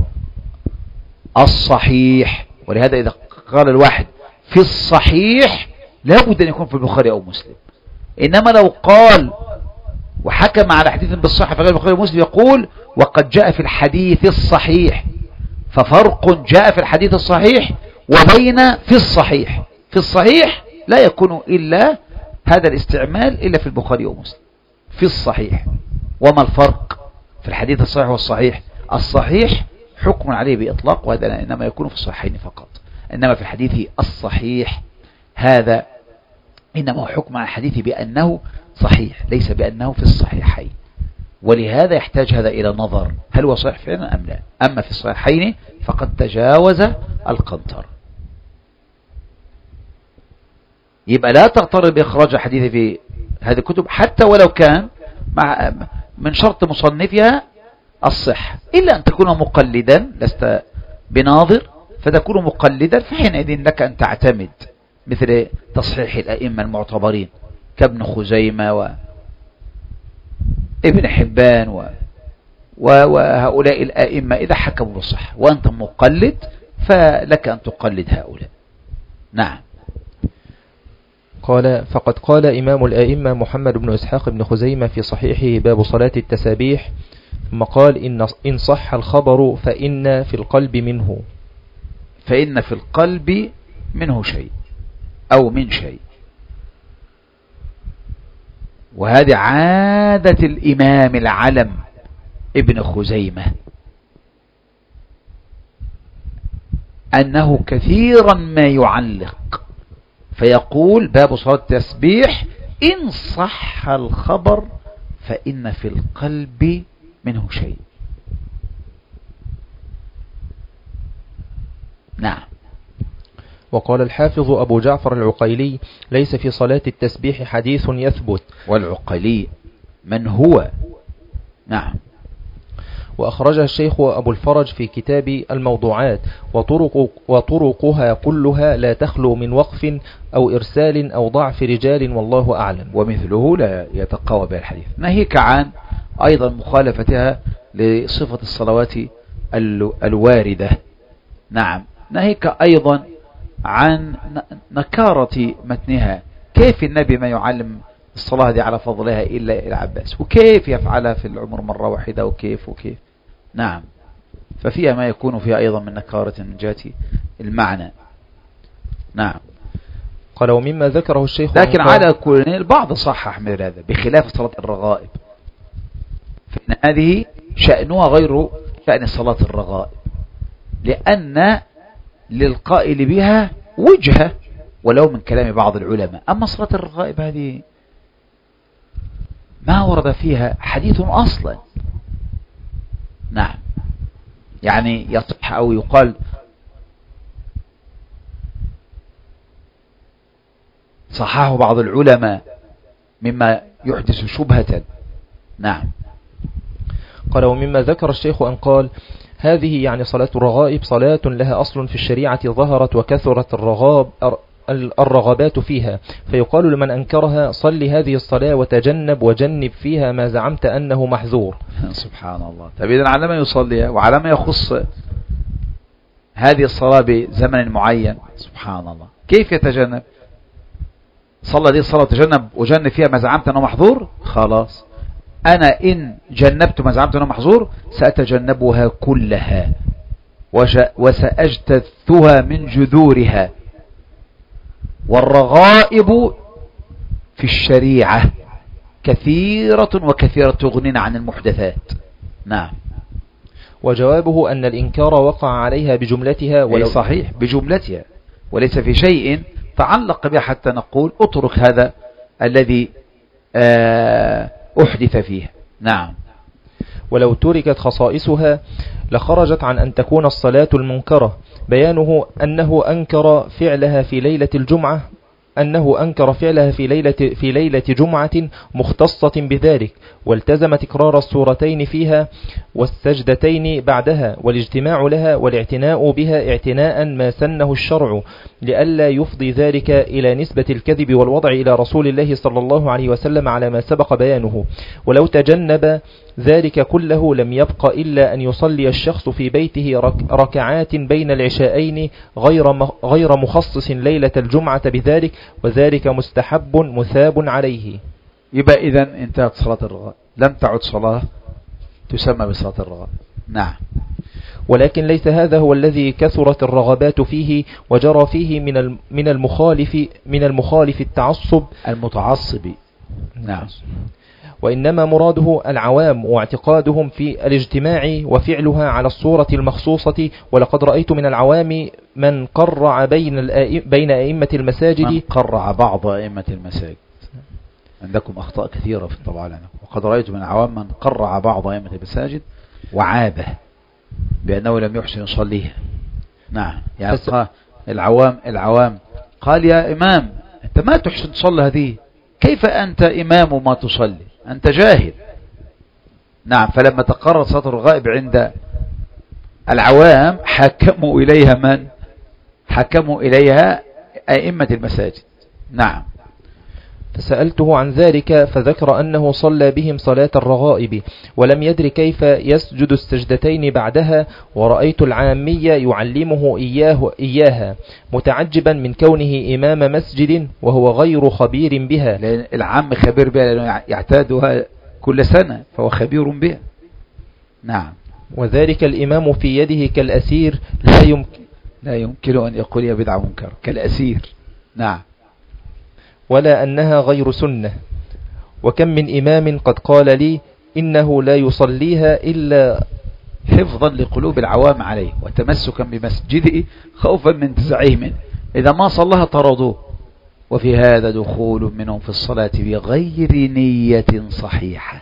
الصحيح. ولهذا إذا قال الواحد في الصحيح لا بد أن يكون في البخاري أو مسلم، إنما لو قال وحكم على حديث بالصحة في غير البخاري ومسلم يقول وقد جاء في الحديث الصحيح، ففرق جاء في الحديث الصحيح وبين في الصحيح. في الصحيح لا يكون إلا هذا الاستعمال إلا في البخاري ومسلم في الصحيح. وما الفرق في الحديث الصحيح والصحيح؟ الصحيح حكم عليه بإطلاق، وهذا إنما يكون في الصحيحين فقط، إنما في الحديث الصحيح هذا إنما هو حكم على الحديث بأنه صحيح ليس بأنه في الصحيحين، ولهذا يحتاج هذا إلى نظر هل هو صحيح فعلا أم لا. أما في الصحيحين فقد تجاوز القنطر. يبقى لا تغتر بإخراج الحديث في هذه الكتب حتى ولو كان من شرط مصنفها الصحة، إلا أن تكون مقلدا لست بناظر، فتكون مقلدا فحينئذ لك أن تعتمد مثل تصحيح الأئمة المعتبرين كابن خزيمة وابن حبان وهؤلاء الأئمة إذا حكموا بالصحة وأنت مقلد فلك أن تقلد هؤلاء. نعم. قال فقد قال إمام الآئمة محمد بن إسحاق بن خزيمة في صحيحه باب صلاة التسابيح، ثم قال إن صح الخبر فإن في القلب منه، فإن في القلب منه شيء أو من شيء. وهذه عادة الإمام العلم ابن خزيمة أنه كثيرا ما يعلق فيقول باب صلاة التسبيح إن صح الخبر فإن في القلب منه شيء. نعم. وقال الحافظ أبو جعفر العقيلي ليس في صلاة التسبيح حديث يثبت. والعقيلي من هو؟ نعم. وأخرجها الشيخ أبو الفرج في كتاب الموضوعات، وطرقها كلها لا تخلو من وقف أو إرسال أو ضعف رجال والله أعلم. ومثله لا يتقوى بها الحديث. ناهيك عن أيضا مخالفتها لصفة الصلوات الواردة. نعم. ناهيك أيضا عن نكارة متنها، كيف النبي ما يعلم الصلاة دي على فضلها إلا العباس، وكيف يفعلها في العمر مرة واحدة وكيف. نعم. ففيها ما يكون فيها أيضا من نكارة من جهة المعنى. نعم. قال ومما ذكره الشيخ لكن على كل البعض صحح مثل هذا بخلاف صلاة الرغائب، فإن هذه شأنها غير شأن صلاة الرغائب، لأن للقائل بها وجهة ولو من كلام بعض العلماء. أما صلاة الرغائب هذه ما ورد فيها حديث أصلا. نعم. يعني يصح أو يقال صححه بعض العلماء مما يحدث شبهة. نعم. قال ومما ذكر الشيخ أن قال هذه يعني صلاة الرغائب صلاة لها أصل في الشريعة ظهرت وكثرت الرغبات فيها، فيقال لمن أنكرها صل هذه الصلاة وجنب فيها ما زعمت أنه محذور. سبحان الله. طيب إذن على ما يصلي وعلى ما يخص هذه الصلاة بزمن معين، سبحان الله، كيف يتجنب؟ صلى دي الصلاة وجنب فيها ما زعمت أنه محظور، خلاص أنا إن جنبت ما زعمت أنه محظور سأتجنبها كلها وسأجتثها من جذورها. والرغائب في الشريعة كثيرة وكثيرة تغنينا عن المحدثات. نعم. وجوابه أن الإنكار وقع عليها بجملتها ولو صحيح بجملتها وليس في شيء تعلق بها حتى نقول اترك هذا الذي أحدث فيه. نعم. ولو تركت خصائصها لخرجت عن أن تكون الصلاة المنكرة. بيانه أنه أنكر فعلها في ليلة الجمعة، في ليلة جمعة مختصة بذلك، والتزم تكرار السورتين فيها والسجدتين بعدها والاجتماع لها والاعتناء بها اعتناء ما سنه الشرع، لئلا يفضي ذلك إلى نسبة الكذب والوضع إلى رسول الله صلى الله عليه وسلم على ما سبق بيانه. ولو تجنب ذلك كله لم يبق إلا أن يصلي الشخص في بيته ركعات بين العشاءين غير مخصص ليلة الجمعة بذلك، وذلك مستحب مثاب عليه. يبقى إذن انتهت صلاة الرغائب، لم تعد صلاة تسمى بصلاة الرغائب. نعم. ولكن ليس هذا هو الذي كثرت الرغبات فيه وجرى فيه من المخالف التعصب المتعصب. نعم. وإنما مراده العوام واعتقادهم في الاجتماع وفعلها على الصورة المخصوصة. ولقد رأيت من العوام من قرع بين أئمة المساجد، من قرع بعض أئمة المساجد. عندكم أخطاء كثيرة في الطبعة لنا. وقد رأيت من العوام من قرع بعض أئمة المساجد وعابه بأنه لم يحسن يصليها. نعم. يعني العوام قال يا إمام أنت ما تحسن تصلي هذه، كيف أنت إمام وما تصلي؟ أنت جاهل. نعم. فلما تقرر صلاة الرغائب عند العوام حكموا إليها من؟ حكموا إليها أئمة المساجد. نعم. فسألته عن ذلك فذكر أنه صلى بهم صلاة الرغائب ولم يدر كيف يسجد السجدتين بعدها، ورأيت العامية يعلمه إياها متعجبا من كونه إمام مسجد وهو غير خبير بها. لأن العام خبير بها لأنه يعتادها كل سنة فهو خبير بها. نعم. وذلك الإمام في يده كالأسير لا يمكن أن يقول يا بدعة منكر كالأسير. نعم. ولا أنها غير سنة. وكم من إمام قد قال لي إنه لا يصليها إلا حفظا لقلوب العوام عليه وتمسكا بمسجده خوفا من تزعيه منه، إذا ما صلىها طردوه. وفي هذا دخول منهم في الصلاة بغير نية صحيحة،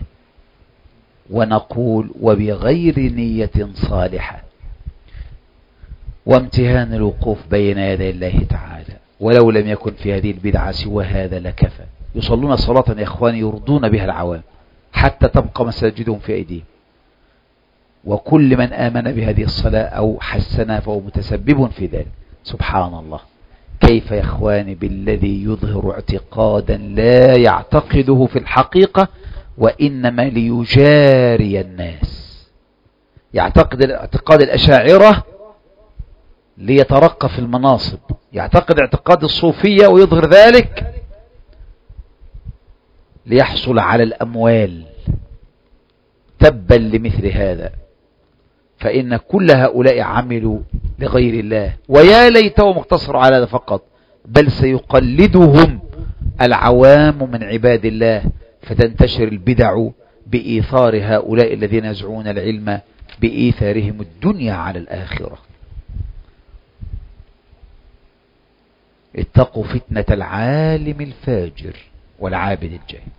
ونقول وبغير نية صالحة، وامتهان الوقوف بين يدي الله تعالى. ولو لم يكن في هذه البدعة سوى هذا لكفى. يصلون صلاة يا إخواني يرضون بها العوام حتى تبقى مساجدهم في أيديهم، وكل من آمن بهذه الصلاة أو حسنها فهو متسبب في ذلك. سبحان الله. كيف يا إخواني بالذي يظهر اعتقادا لا يعتقده في الحقيقة وإنما ليجاري الناس. يعتقد اعتقاد الأشاعرة ليترقى في المناصب، يعتقد اعتقاد الصوفية ويظهر ذلك ليحصل على الأموال. تبا لمثل هذا، فإن كل هؤلاء عملوا لغير الله، ويا ليته مقتصر على هذا فقط، بل سيقلدهم العوام من عباد الله، فتنتشر البدع بإيثار هؤلاء الذين يزعمون العلم بإيثارهم الدنيا على الآخرة. اتقوا فتنة العالم الفاجر والعابد الجاهل.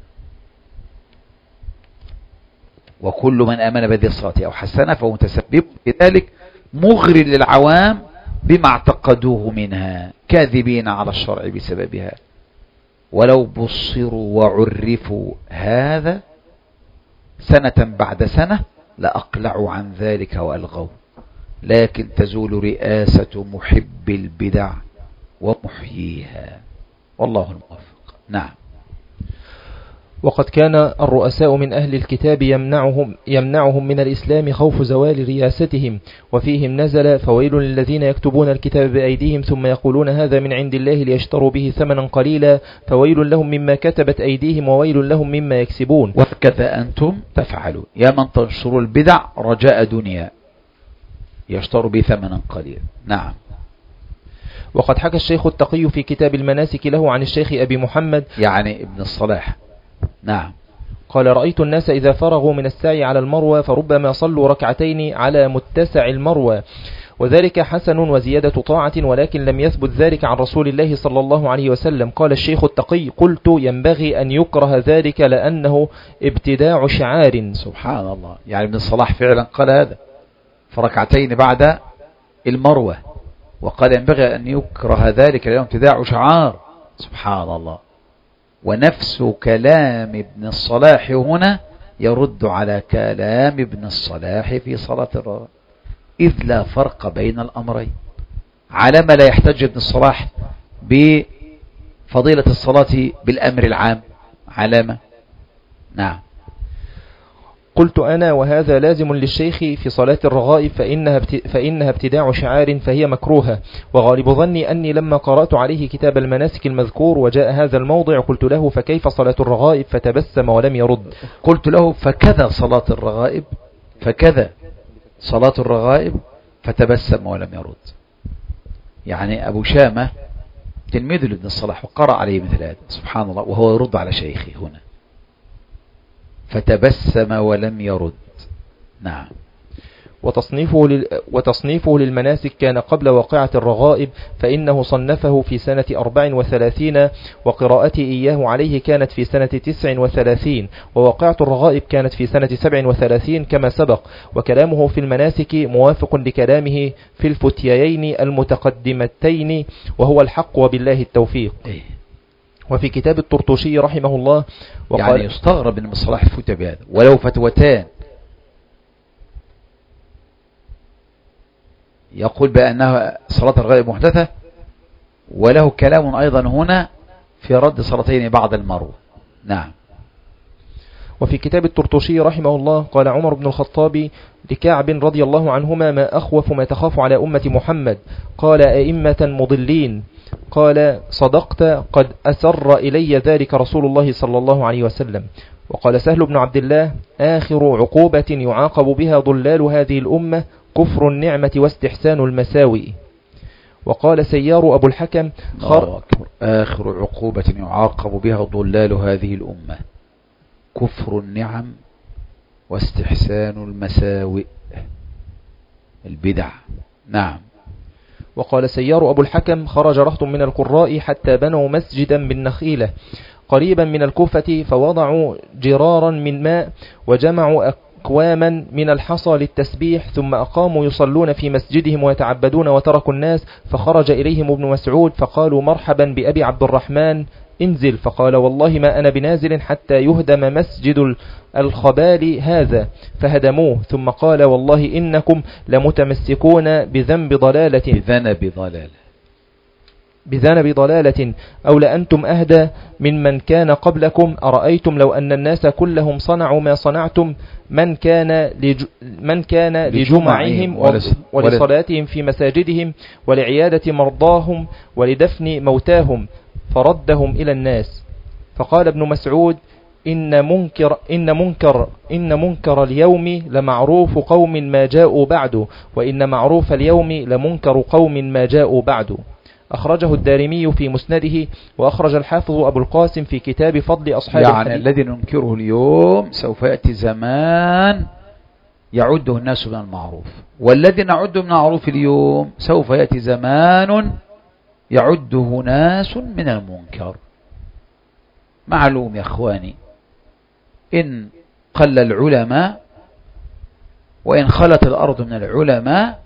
وكل من آمن بهذه الصلاة أو حسنها فهو متسبب بذلك مغر للعوام بما اعتقدوه منها، كاذبين على الشرع بسببها. ولو بصروا وعرفوا هذا سنة بعد سنة لأقلعوا عن ذلك وألغوا، لكن تزول رئاسة محب البدع ومحييها، والله الموفق. نعم. وقد كان الرؤساء من أهل الكتاب يمنعهم من الإسلام خوف زوال رياستهم، وفيهم نزل فويل للذين يكتبون الكتاب بأيديهم ثم يقولون هذا من عند الله ليشتروا به ثمنا قليلا فويل لهم مما كتبت أيديهم وويل لهم مما يكسبون. وكذا أنتم تفعلوا يا من تنشروا البدع رجاء دنيا يشتروا به ثمنا قليلا. نعم. وقد حكى الشيخ التقي في كتاب المناسك له عن الشيخ أبي محمد يعني ابن الصلاح. نعم. قال رأيت الناس إذا فرغوا من السعي على المروة فربما صلوا ركعتين على متسع المروة، وذلك حسن وزيادة طاعة، ولكن لم يثبت ذلك عن رسول الله صلى الله عليه وسلم. قال الشيخ التقي قلت ينبغي أن يكره ذلك لأنه ابتداع شعار. سبحان الله. يعني ابن الصلاح فعلا قال هذا، فركعتين بعد المروة، وقال ينبغي أن يكره ذلك اليوم ابتداع شعار. سبحان الله. ونفس كلام ابن الصلاح هنا يرد على كلام ابن الصلاح في صلاة الرغائب، إذ لا فرق بين الأمرين. على ما لا يحتج ابن الصلاح بفضيلة الصلاة بالأمر العام، علامة. نعم. قلت أنا وهذا لازم للشيخ في صلاة الرغائب فإنها ابتداع شعار فهي مكروهة، وغالب ظني أني لما قرأت عليه كتاب المناسك المذكور وجاء هذا الموضع قلت له فكيف صلاة الرغائب؟ فتبسم ولم يرد. قلت له فكذا صلاة الرغائب، فكذا صلاة الرغائب، فتبسم ولم يرد. يعني أبو شامة تلميذ لابن الصلاح وقرأ عليه مثل هذا، سبحان الله، وهو يرد على شيخه هنا، فتبسم ولم يرد. نعم. وتصنيفه للمناسك كان قبل واقعة الرغائب، فإنه صنفه في سنة 34، وقراءتي إياه عليه كانت في سنة 39، وواقعة الرغائب كانت في سنة 37 كما سبق. وكلامه في المناسك موافق لكلامه في الفتيين المتقدمتين، وهو الحق وبالله التوفيق. وفي كتاب الطرطوشي رحمه الله يعني يستغرب ان الصلاح الفتى بهذا، ولو فتوتان يقول بأنها صلاة الرغائب محدثة، وله كلام أيضا هنا في رد صلاتين بعد المروة. نعم. وفي كتاب الطرطوشي رحمه الله قال عمر بن الخطاب لكعب رضي الله عنهما ما أخوف ما تخاف على أمة محمد؟ قال أئمة مضلين. قال صدقت، قد أسر إلي ذلك رسول الله صلى الله عليه وسلم. وقال سهل بن عبد الله آخر عقوبة يعاقب بها ضلال هذه الأمة كفر النعمة واستحسان المساوئ. وقال سيار أبو الحكم آخر عقوبة يعاقب بها ضلال هذه الأمة كفر النعم واستحسان المساوئ، البدع. نعم. وقال سيار أبو الحكم خرج رهط من القراء حتى بنوا مسجدا بالنخيلة قريبا من الكوفة، فوضعوا جرارا من ماء وجمعوا أكواما من الحصى للتسبيح، ثم أقاموا يصلون في مسجدهم ويتعبدون وتركوا الناس. فخرج إليهم ابن مسعود فقالوا مرحبا بأبي عبد الرحمن، انزل. فقال والله ما أنا بنازل حتى يهدم مسجد الخبال هذا، فهدموه. ثم قال والله إنكم لمتمسكون بذنب ضلالة أو لأنتم أهدى ممن كان قبلكم. أرأيتم لو أن الناس كلهم صنعوا ما صنعتم، من كان لجمعهم ولصلاتهم في مساجدهم ولعيادة مرضاهم ولدفن موتاهم فردهم إلى الناس. فقال ابن مسعود إن منكر اليوم لمعروف قوم ما جاءوا بعد، وإن معروف اليوم لمنكر قوم ما جاءوا بعد. أخرجه الدارمي في مسنده، وأخرج الحافظ أبو القاسم في كتاب فضل أصحاب الحديث. يعني الذي ننكره اليوم سوف يأتي زمان يعده الناس من المعروف، والذي نعده من المعروف اليوم سوف يأتي زمان يعده ناس من المنكر. معلوم يا أخواني، إن قل العلماء وإن خلت الأرض من العلماء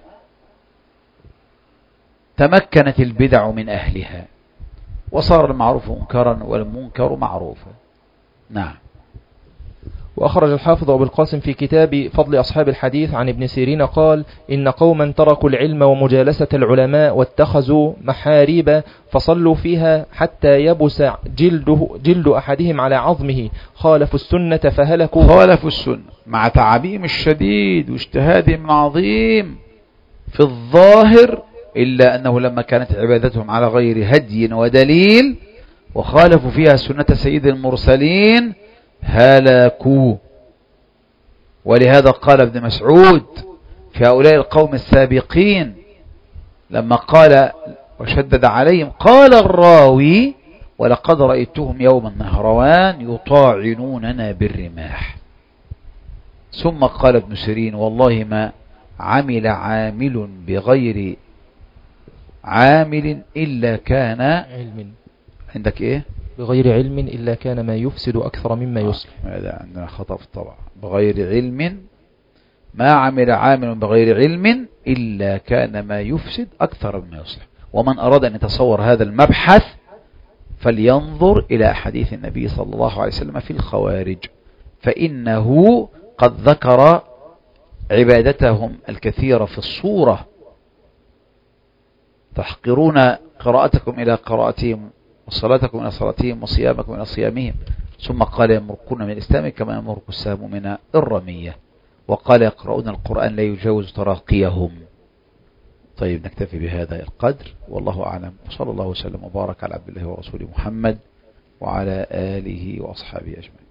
تمكنت البدع من أهلها، وصار المعروف منكرا والمنكر معروفا. نعم. وأخرج الحافظ أبو القاسم في كتاب فضل أصحاب الحديث عن ابن سيرين قال إن قوما تركوا العلم ومجالسة العلماء واتخذوا محاريب فصلوا فيها حتى يبس جلد أحدهم على عظمه، خالفوا السنة فهلكوا. خالفوا السنة مع تعبيم الشديد واجتهادهم العظيم في الظاهر، إلا أنه لما كانت عبادتهم على غير هدي ودليل وخالفوا فيها سنة سيد المرسلين هلكوا. ولهذا قال ابن مسعود في هؤلاء القوم السابقين لما قال وشدد عليهم، قال الراوي ولقد رأيتهم يوم النهروان يطاعنوننا بالرماح. ثم قال ابن سيرين والله ما عمل عامل بغير عامل إلا كان علم. عندك إيه؟ بغير علم إلا كان ما يفسد أكثر مما يصلح. هذا عندنا خطأ في الطبع. بغير علم ما عمل عامل بغير علم إلا كان ما يفسد أكثر مما يصلح. ومن أراد أن يتصور هذا المبحث فلينظر إلى حديث النبي صلى الله عليه وسلم في الخوارج، فإنه قد ذكر عبادتهم الكثيرة في الصورة، تحقرون قراءتكم إلى قراءتهم وصلاتكم إلى صلاتهم وصيامكم إلى صيامهم، ثم قال يمرقون من الإسلام كما يمرق السهم من الرمية، وقال يقرؤون القرآن لا يجاوز تراقيهم. طيب نكتفي بهذا القدر، والله أعلم، وصلى الله وسلم وبارك على عبد الله ورسوله محمد وعلى آله وأصحابه أجمعين.